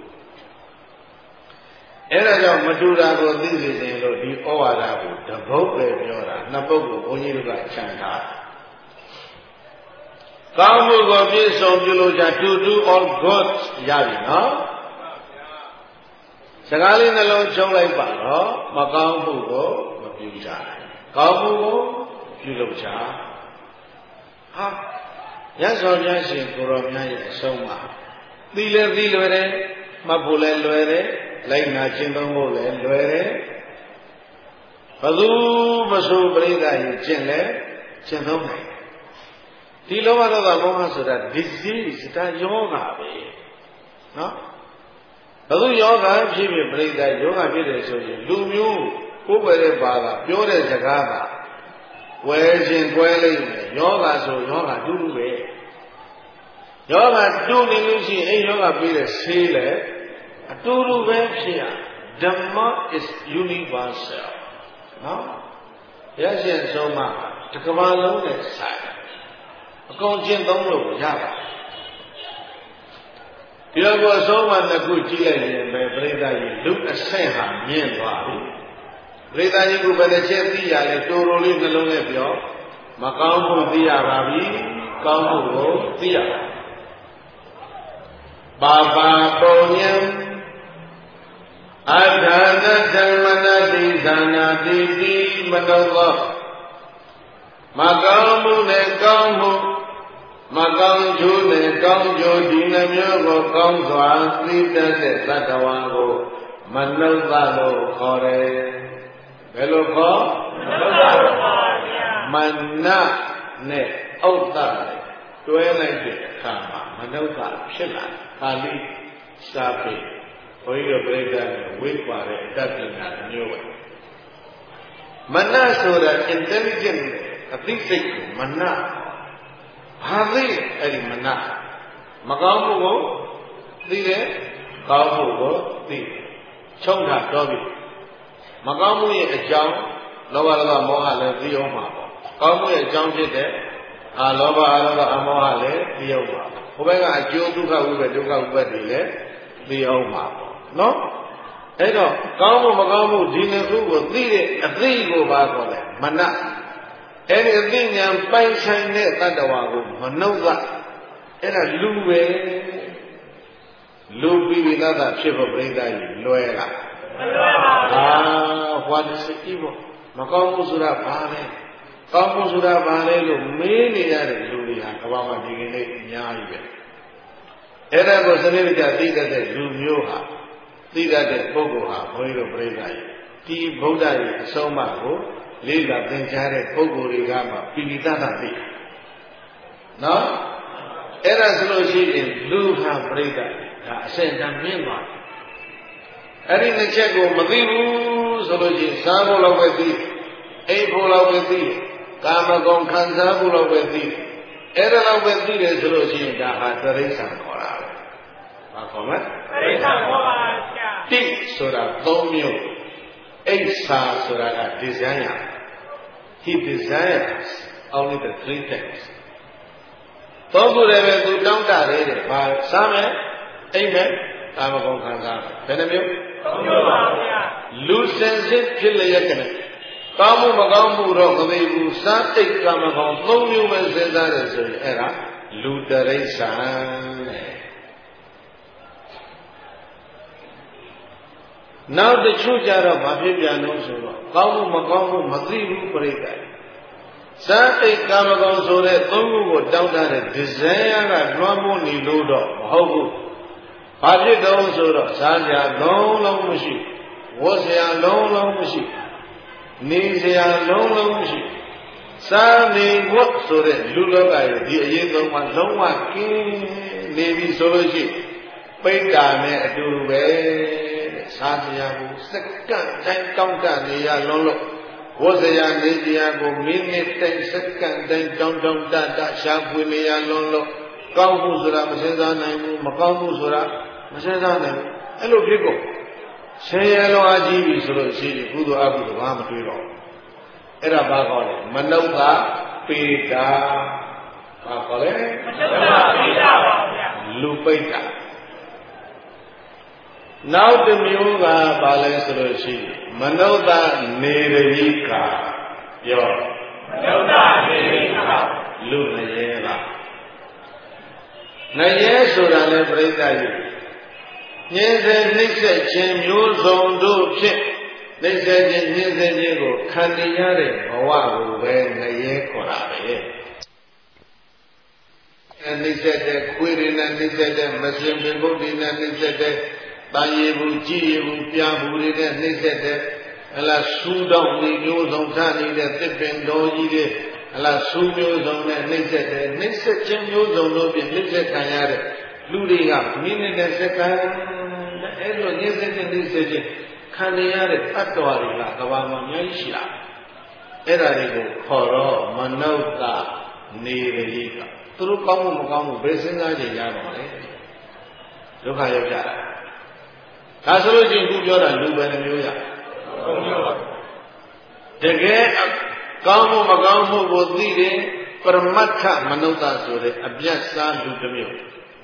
အဲ့ဒါကြောင့်မတူတာကိုသိစေခြင်းလို့ဒီဩဝါဒကိုတပုတ်ပဲပြောတာနှစ်ပုတ်ကိုဘုန်းကြီးတို့ကခြံထားကောင်းမှုကိုပြည့်စုံပြုလို့ကြ to do all good ရပြီနော်စကားလေးနှလုံးချုံလိုက်ပါတော့မကောင်းမှုကိုမပြုကြကောင်းမှုကိုပြုလုပ်ကြဟာရသော်ပြရှင်ကိုရောမြတ်ရဲ့အဆုံးအမသိလဲသိလွယ်တယ်မှတ်ဖို့လဲလွယ်တယ်လိုက်နာကျင့်သုံးဖို့လဲလွယ်တယ်ဘယ်သူမဆိုပြိဿကြီးကျင့်လဲကျင့်သုံးနိုင်ဒီလောဘဒေါသမောဟဆိုတာ disease ဒါယောဂပဲနော်ဘယ်သူယောဂဖြစ်ဖြစ်ပြိဿယောဂဖြစ်တယ်ဆိုရင်လူမျိုးကိုယ်ပဲတဲ့ဘာသာပြောတဲ့စကားကဝဲခြင်းကွဲလိုက်မယ်ယောဂဆိုယောဂတူတူပဲယောဂတူနေလို့ရှိရင်အဲယောဂပြီးတဲ့ဆေးလေအတူတူပဲဖြစ်ရဓမ္မ is universal နော်ရရှင်ဆုံးမတကမလုံးနဲ့ဆိုင်အကုန်ကျင့်သုံးလို့ရပါဒီလိုကိုအဆုံးမနှစ်ခုကြည့်လိုက်ရင်ပဲပြိဿကြီးလူအဆင့်ဟာမြင့်သွားပြီပြိဿကြီးကဘယ်တစ်ချက်သိရလဲတိုးတိုးလေးနှလုံးနဲ့ပြောမကောင်းမှုသိရပါပြီကောင်းမှုကိုသိရပါပါပုံညံအထာဏဓမ္မနာတိသနာတိတိမနောသောမကောင်းမှုနဲ့ကောင်းမှုမကောင်းကျိုးနဲ့ကောင်းကျိုးဒီနှမျိုးကိုကောင်းစွာသိတတ်တဲ့သတ္တဝါကိုမနုဿလို့ခေါ်တယ်ဘယ်လိုခေါ်မနုဿလို့ခေါ်ဗျာမနနဲ့ဥဒ္ဒနဲ့တွဲလိုက်တဲ့အခါမှာမနုဿဖြစ်လာပါဠိစာပေဘုန်းကြီးတို့ပြိဿနဲ့ဝိပါတဲ့အတ္တပညာမျိုးပဲမနဆိုတာ intelligent အသိစိတ်ကိုမနဘာသိအဲ့ဒီမနမကောင်းမှုကိုသိတယ်ကောင်းမှုကိုသိတယ်ချုံတာတော့ပြီမကောင်းမှုရဲ့အကြောင်းလောဘဒေါသမောဟလည်းသိအောင်ပါပေါ့ကောင်းမှုရဲ့အကြောင်းဖြစ်တဲ့အာလောဘအာလောဘအမောဟလည်းသိအောင်ပါဘုဘက်ကအကျိုးဒုက္ခဝိပ္ပဒုက္ခဝိပ္ပတွေလည်းသိအောင်ပါပေါ့နော်အဲ့တော့ကောင်းမှုမကောင်းမှုဒီနှစ်ခုကိုသိတဲ့အသိကိုပါခေါ်တယ်မနအဲ့ဒီအသိဉာဏ်ပိုင်ဆိုင်တဲ့တတ္တဝါကိုမနှုတ်ကအဲ့ဒါလူပဲလူပြီးပြီးသားသားဖြစ်ဖို့ပြိဿကြီးလွယ်လားမလွယ်ပါဘူးအာဟောဒီစိတ်ပေါ့မကောင်းမှုဆိုတာဘာလဲကောင်းမှုဆိုတာဘာလဲလို့မေးနေရတဲ့လူတွေဟာကမ္ဘာမှာဒီကနေ့အများကြီးပဲအဲ့ဒါကိုစနစ်တကျသိတတ်တဲ့လူမျိုးဟာသိတတ်တဲ့ပုဂ္ဂိုလ်ဟာဘုန်းကြီးတို့ပြိဿကြီးဒီဗုဒ္ဓရဲ့အဆုံးအမကိုလေးလာသင်ကြားတဲ့ပုဂ္ဂိုလ်တွေကမှပိဋိသနာသိနော်အဲ့ဒါဆိုလို့ရှိရင်လူဟာပြိဿဒါအစင်တမ်းမြင့်သွားအဲ့ဒီနှစ်ချက်ကိုမသိဘူးဆိုလို့ရှိရင်စားဖို့လောက်ပဲသိအိပ်ဖို့လောက်ပဲသိကာမဂုဏ်ခံစားဖို့လောက်ပဲသိအဲ့ဒါလောက်ပဲသိတယ်ဆိုလို့ရှိရင်ဒါဟာတရိစ္ဆာန်ခေါ်တာပဲဘာခေါ်မလဲတရိစ္ဆာန်ခေါ်ပါဗျာတိဆိုတာသုံးမျိုးအိစ္ဆာဆိုတာက desire he desires only the three things သုံးခုလည်းပဲသူတောင်းတတယ်တဲ့ဘာစားမယ်အိမ်မယ်ကာမဂုဏ်ခံစားဘယ်နှမျိုးလူစင်စစ်ဖြစ်လျက်ကနဲ့ကောင်းမှုမကောင်းမှုတော့မသိဘူးစားတိတ်ကာမဂုဏ်သုံးမျိုးပဲစဉ်းစားတယ်ဆိုရင်အဲ့ဒါလူတရိစ္ဆာန်တဲ့နောက်တချို့ကြတော့ဘာဖြစ်ပြန်လို့ဆိုတော့ကောင်းမှုမကောင်းမှုမသိဘူးပြိတ္တာစားတိတ်ကာမဂုဏ်ဆိုတဲ့သုံးခုကိုတောင်းတတဲ့ဒီဇိုင်းကလွှမ်းမိုးနေလို့တော့မဟုတ်ဘူးဘာဖြစ်တော့ဆိုတော့စားကြလုံးလုံးမရှိဝတ်စရာလုံးလုံးမရှိနေစရာလုံးလုံးမရှိစားနေဝတ်ဆိုတဲ့လူလောကရဲ့ဒီအရေးသုံးပါးလုံးဝကင်းနေပြီဆိုလို့ရှိပိဋ္ဌာနဲ့အတူတူပဲတဲ့စားစရာကိုစက္ကန့်တိုင်းတောင်းတနေရလုံးလို့ဝတ်စရာနေစရာကိုမိနစ်တိုင်းစက္ကန့်တိုင်းတောင်းတောင်းတတရှာဖွေနေရလုံးလို့ကောင်းမှုဆိုတာမစဉ်းစားနိုင်ဘူးမကောင်းမှုဆိုတာမစဉ်းစားနိုင်ဘူးအဲ့လိုဖြစ်ကုန်ဆင်းရဲလောအကြီးပြီဆိုလို့ရှိရင်ကုသိုလ်အကုသိုလ်ဘာမှမတွေးတော့အဲ့ဒါဘာခေါ်လဲမနုဿပေတာဘာခေါ်လဲမနုဿပေတာပါဗျာလူပိဋ္ဌာနောက်တစ်မျိုးကဘာလဲဆိုလို့ရှိရင်မနုဿနေရိကာပြောမနုဿနေရိကာလူငရဲလားငရဲဆိုတာလဲပြိဋ္ဌာကြီးညင်းစေနှိမ့်ဆက်ခြင်းမျိုးစုံတို့ဖြင့်နှိမ့်ဆက်ခြင်းညင်းစေခြင်းကိုခံနေရတဲ့ဘဝကိုပဲငရဲခေါ်တာပဲအဲနှိမ့်ဆက်တဲ့ခွေးတွေနဲ့နှိမ့်ဆက်တဲ့မစင်ပင်ဘုတ်တွေနဲ့နှိမ့်ဆက်တဲ့တန်ရည်ဘူးကြည်ရည်ဘူးပြားဘူးတွေနဲ့နှိမ့်ဆက်တဲ့အလားဆူတောင်းနေမျိုးစုံထနေတဲ့တစ်ပင်တော်ကြီးတွေအလားဆူမျိုးစုံနဲ့နှိမ့်ဆက်တဲ့နှိမ့်ဆက်ခြင်းမျိုးစုံတို့ဖြင့်နှိမ့်ဆက်ခံရတဲ့လူတွေကမိနစ်နဲ့စက္ကန့်အဲ့လိုညစ်စစ်တဲ့နှိမ့်ဆက်ခြင်းခံရတဲ့တတ္တဝါတွေကကဘာမှာအများကြီးရှိတာအဲ့ဒါတွေကိုခေါ်တော့မနုဿနေရိကသူတို့ကောင်းမှုမကောင်းမှုဘယ်စဉ်းစားကြရတော့လဲဒုက္ခရောက်ကြတာဒါဆိုလို့ချင်းခုပြောတာလူပဲနှမျိုးရတကယ်ကောင်းမှုမကောင်းမှုကိုသိတယ်ပရမတ္ထမနုဿဆိုတဲ့အပြတ်စားလူတစ်မျိုး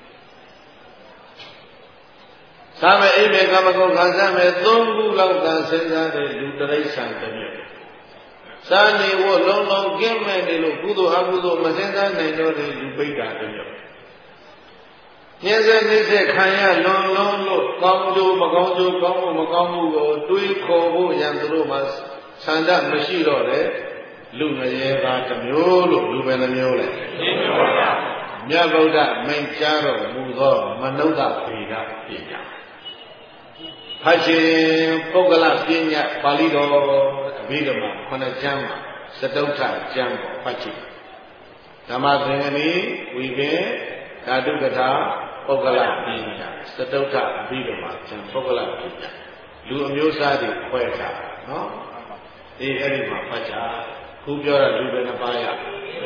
စားမယ်အိမ်မယ်ကာမဂုဏ်ခံစားမယ်သုံးခုလောက်သာစဉ်းစားတဲ့လူတရိစ္ဆာန်တစ်မျိုးစားနေဖို့လုံးလုံးကင်းမဲ့နေလို့ကုသိုလ်အကုသိုလ်မစဉ်းစားနိုင်တော့တဲ့လူပိဋ္ဌာတစ်မျိုးညှင်းဆဲနှိမ့်ဆက်ခံရလွန်လွန်လို့ကောင်းကျိုးမကောင်းကျိုးကောင်းမှုမကောင်းမှုကိုတွေးခေါ်ဖို့ရန်သူတို့မှာဆန္ဒမရှိတော့တဲ့လူငရဲပါတစ်မျိုးလို့လူပဲတစ်မျိုးလေမြတ်ဗုဒ္ဓမိန့်ကြားတော်မူသောမနုဿဗေဒပညာဖတ်ရှင်ပုဂ္ဂလပညာပါဠိတော်အဘိဓမ္မာခုနှစ်ကျမ်းမှာစတုဋ္ဌကျမ်းကိုဖတ်ကြည့်ဓမ္မသင်္ကနီဝိပင်ဓာတုကထာပုဂ္ဂလပညာစတုဋ္ဌအဘိဓမ္မာကျမ်းပုဂ္ဂလပညာလူအမျိုးအစားတွေဖွဲ့ထားနော်ဒီအဲ့ဒီမှာဖတ်ကြခုပြောတာလူပဲနှစ်ပါးရ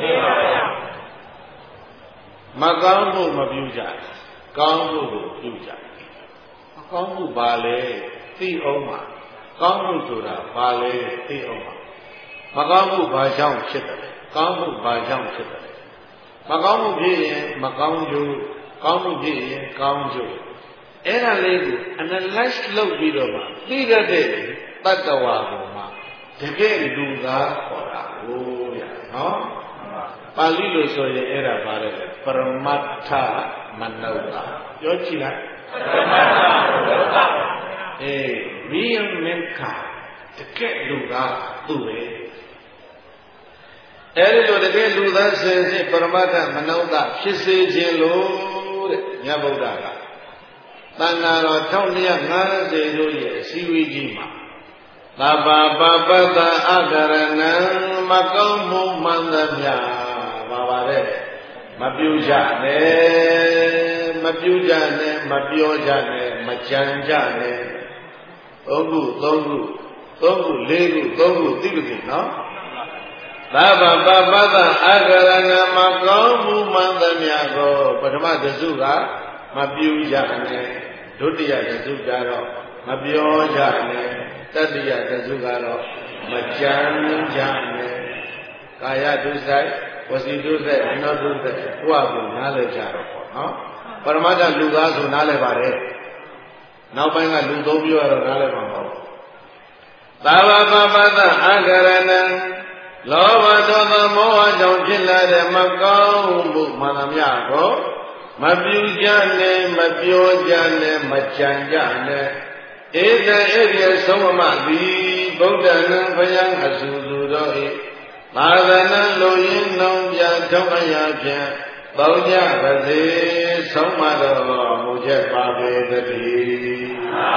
မကောင်းမှုမပြုကြကောင်းမှုကိုပြုကြမကောင်းမှုပါလေသိအောင်ပါကောင်းမှုဆိုတာပါလေသိအောင်ပါမကောင်းမှုဘာကြောင့်ဖြစ်တယ်ကောင်းမှုဘာကြောင့်ဖြစ်တယ်မကောင်းမှုဖြစ်ရင်မကောင်းကျိုးကောင်းမှုဖြစ်ရင်ကောင်းကျိုးအဲ့ဒါလေးကို analyze လုပ်ပြီးတော့မှသိတတ်တဲ့တတ္တဝါပေါ်မှာတကယ်လူသားခေါ်တာကိုရနော်ပါဠိလိုဆိုရင်အဲ့ဒါပါတယ်ပရမတ္ထမနုဿပြောကြည့်လိုက်ပရမတ္ထမနုဿအေး real mankind တကယ်လူသားသူ့ပဲအဲ့ဒီလိုတကယ်လူသားစင်စစ်ပရမတ္ထမနုဿဖြစ်စေခြင်းလို့တဲ့မြတ်ဗုဒ္ဓကသံဃာတော်တစ်ထောင်နှစ်ရာငါးဆယ်တို့ရဲ့အစည်းအဝေးကြီးမှာသဗ္ဗပပတ္တအကရဏံမကောင်းမှုမှန်သမျှပါပါတယ်မပြုကြနဲ့မပြုကြနဲ့မပြောကြနဲ့မကြံကြနဲ့သုံးခုသုံးခုသုံးခုလေးခုသုံးခုသိလို့သိနော်သဗ္ဗပပတ္တအကရဏံမကောင်းမှုမှန်သမျှကိုပထမတစုကမပြုကြနဲ့ဒုတိယတစုကတော့မပြောကြနဲ့တတိယတစုကတော့မကြံကြနဲ့ကာယဒုစရိုက်ဝစီဒုစရိုက်အနောဒုစရိုက်ကိုယ့်အကူနားလည်ကြတော့ပေါ့နော်ပရမတ္ထလူသားဆိုနားလည်ပါတယ်နောက်ပိုင်းကလူသုံးပြောရတော့နားလည်းမဟုတ်ဘူးသာဝပပသအကရဏံလောဘဒေါသမောဟကြောင့်ဖြစ်လာတဲ့မကောင်းမှုမှန်သမျှကိုမပြုကြနဲ့မပြောကြနဲ့မကြံကြနဲ့ဧတံဧရိယဆုံးမသည်ဗုဒ္ဓနံဘယံအဆူဆူတော်၏သာသနာလိုရင်းနှောင်းပြထုံးအရာဖြင့်ပေါကြပါစေဆုံးမတော်မူချက်ပါပေတည်း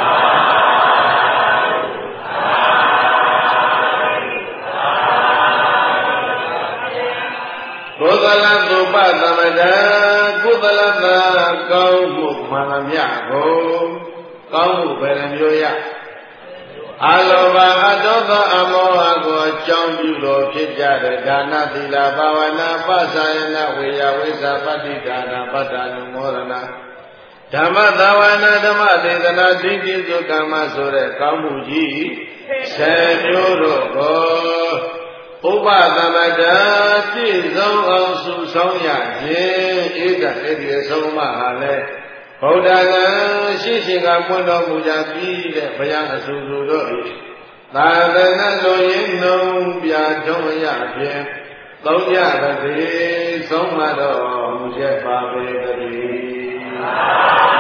ကုသလသုပသမတကုသလသာကောင်းမှုမှန်သမျှကိုကောင်းမှုဘယ်နှမျိုးရအလောဘအတောသောအမောဟကိုအကြောင်းပြုလို့ဖြစ်ကြတဲ့ဒါနသီလဘာဝနာပသယနာဝေယဝိသပတ္တိဒါနပတ္တနုမောရဏဓမ္မသာဝနာဓမ္မဒေသနာတိတိသုကမ္မဆိုတဲ့ကောင်းမှုကြီးဆယ်မျိုးတို့ကိုဥပသမတပြည့်စုံအောင်စုဆောင်ရခြင်းဧကဧဒီဆုံးမဟာလဲဗုဒ္ဓဂံရှိရှိကပွင့်တော်မူကြပြီးတဲ့ဘုရားအဆူဆူတို့၏သာသနာလိုရင်းနှုံပြထုံးရဖြင့်သုံးရပါစေဆုံးမတော်မူချက်ပါပေတည်း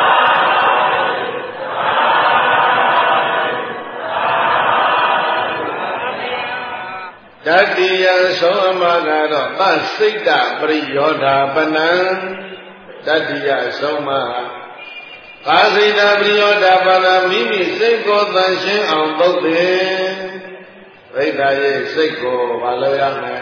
တတိယဆုံးအမကတော့သစိတ်တပရိယောဓာပနံတတိယဆုံးမကာစိတ်တပရိယောဓာပနံမိမိစိတ်ကိုသန့်ရှင်းအောင်သုတ်တယ်ဝိဒါရဲ့စိတ်ကိုမလုပ်ရမယ်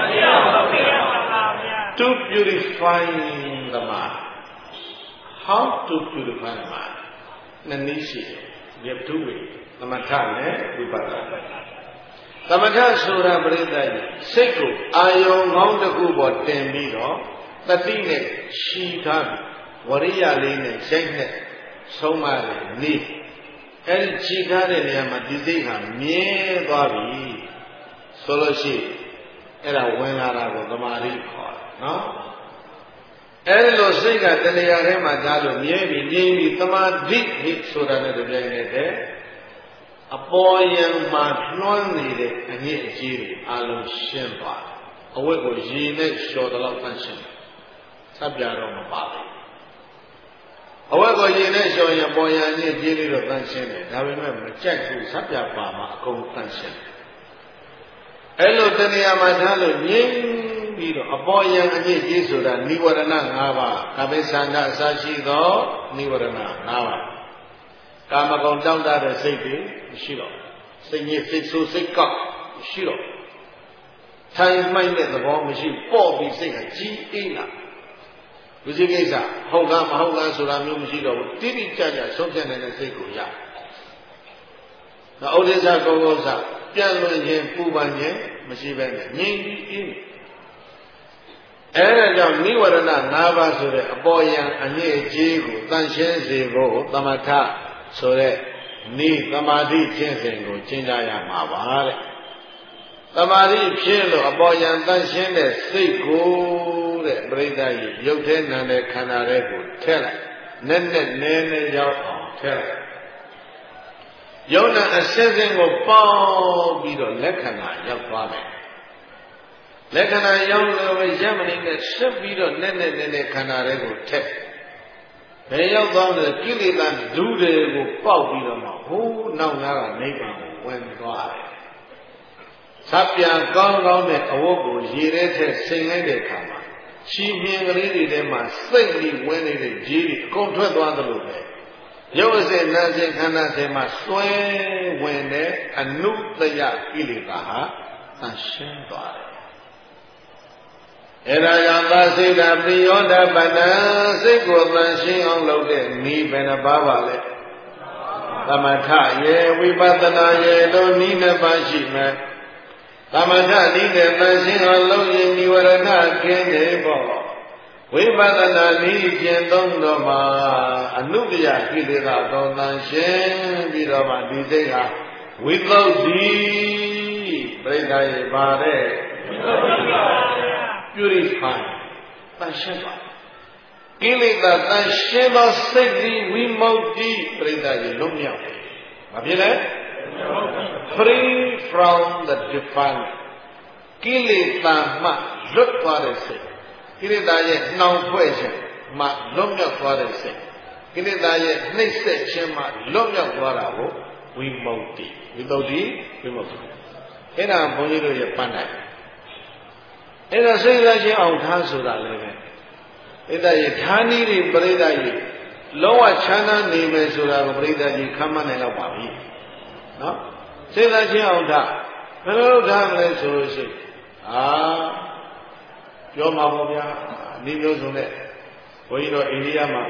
to purify the mind how to purify the mind နှစ်နည်းရှိတယ်ဒီဒုဝိသမထနဲ့ဝိပဿနာသမထဆိုတာပရိသတ်ကြီးစိတ်ကိုအာယုံကောင်းတစ်ခုပေါ်တင်ပြီးတော့တတိနဲ့ရှီထားပြီးဝရိယလေးနဲ့ရိုက်နဲ့ဆုံးမတယ်နေအဲဒီရှီထားတဲ့နေရာမှာဒီစိတ်ဟာမြဲသွားပြီဆိုလို့ရှိအဲ့ဒါဝင်လာတာကိုသမာဓိခေါ်တယ်နော်အဲဒီလိုစိတ်ကတဏှာထဲမှာထားလို့မြဲပြီးငြိမ်ပြီးသမာဓိဟိဆိုတာနဲ့တပြိုင်နက်တည်းအပေါ်ယံမှာလွှမ်းနေတဲ့အငြိအကျေးတွေအလုံးရှင်းသွားတယ်အဝတ်ကိုရေနဲ့လျှော်တော့တန့်ရှင်းဆပ်ပြတော့မပါဘူးအဝတ်ကိုရေနဲ့လျှော်ရင်ပေါ်ယံအငြိအကျေးတွေတော့တန့်ရှင်းတယ်ဒါပေမဲ့မကြိုက်ဘူးဆပ်ပြပါမှာအကုန်တန့်ရှင်းတယ်အဲ့လိုတဏှာမှာထားလို့ငြိမ်ပြီးတော့အပေါ်ယံအငြိအကျေးဆိုတာနိဝရဏ၅ပါးကာမိသန္တာအစရှိသောနိဝရဏ၅ပါးကာမဂုဏ်တောင့်တတဲ့စိတ်တွေမရှိတော့စိတ်ညစ်စိတ်ဆိုးစိတ်ကောက်မရှိတော့ထိုင်မှိုက်တဲ့သဘောမရှိပေါ့ပြီးစိတ်ကကြီးအေးလာလူကြီးကိစ္စဟုတ်လားမဟုတ်လားဆိုတာမျိုးမရှိတော့ဘူးတိတိကျကျဆုံးဖြတ်နိုင်တဲ့စိတ်ကိုရနောက်ဥဒိစ္စကုက္ကုစပြန်လွင်ခြင်းပူပန်ခြင်းမရှိပဲနဲ့ငြိမ်ပြီးအေးအဲဒါကြောင့်နိဝရဏ၅ပါးဆိုတဲ့အပေါ်ယံအငြိအကျေးကိုတန်ရှင်းစေဖို့သမထဆိုတဲ့နိသမာဓိကျင့်စဉ်ကိုကျင့်ကြရမှာပါတဲ့သမာဓိဖြစ်လို့အပေါ်ယံတန်ရှင်းတဲ့စိတ်ကိုတဲ့ပရိသတ်ကြီးရုပ်ထဲနာတဲ့ခန္ဓာတွေကိုထည့်လိုက်နဲ့နဲ့နဲနဲရောက်အောင်ထည့်လိုက်ယုံနာအစစ်စစ်ကိုပေါင်းပြီးတော့လက္ခဏာရောက်သွားမယ်လက္ခဏာရောက်လို့ရမနေနဲ့ဆက်ပြီးတော့နဲ့နဲ့နဲနဲခန္ဓာတွေကိုထည့်ဘယ်ရောက်သွားလဲကိလေသာဒုတွေကိုပေါက်ပြီးတော့မှဟိုးနောက်နာကနိဗ္ဗာန်ကိုဝင်သွားတယ်။သဗ္ဗံကောင်းကောင်းတဲ့အဝတ်ကိုရေထဲထည့်ဆင်လိုက်တဲ့အခါမှာချီမြင်ကလေးတွေထဲမှာစိတ်ကြီးဝင်နေတဲ့ကြီးတွေအကုန်ထွက်သွားသလိုပဲ။ရုပ်အစဉ်နာစဉ်ခန္ဓာထဲမှာစွဲဝင်တဲ့အနုတယကိလေသာဟာသန့်ရှင်းသွားတယ်အဲ့ဒါကြောင့်သာစိတ်ဓာပရိယောဓာပတံစိတ်ကိုသန့်ရှင်းအောင်လုပ်တဲ့ဤဘယ်နှပါးပါလဲသမထရေဝိပဿနာရေတို့ဤနှစ်ပါးရှိမယ်သမထဤနဲ့သန့်ရှင်းအောင်လုပ်ရင်និဝရဏကင်းတယ်ပေါ့ဝိပဿနာဤကျင့်သုံးတော်မှာအနုတ္တယကိလေသာသောသန့်ရှင်းပြီးတော့မှဒီစိတ်ဟာဝိသုဒ္ဓိပြိဋ္ဌာရေပါတဲ့purify တန်ရှင်းပါကိလေသာတန်ရှင်းသောစိတ်သည်ဝိမု ക്തി ပရိသတ်ကြီးလွတ်မြောက်တယ်။ဘာဖြစ်လဲ free from the defilement ကိလေသာမှလွတ်သွားတဲ့စိတ်ကိလေသာရဲ့နှောင်ဖွဲ့ခြင်းမှလွတ်မြောက်သွားတဲ့စိတ်ကိလေသာရဲ့နှိမ့်ဆက်ခြင်းမှလွတ်မြောက်သွားတာကိုဝိမု ക്തി ဝိသုဒ္ဓိဝိမု ക്തി အဲ့ဒါဘုန်းကြီးတို့ရဲ့ပန်းတိုင်အဲ့ဒါစိတ်ရခြင်းအောင်ထားဆိုတာလည်းပဲအဲ့ဒါရဲ့ဌာနည်းတွေပရိသတ်ကြီးလုံးဝချမ်းသာနေမယ်ဆိုတာကိုပရိသတ်ကြီးခံမနိုင်တော့ပါဘူးနော်စိတ်ရခြင်းအောင်ထားဘယ်လိုလုပ်ထားမလဲဆိုလို့ရှိရင်အာပြောမှာပေါ့ဗျာဒီမျိုးစုံနဲ့ဘုန်းကြီးတို့အိန္ဒိယမှာ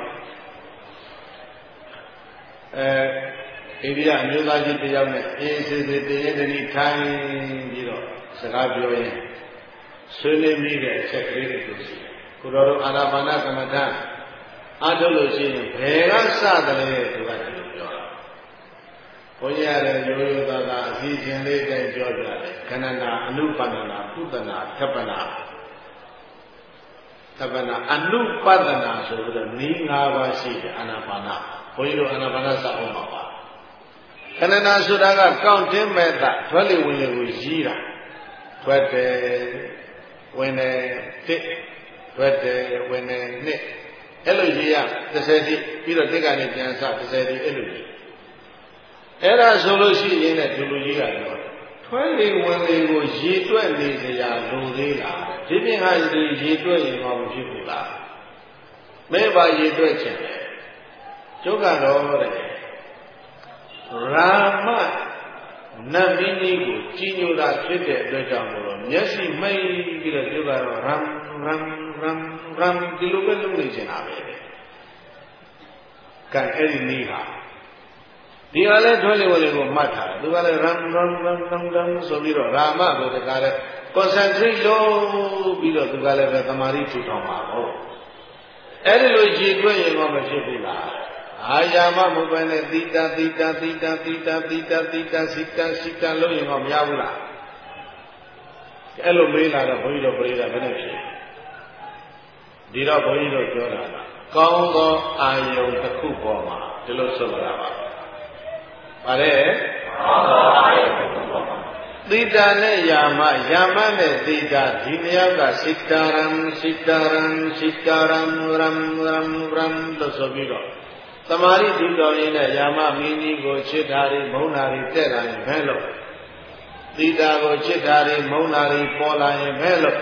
အဲအိန္ဒိယအမျိုးသားကြီးတယောက်နဲ့အေးစေစေတည်ရတဲ့ဒီထိုင်ပြီးတော့စကားပြောရင်ဆွေးနွေးမိတဲ့အချက်ကလေးတွေရှိတယ်။ကိုတော်တို့အာနာပါနကမ္မဋ္ဌာန်းအားထုတ်လို့ရှိရင်ဘယ်ကစတယ်လဲသူကဒီလိုပြောတာ။ဘုန်းကြီးရတယ်ရိုးရိုးသားသားအစီအစဉ်လေးတိုင်းပြောပြတယ်။ခန္ဓာအနုပန္နနာပုဒနာသဗ္ဗနာသဗ္ဗနာအနုပဒနာဆိုပြီးတော့ဤ၅ပါးရှိတယ်အာနာပါန။ဘုန်းကြီးတို့အာနာပါနစအောင်ပါပါခန္ဓာဆိုတာကကောင်းတင်းမဲ့တာထွက်လေဝင်လေကိုရည်တာထွက်တယ်ဝင်တယ်တစ်ထွက်တယ်ဝင်တယ်နှစ်အဲ့လိုရည်ရတစ်ဆယ်တိပြီးတော့တစ်ကနေပြန်စတစ်ဆယ်တိအဲ့လိုရည်အဲ့ဒါဆိုလို့ရှိရင်လည်းဒီလိုကြီးကတော့ထွက်လေဝင်လေကိုရည်တွက်နေကြရလိုသေးလားဒီပြင်ဟာဒီရည်တွက်ရင်တော့မဖြစ်ဘူးလားမဲပါရည်တွက်ခြင်းလေကျုပ်ကတော့တဲ့ရာမနတ်မင်းကြီးကိုကြီးညိုတာဖြစ်တဲ့အတွက်ကြောင့်မို့လို့မျက်စိမိတ်ပြီးတော့သူကတော့ရမ်ရမ်ရမ်ရမ်ဒီလိုပဲလုပ်နေချင်တာပဲကဲအဲ့ဒီနည်းဟာဒီကလည်းထွဲလေးဝလေးကိုမှတ်ထားတယ်သူကလည်းရမ်ရမ်ရမ်ရမ်ရမ်ဆိုပြီးတော့ရာမကိုတကားလဲ concentrate လုပ်ပြီးတော့သူကလည်းပဲသမာဓိထူထောင်ပါဟုတ်အဲ့ဒီလိုရည်တွက်ရင်တော့မဖြစ်ဘူးလားအာယာမမဟုတ်ဘဲနဲ့တိတာတိတာတိတာတိတာတိတာတိတာစိတံစိတံလို့ရင်တော့မရဘူးလားအဲ့လိုမေးလာတော့ဘုန်းကြီးတို့ပြိဿဘယ်နဲ့ဖြစ်ဒီတော့ဘုန်းကြီးတို့ပြောတာကကောင်းသောအာယုံတစ်ခုပေါ်မှာဒီလိုဆိုကြတာပါပါတယ်ကောင်းသောအာယုံတစ်ခုပေါ်မှာတိတာနဲ့ယာမယာမနဲ့တိတာဒီနှစ်ယောက်ကစိတံရံစိတံရံစိတံရံရံရံရံလို့ဆိုပြီးတော့သမာဓိထူထောင်ရင်းနဲ့ယာမမင်းကြီးကိုချစ်တာတွေမုန်းတာတွေတက်လာရင်ဘယ်လိုသီတာကိုချစ်တာတွေမုန်းတာတွေပေါ်လာရင်ဘယ်လို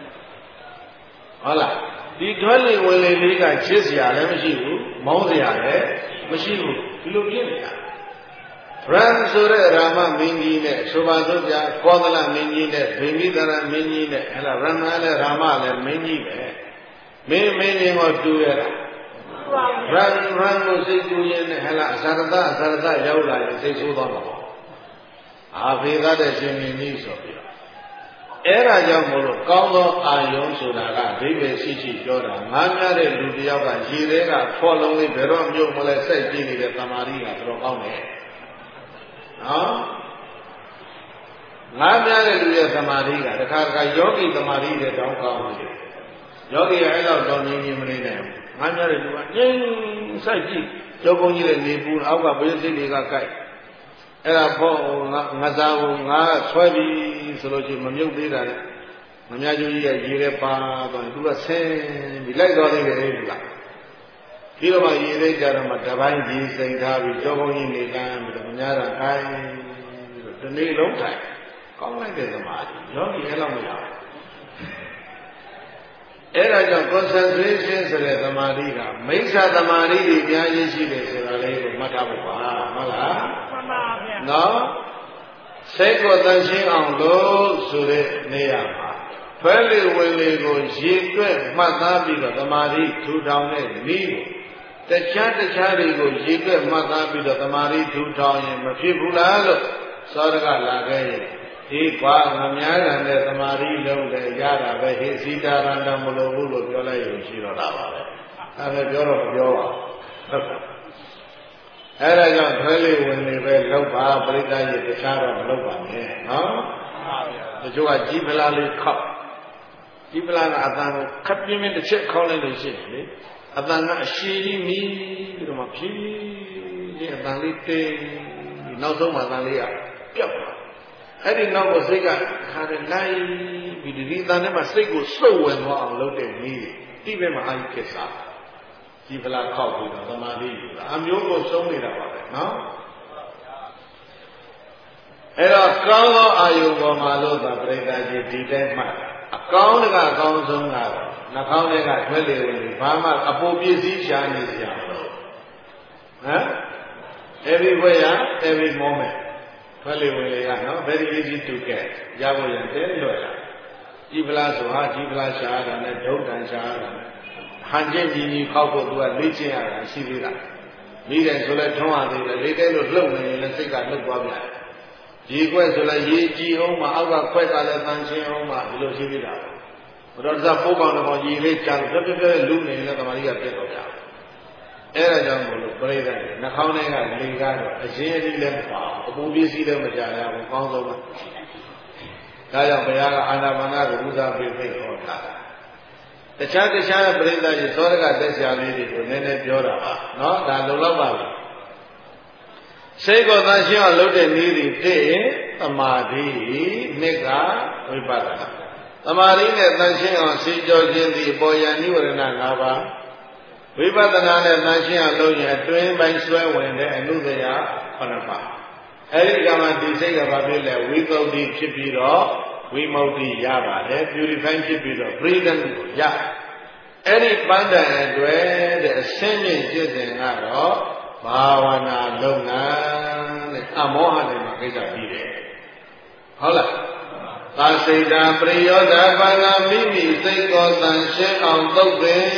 ဟုတ်လားဒီထွက်လေဝင်လေလေးကချစ်စရာလည်းမရှိဘူးမုန်းစရာလည်းမရှိဘူးဒီလိုဖြစ်နေတာရံဆိုတဲ့ရာမမင်းကြီးနဲ့ဆိုပါစို့ကြာကောသလမင်းကြီးနဲ့ဗိမိတရမင်းကြီးနဲ့ဟဲ့လားရမလည်းရာမလည်းမင်းကြီးပဲမင်းမင်းချင်းကိုတူရတာရံရံကိုစိတ်ကူးရင်နဲ့ဟဲ့လားအသာရတအသာရတရောက်လာရင်စိတ်ဆိုးသွားမှာပေါ့အာဖေသားတဲ့ရှင်မင်းကြီးဆိုပြီးတော့အဲ့ဒါကြောင့်မို့လို့ကောင်းသောအာယုံဆိုတာကဒိဗေရှိရှိပြောတာငားများတဲ့လူတယောက်ကရေထဲကဖော်လုံးလေးဘယ်တော့မြုပ်မလဲစိတ်ကြည့်နေတဲ့သမာဓိကတော်ကောင်းတယ်နော်ငားများတဲ့လူရဲ့သမာဓိကတခါတခါယောဂီသမာဓိတဲ့တောင်းကောင်းတယ်ယောဂီအဲ့လောက်တော့ငြင်းငြင်းမနေနိုင်ဘူးငါများတဲ့လူကငြင်းစိုက်ကြည့်ကျောကုန်းကြီးတဲ့နေပူအောက်ကဘေးစိတ်တွေကကိုက်အဲ့ဒါဖို့ငါငါစားကိုငါဆွဲပြီးဆိုလို့ရှိရင်မမြုပ်သေးတာလေမများကျိုးကြီးရဲ့ရေထဲပါသွားတယ်သူကဆင်းပြီးလိုက်သွားသေးတယ်လေသူကပြီးတော့မှရေထဲကြတော့မှတပိုင်းကြီးစိန်ထားပြီးကျောကုန်းကြီးနေကမ်းပြီးတော့မများတာခိုင်းပြီးတော့ဒီနေ့လုံးထိုင်ကောင်းလိုက်တဲ့သမားကြီးယောဂီအဲ့လောက်မရဘူးအဲ့ဒါကြောင့် concentration ဆိုတဲ့သမာဓိကမိစ္ဆာသမာဓိတွေအများကြီးရှိတယ်ဆိုတာလေးကိုမှတ်ထားဖို့ပါဟုတ်လားမှန်ပါဗျာနော်စိတ်ကိုတန်ရှင်းအောင်လို့ဆိုတဲ့နေရာမှာဖဲလေဝင်လေကိုရေတွက်မှတ်သားပြီးတော့သမာဓိထူထောင်တဲ့နည်းကိုတခြားတခြားတွေကိုရေတွက်မှတ်သားပြီးတော့သမာဓိထူထောင်ရင်မဖြစ်ဘူးလားလို့သောရကလာခဲ့ရင်ဒီကွာမများတဲ့သမာဓိလုံးလည်းရတာပဲဟိစိတာရန္တမလို့ဘူးလို့ပြောလိုက်ရင်ရှိတော့တာပါပဲအဲဒါပြောတော့မပြောပါဟုတ်ကဲ့အဲဒါကြောင့်ထွဲလေးဝင်နေပဲလောက်ပါပရိသတ်ကြီးတခြားတော့မလောက်ပါနဲ့နော်တချို့ကကြီးဖလားလေးခောက်ကြီးဖလားကအတန်ကိုခပ်ပြင်းပြင်းတစ်ချက်ခေါက်လိုက်လို့ရှိရင်လေအတန်ကအရှိကြီးမြည်ပြီးတော့မှဖြည်းဖြည်းအတန်လေးတိတ်နောက်ဆုံးမှအတန်လေးကပြတ်သွားအဲ့ဒီနောက်ကိုစိတ်ကခါတယ်လိုက်ပြီးဒီအတန်ထဲမှာစိတ်ကိုစုပ်ဝင်သွားအောင်လုပ်တဲ့နည်းတိပဲမှာအာယုခေစားဒီဖလားခောက်ပြီးတော့သမာဓိယူတာအမျိုးကိုဆုံးနေတာပါပဲနော်အဲ့တော့ကောင်းသောအာယုပေါ်မှာလို့သာပြိတ္တာကြီးဒီတိုင်းမှအကောင်းကအကောင်းဆုံးကတော့နှာခေါင်းထဲကထွက်လေဝင်ပြီးဘာမှအပူပစ္စည်းရှာနေစရာမလိုဟမ် everywhere every moment ထွက်လေဝင်လေကနော် very easy to get ရဖို့ရတဲ့လွယ်တာဒီပလားဆိုဟာဒီပလားရှာတာနဲ့ဒုတ်တန်ရှာတာနဲ့ဟန်ကျင်ကြီးကြီးခောက်ဖို့သူကလေ့ကျင့်ရတာရှိသေးတာမိတယ်ဆိုလဲထုံးရသေးတယ်လေတဲ့လို့လှုပ်နေရင်လည်းစိတ်ကလှုပ်သွားပြန်ရေခွက်ဆိုလဲရေကြည်အောင်မှအောက်ကခွက်ကလည်းတန်ရှင်းအောင်မှဒီလိုရှိသေးတာဘုရားစားပိုးပေါင်းတော့ရေလေးကြာလို့ပြပြပြလူနေရင်လည်းတမာရီကပြတ်တော့ကြအဲ့ဒါကြောင့်မို့လို့ပြိဿတွေနှာခေါင်းထဲကလေကတော့အရင်အကြီးလည်းမပါဘူးအပူပစ္စည်းလည်းမကြရဘူးကောင်းဆုံးပါဒါကြောင့်ဘုရားကအာနာပါနကိုဥစားပေးဖိတ်ခေါ်တာတခြားတခြားပြိဿတွေသောရကတက်ဆရာလေးတွေကိုနည်းနည်းပြောတာပါနော်ဒါလုံလောက်ပါပြီစိတ်ကိုသန့်ရှင်းအောင်လုပ်တဲ့နည်းတွေတဲ့သမာဓိနှစ်ကဝိပဿနာသမာဓိနဲ့သန့်ရှင်းအောင်စေကြောခြင်းသည်ပေါ်ရန်နိဝရဏ၅ပါးဝိပဿနာနဲ့သန့်ရှင်းအောင်လုပ်ရင်အတွင်းပိုင်းဆွဲဝင်တဲ့အနုတရာခုနှစ်ပါးအဲဒီကမှဒီစိတ်ကဘာဖြစ်လဲဝိသုဒ္ဓိဖြစ်ပြီးတော့ဝိမု ക്തി ရပါတယ် purify ဖြစ်ပြီးတော့ freedom ကိုရအဲ့ဒီပန်းတန်အတွက်တဲ့အရှင်းမြင့်ကျင့်စဉ်ကတော့ဘာဝနာလုပ်ငန်းတဲ့အမောဟတွေမှာကိစ္စပြီးတယ်ဟုတ်လားသာစိတ်တာပရိယောဓဘာနာမိမိစိတ်ကိုတန်ရှင်းအောင်သုတ်ပင်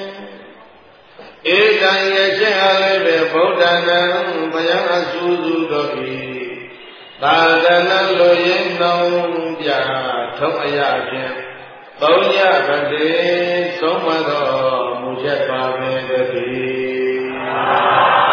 ဧတံယရှင်းအားလည်းပဲဗုဒ္ဓနာဘယံအဆူစုတို့၏သာသနာလိုရင်းနှောင်းပြထုံးအရာဖြင့်သုံးရပတိဆုံးမတော်မူချက်ပါပဲတည်း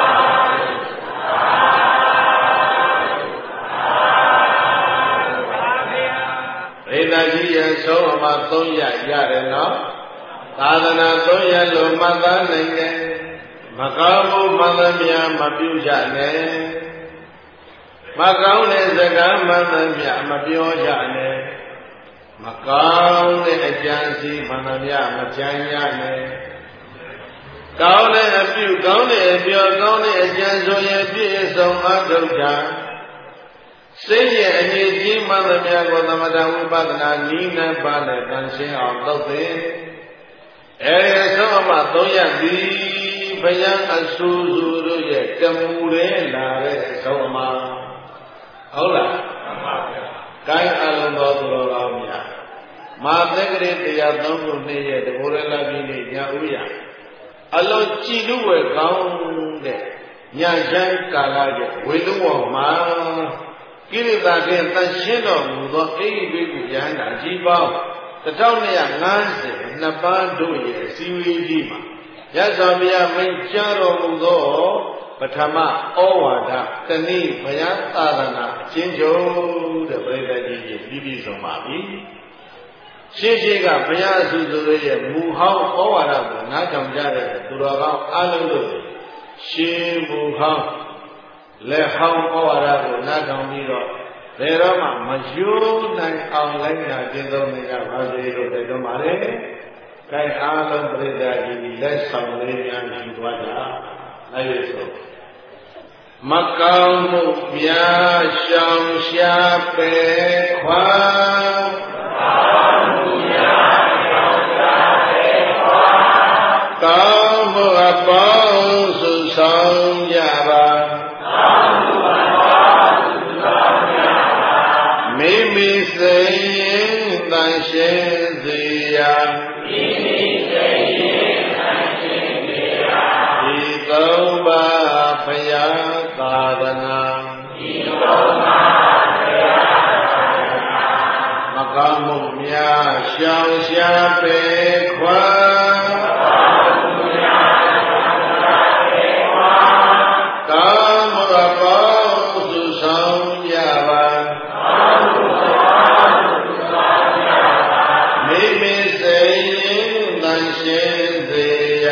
ဧတကြီးရဲ့ဆုံးအမှာသုံးရရတယ်နော်သာသနာသုံးရလို့မှတ်သားနိုင်တယ်မကောင်းမှုမှန်သမျှမပြုကြနဲ့မကောင်းတဲ့စကားမှန်သမျှမပြောကြနဲ့မကောင်းတဲ့အကြံစီမှန်သမျှမကြံရနဲ့ကောင်းတဲ့အပြုကောင်းတဲ့အပြောကောင်းတဲ့အကြံဆိုရင်ပြည့်စုံအထုတာစိတ်ရဲ့အနေကြီးမှန်သမျှကိုသမထဝိပဿနာနိနံပါနဲ့တန်ရှင်းအောင်လုပ်သည်အဲဒီဆုံးအမှသုံးရသည်ဘယံအဆူစုတို့ရဲ့ကမူရဲလာတဲ့ဆုံးအမှဟုတ်လားမှန်ပါဗျာကိုင်းအလုံးတော်သူတော်ကောင်းများမာသက်ကလေးတရားသုံးခုနှစ်ရဲ့တဘောရလာပြီးနေညဥရအလုံးကြည်လူဝဲကောင်းတဲ့ညချမ်းကာလရဲ့ဝေလူဝမှာကိရိတာကင်းတန်ရှင်းတော်မူသောအိဋ္ဌိပိကုယန္တာကြီးပေါင်းတစ်ထောင်နှစ်ရာငါးဆယ်နှစ်ပါးတို့ရဲ့စီဝေကြီးမှာရသော်ဘုရားမိန့်ကြားတော်မူသောပထမဩဝါဒတနည်းဘုရားသာသနာအချင်းချုပ်တဲ့ပြိဿကြီးကြီးပြီးပြီးဆုံးပါပြီရှင်းရှင်းကဘုရားအစုစုရဲ့မူဟောင်းဩဝါဒကိုနားထောင်ကြတဲ့သူတော်ကောင်းအားလုံးတို့ရှင်းမူဟောင်းလက်ဟောင်းဩဝါဒကိုနားထောင်ပြီးတော့ဘယ်တော့မှမယိုးနိုင်အောင်လိုက်နာကျင့်သုံးနေကြပါစေလို့တိုက်တွန်းပါတယ်။ဒါအားလုံးပြိဿကြီးလက်ဆောင်လေးများယူသွားကြ။နိုင်ရစို့မကောင်းမှုများရှောင်ရှားပေခွာကောင်းမှုများရှောင်ရှားပေခွာကောင်းမှုအပေါင်းစုဆောင်ကြပါကောင်းမှုအပေါင်းစုဆောင်ကြပါမိမိစိတ်ရင်တန်ရှင်းစေရာမိမိစိတ်ရင်တန်ရှင်းစေရာဒီသုံးပါးဘုရားသာသနာဒီသုံးပါးဘုရားသာသနာမကောင်းမှုများရှောင်ရှားပေခွာကောင်းမှုများရှောင်ရှားပေခွာကောင်းမှုအပေါင်းစုဆောင်ကြပါကောင်းမှုအပေါင်းစုဆောင်ကြပါမိမိစိတ်ရင်တန်ရှင်းစေရာ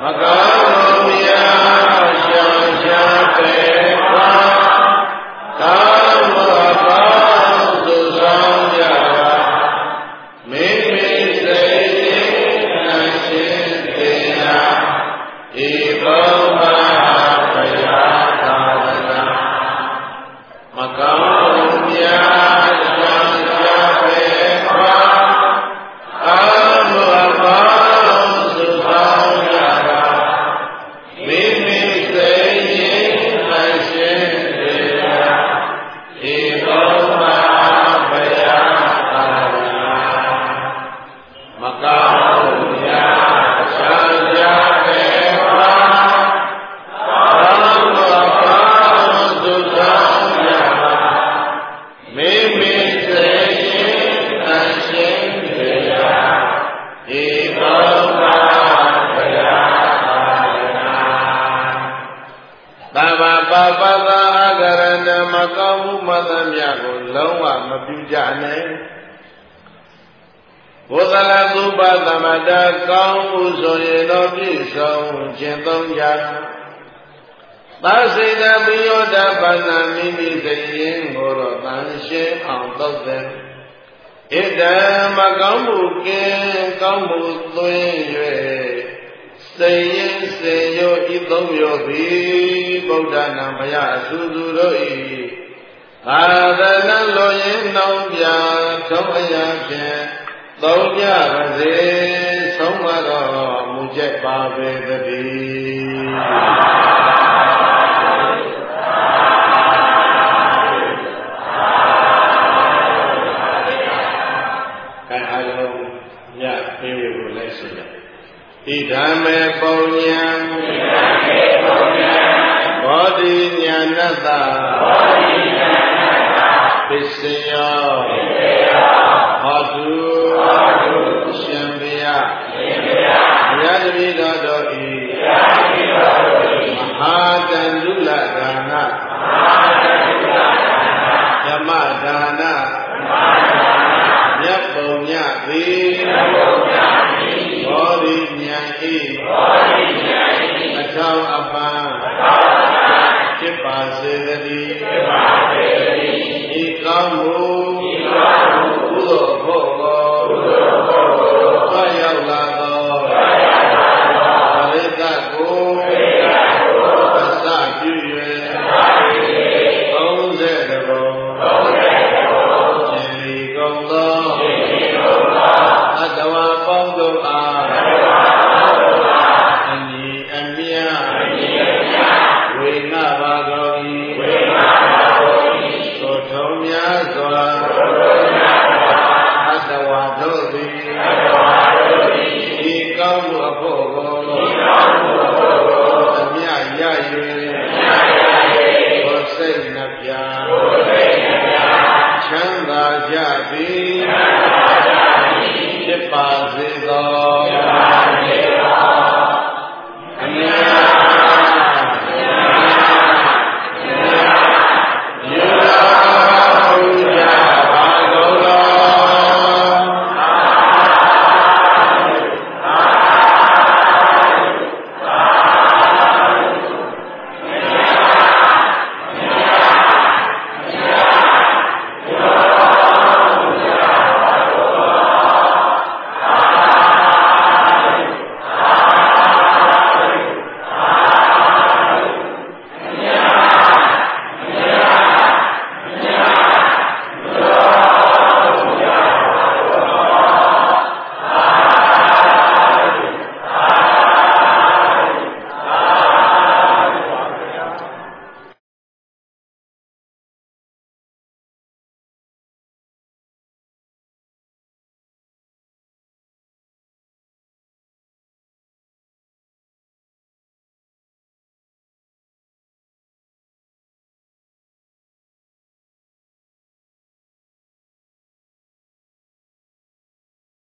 Chanda Jadi